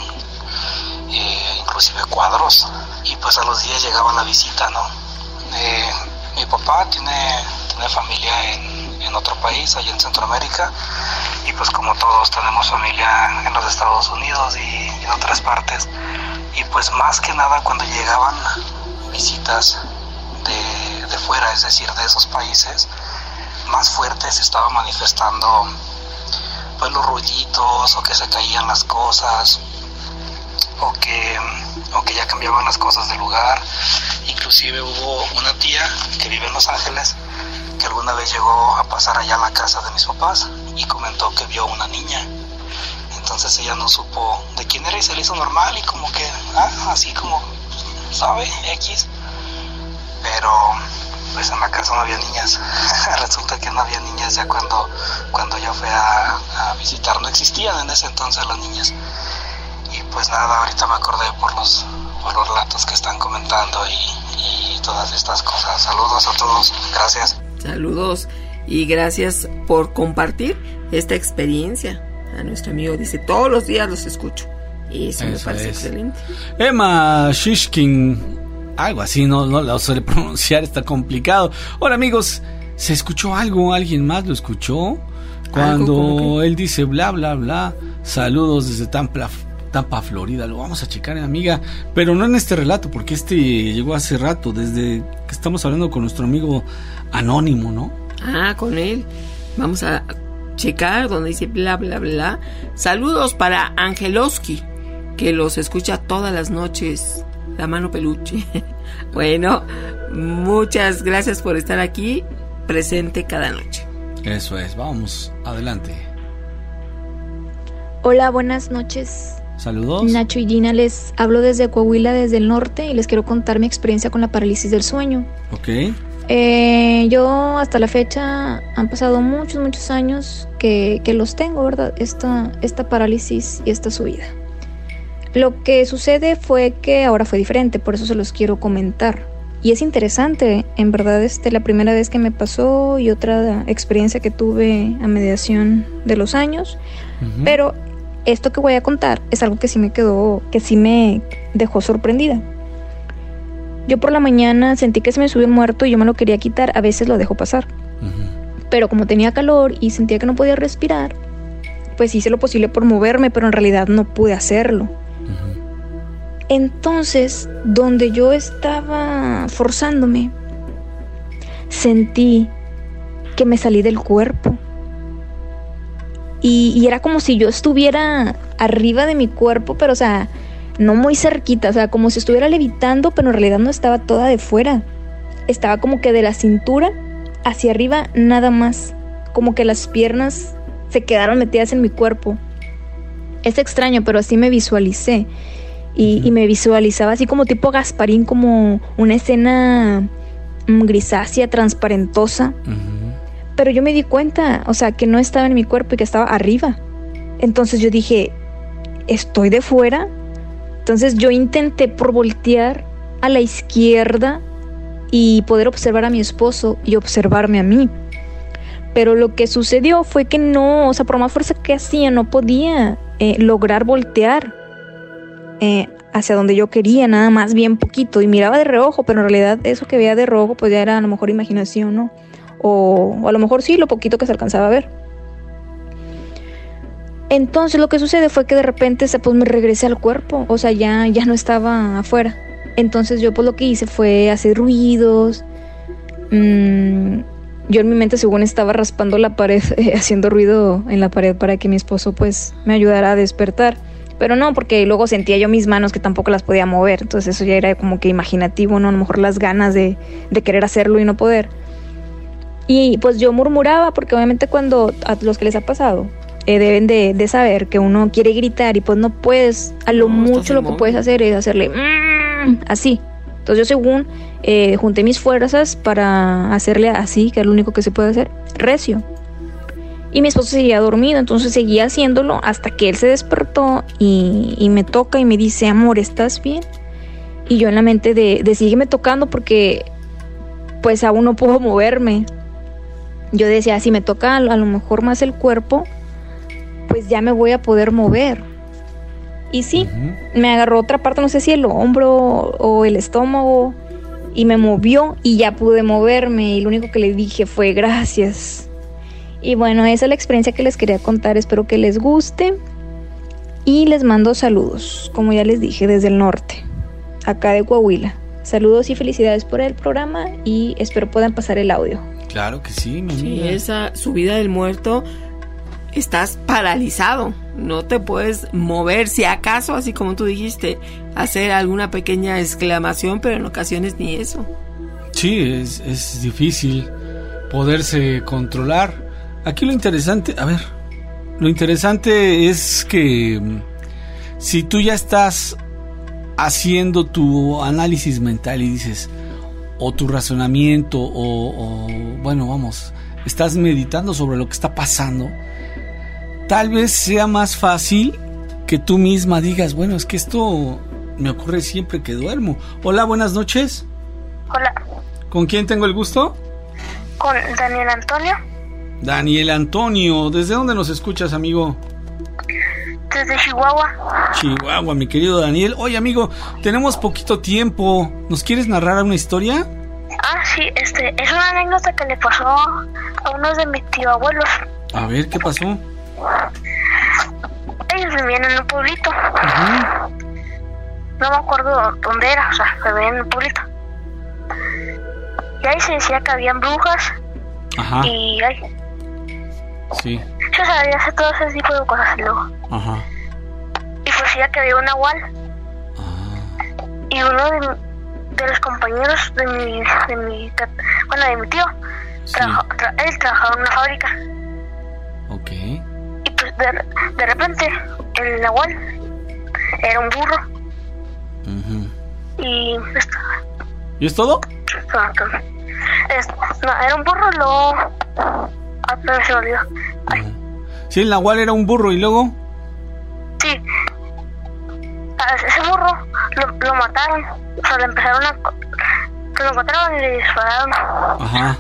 [SPEAKER 4] eh, inclusive cuadros, y pues a los días llegaba la visita, ¿no? Eh, mi papá tiene, tiene familia en, en otro país, allá en Centroamérica, y pues como todos tenemos familia en los Estados Unidos y en otras partes, y pues más que nada cuando llegaban visitas de, de fuera, es decir, de esos países, más fuertes se estaba manifestando pues los ruiditos, o que se caían las cosas, o que, o que ya cambiaban las cosas de lugar. Inclusive hubo una tía que vive en Los Ángeles que alguna vez llegó a pasar allá a la casa de mis papás y comentó que vio una niña. Entonces ella no supo de quién era y se le hizo normal, y como que, ah, así como, ¿sabe? X. Pero pues en la casa no había niñas. Resulta que no había niñas ya cuando, cuando yo fui a, a visitar. No existían en ese entonces las niñas. Y pues nada, ahorita me acordé por los, por los relatos que están comentando y, y todas estas cosas. Saludos a todos, gracias.
[SPEAKER 8] Saludos y gracias por compartir esta experiencia. A nuestro amigo dice, todos los días los escucho. Y eso, eso me parece es. excelente.
[SPEAKER 9] Emma Shishkin, algo así, no, no lo suele pronunciar, está complicado. Hola amigos, ¿se escuchó algo? ¿Alguien más lo escuchó? Cuando él dice bla bla bla, saludos desde Tampa, Tampa, Florida. Lo vamos a checar, amiga, pero no en este relato, porque este llegó hace rato, desde que estamos hablando con nuestro amigo Anónimo, ¿no?
[SPEAKER 8] Ah, con él. Vamos a checar donde dice bla bla bla. Saludos para Angeloski, que los escucha todas las noches. La Mano Peluche. Bueno, muchas gracias por estar aquí, presente cada noche.
[SPEAKER 9] Eso es, vamos, adelante.
[SPEAKER 22] Hola, buenas noches.
[SPEAKER 9] Saludos.
[SPEAKER 22] Nacho y Gina, les hablo desde Coahuila, desde el norte, y les quiero contar mi experiencia con la parálisis del sueño.
[SPEAKER 9] Ok.
[SPEAKER 22] Eh, yo hasta la fecha han pasado muchos, muchos años que, que los tengo, ¿verdad? Esta, esta parálisis y esta subida. Lo que sucede fue que ahora fue diferente, por eso se los quiero comentar. Y es interesante, en verdad, este, la primera vez que me pasó y otra experiencia que tuve a mediación de los años. Uh-huh. Pero esto que voy a contar es algo que sí me quedó, que sí me dejó sorprendida. Yo por la mañana sentí que se me subió un muerto y yo me lo quería quitar, a veces lo dejo pasar. Uh-huh. Pero como tenía calor y sentía que no podía respirar, pues hice lo posible por moverme, pero en realidad no pude hacerlo. Entonces, donde yo estaba forzándome, sentí que me salí del cuerpo. Y, y era como si yo estuviera arriba de mi cuerpo, pero o sea, no muy cerquita, o sea, como si estuviera levitando, pero en realidad no estaba toda de fuera. Estaba como que de la cintura hacia arriba nada más. Como que las piernas se quedaron metidas en mi cuerpo. Es extraño, pero así me visualicé. Y, uh-huh. y me visualizaba así como tipo Gasparín, como una escena um, grisácea, transparentosa. Uh-huh. Pero yo me di cuenta, o sea, que no estaba en mi cuerpo y que estaba arriba. Entonces yo dije, ¿estoy de fuera? Entonces yo intenté por voltear a la izquierda y poder observar a mi esposo y observarme a mí. Pero lo que sucedió fue que no, o sea, por más fuerza que hacía, no podía eh, lograr voltear eh, hacia donde yo quería, nada más bien poquito. Y miraba de reojo, pero en realidad eso que veía de reojo pues ya era a lo mejor imaginación, ¿no? O, o a lo mejor sí, lo poquito que se alcanzaba a ver. Entonces lo que sucede fue que de repente pues me regresé al cuerpo, o sea, ya, ya no estaba afuera. Entonces yo pues lo que hice fue hacer ruidos. Mmm, yo en mi mente según estaba raspando la pared, eh, haciendo ruido en la pared para que mi esposo pues me ayudara a despertar. Pero no, porque luego sentía yo mis manos que tampoco las podía mover. Entonces eso ya era como que imaginativo, ¿no? A lo mejor las ganas de, de querer hacerlo y no poder. Y pues yo murmuraba, porque obviamente cuando a los que les ha pasado eh, deben de, de saber que uno quiere gritar y pues no puedes, a lo no, mucho lo que puedes hacer es hacerle mmm, así. Entonces yo según eh, junté mis fuerzas para hacerle así, que es lo único que se puede hacer, recio. Y mi esposo seguía dormido, entonces seguía haciéndolo hasta que él se despertó y, y me toca y me dice, amor, ¿estás bien? Y yo en la mente de, de sígueme tocando porque pues aún no puedo moverme. Yo decía, si me toca a lo mejor más el cuerpo, pues ya me voy a poder mover. Y sí, uh-huh. me agarró otra parte, no sé si el hombro o el estómago, y me movió y ya pude moverme. Y lo único que le dije fue gracias. Y bueno, esa es la experiencia que les quería contar. Espero que les guste. Y les mando saludos, como ya les dije, desde el norte, acá de Coahuila. Saludos y felicidades por el programa y espero puedan pasar el audio.
[SPEAKER 9] Claro que sí, mi
[SPEAKER 8] sí,
[SPEAKER 9] amiga.
[SPEAKER 8] Esa subida del muerto, estás paralizado, no te puedes mover, si acaso, así como tú dijiste, hacer alguna pequeña exclamación, pero en ocasiones ni eso.
[SPEAKER 9] Sí, es, es difícil poderse controlar. Aquí lo interesante, a ver, lo interesante es que si tú ya estás haciendo tu análisis mental y dices, o tu razonamiento, o, o bueno, vamos, estás meditando sobre lo que está pasando, tal vez sea más fácil que tú misma digas, bueno, es que esto me ocurre siempre que duermo. Hola, buenas noches.
[SPEAKER 6] Hola.
[SPEAKER 9] ¿Con quién tengo el gusto?
[SPEAKER 6] Con Daniel Antonio.
[SPEAKER 9] Daniel Antonio, ¿desde dónde nos escuchas, amigo?
[SPEAKER 6] Desde Chihuahua.
[SPEAKER 9] Chihuahua, mi querido Daniel. Oye, amigo, tenemos poquito tiempo. ¿Nos quieres narrar una historia?
[SPEAKER 6] Ah, sí, este, es una anécdota que le pasó a uno de mis tíos abuelos.
[SPEAKER 9] A ver, ¿qué pasó?
[SPEAKER 6] Ellos vivían en un pueblito.
[SPEAKER 9] Uh-huh.
[SPEAKER 6] No me acuerdo dónde era, o sea, vivían en un pueblito. Y ahí se decía que habían brujas.
[SPEAKER 9] Ajá.
[SPEAKER 6] Y ahí...
[SPEAKER 9] Sí.
[SPEAKER 6] Yo sabía hacer todo ese tipo de cosas luego.
[SPEAKER 9] Ajá.
[SPEAKER 6] Y pues decía que había un nahual.
[SPEAKER 9] Ah.
[SPEAKER 6] Y uno de, de los compañeros de mi, de mi, bueno, de mi tío,
[SPEAKER 9] sí.
[SPEAKER 6] trabaja, tra, él trabajaba en una fábrica.
[SPEAKER 9] Ok.
[SPEAKER 6] Y pues de, de repente el nahual era un burro.
[SPEAKER 9] Uh-huh.
[SPEAKER 6] Y esto,
[SPEAKER 9] ¿Y es todo?
[SPEAKER 6] No, es, no, era un burro, luego... Ah, pero se me olvidó.
[SPEAKER 9] Uh-huh. Sí, el nahual era un burro, ¿y luego?
[SPEAKER 6] Sí. A ese burro lo, lo mataron. O sea, le empezaron a... Lo encontraron y le dispararon.
[SPEAKER 9] Ajá.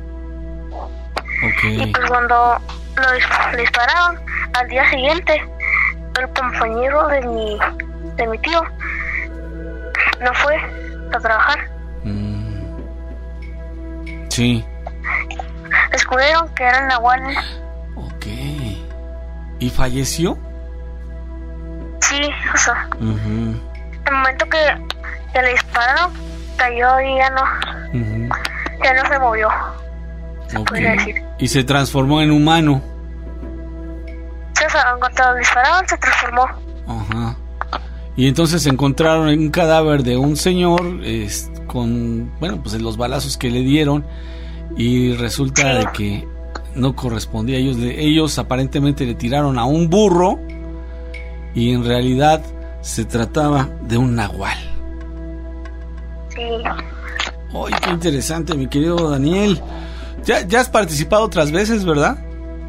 [SPEAKER 9] Ok.
[SPEAKER 6] Y pues cuando lo dis- le dispararon, al día siguiente, el compañero de mi, de mi tío no fue a trabajar.
[SPEAKER 9] Mm. Sí.
[SPEAKER 6] Descubrieron que eran nahuales.
[SPEAKER 9] Ok. ¿Y falleció?
[SPEAKER 6] Sí, o sea,
[SPEAKER 9] Uh-huh.
[SPEAKER 6] el momento que, que le dispararon, cayó y ya no,
[SPEAKER 9] Uh-huh.
[SPEAKER 6] ya no se movió, se
[SPEAKER 9] Ok.
[SPEAKER 6] podría decir.
[SPEAKER 9] Y se transformó en humano.
[SPEAKER 6] Sí, o sea, cuando le dispararon se transformó.
[SPEAKER 9] Ajá. Y entonces encontraron un cadáver de un señor es, con, bueno, pues los balazos que le dieron, y resulta
[SPEAKER 6] Sí.
[SPEAKER 9] de que no correspondía. Ellos, le- ellos aparentemente le tiraron a un burro y en realidad se trataba de un nahual.
[SPEAKER 6] Sí.
[SPEAKER 9] Oye, qué interesante, mi querido Daniel. Ya, ya has participado otras veces, ¿verdad?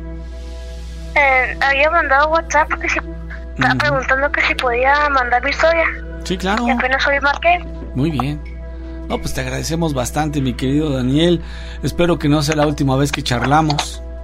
[SPEAKER 6] Eh, había mandado WhatsApp que si, estaba
[SPEAKER 9] Ujú.
[SPEAKER 6] preguntando que si podía mandar mi historia.
[SPEAKER 9] Sí, claro.
[SPEAKER 6] Y apenas hoy marqué.
[SPEAKER 9] Muy bien. No, pues te agradecemos bastante, mi querido Daniel. Espero que no sea la última vez que charlamos.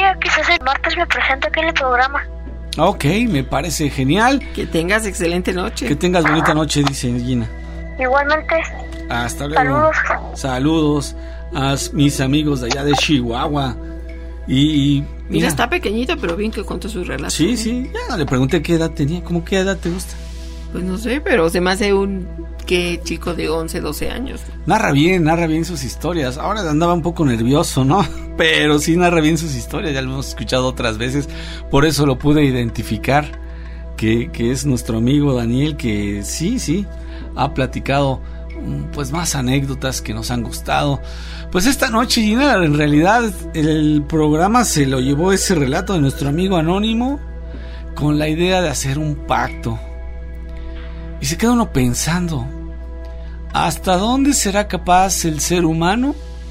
[SPEAKER 6] día, quizás el martes me presento aquí en el programa.
[SPEAKER 9] Ok, me parece genial.
[SPEAKER 8] Que tengas excelente noche.
[SPEAKER 9] Que tengas bonita noche, dice Gina.
[SPEAKER 6] Igualmente.
[SPEAKER 9] Hasta luego.
[SPEAKER 6] Saludos.
[SPEAKER 9] Saludos a mis amigos de allá de Chihuahua. Y, y
[SPEAKER 8] mira,
[SPEAKER 9] mira,
[SPEAKER 8] está pequeñito, pero bien que contó su relación.
[SPEAKER 9] Sí, sí, ya no le pregunté qué edad tenía. ¿Cómo qué edad te gusta?
[SPEAKER 8] Pues no sé, pero se me hace un que chico de once, doce años.
[SPEAKER 9] Narra bien, narra bien sus historias. Ahora andaba un poco nervioso, ¿no? Pero sí narra bien sus historias, ya lo hemos escuchado otras veces. Por eso lo pude identificar, que, que es nuestro amigo Daniel, que sí, sí, ha platicado pues más anécdotas que nos han gustado. Pues esta noche, Gina, en realidad el programa se lo llevó ese relato de nuestro amigo anónimo con la idea de hacer un pacto. Y se queda uno pensando, ¿hasta dónde será capaz el ser humano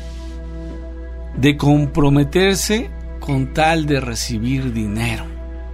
[SPEAKER 9] de comprometerse con tal de recibir dinero?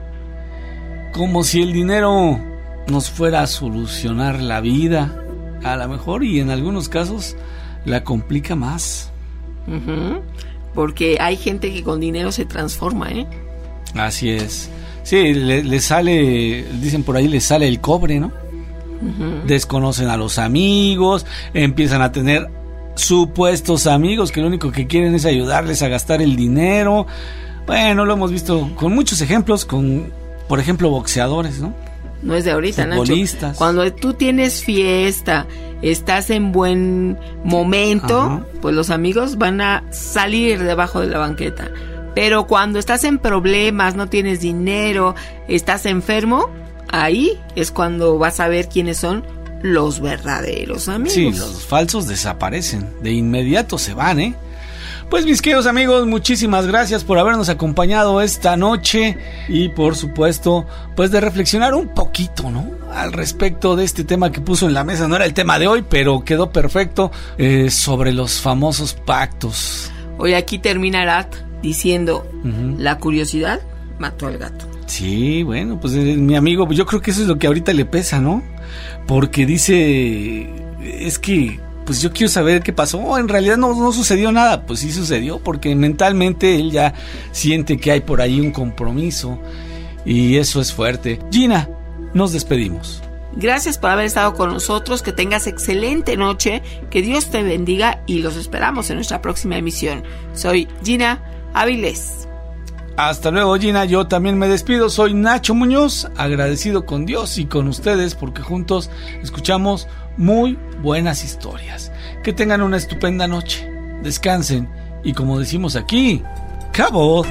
[SPEAKER 9] Como si el dinero nos fuera a solucionar la vida, a lo mejor, y en algunos casos la complica más.
[SPEAKER 8] Uh-huh. Porque hay gente que con dinero se transforma, ¿eh?
[SPEAKER 9] Así es. Sí, le, le sale, dicen por ahí, le sale el cobre, ¿no? Uh-huh. Desconocen a los amigos, empiezan a tener supuestos amigos que lo único que quieren es ayudarles a gastar el dinero. Bueno, lo hemos visto con muchos ejemplos, con, por ejemplo, boxeadores, ¿no?
[SPEAKER 8] No es de ahorita,
[SPEAKER 9] futbolistas.
[SPEAKER 8] Nacho. Cuando tú tienes fiesta, estás en buen momento, ajá, pues los amigos van a salir debajo de la banqueta. Pero cuando estás en problemas, no tienes dinero, estás enfermo, ahí es cuando vas a ver quiénes son los verdaderos amigos.
[SPEAKER 9] Sí, los falsos desaparecen, de inmediato se van, ¿eh? Pues mis queridos amigos, muchísimas gracias por habernos acompañado esta noche y por supuesto, pues de reflexionar un poquito, ¿no? Al respecto de este tema que puso en la mesa, no era el tema de hoy, pero quedó perfecto, eh, sobre los famosos pactos.
[SPEAKER 8] Hoy aquí termina Arat diciendo, uh-huh, la curiosidad mató al gato.
[SPEAKER 9] Sí, bueno, pues eh, mi amigo, yo creo que eso es lo que ahorita le pesa, ¿no? Porque dice, es que pues yo quiero saber qué pasó. Oh, en realidad no, no sucedió nada. Pues sí sucedió, porque mentalmente él ya siente que hay por ahí un compromiso y eso es fuerte. Gina, nos despedimos.
[SPEAKER 8] Gracias por haber estado con nosotros, que tengas excelente noche, que Dios te bendiga y los esperamos en nuestra próxima emisión. Soy Gina Avilés.
[SPEAKER 9] Hasta luego, Gina. Yo también me despido. Soy Nacho Muñoz, agradecido con Dios y con ustedes porque juntos escuchamos muy buenas historias. Que tengan una estupenda noche. Descansen y, como decimos aquí, ¡cabo!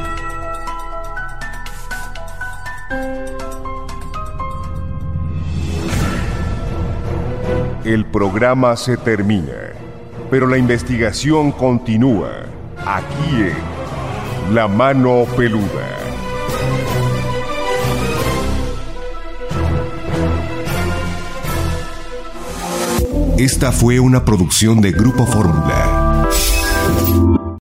[SPEAKER 2] El programa se termina, pero la investigación continúa aquí en La Mano Peluda. Esta fue una producción de Grupo Fórmula.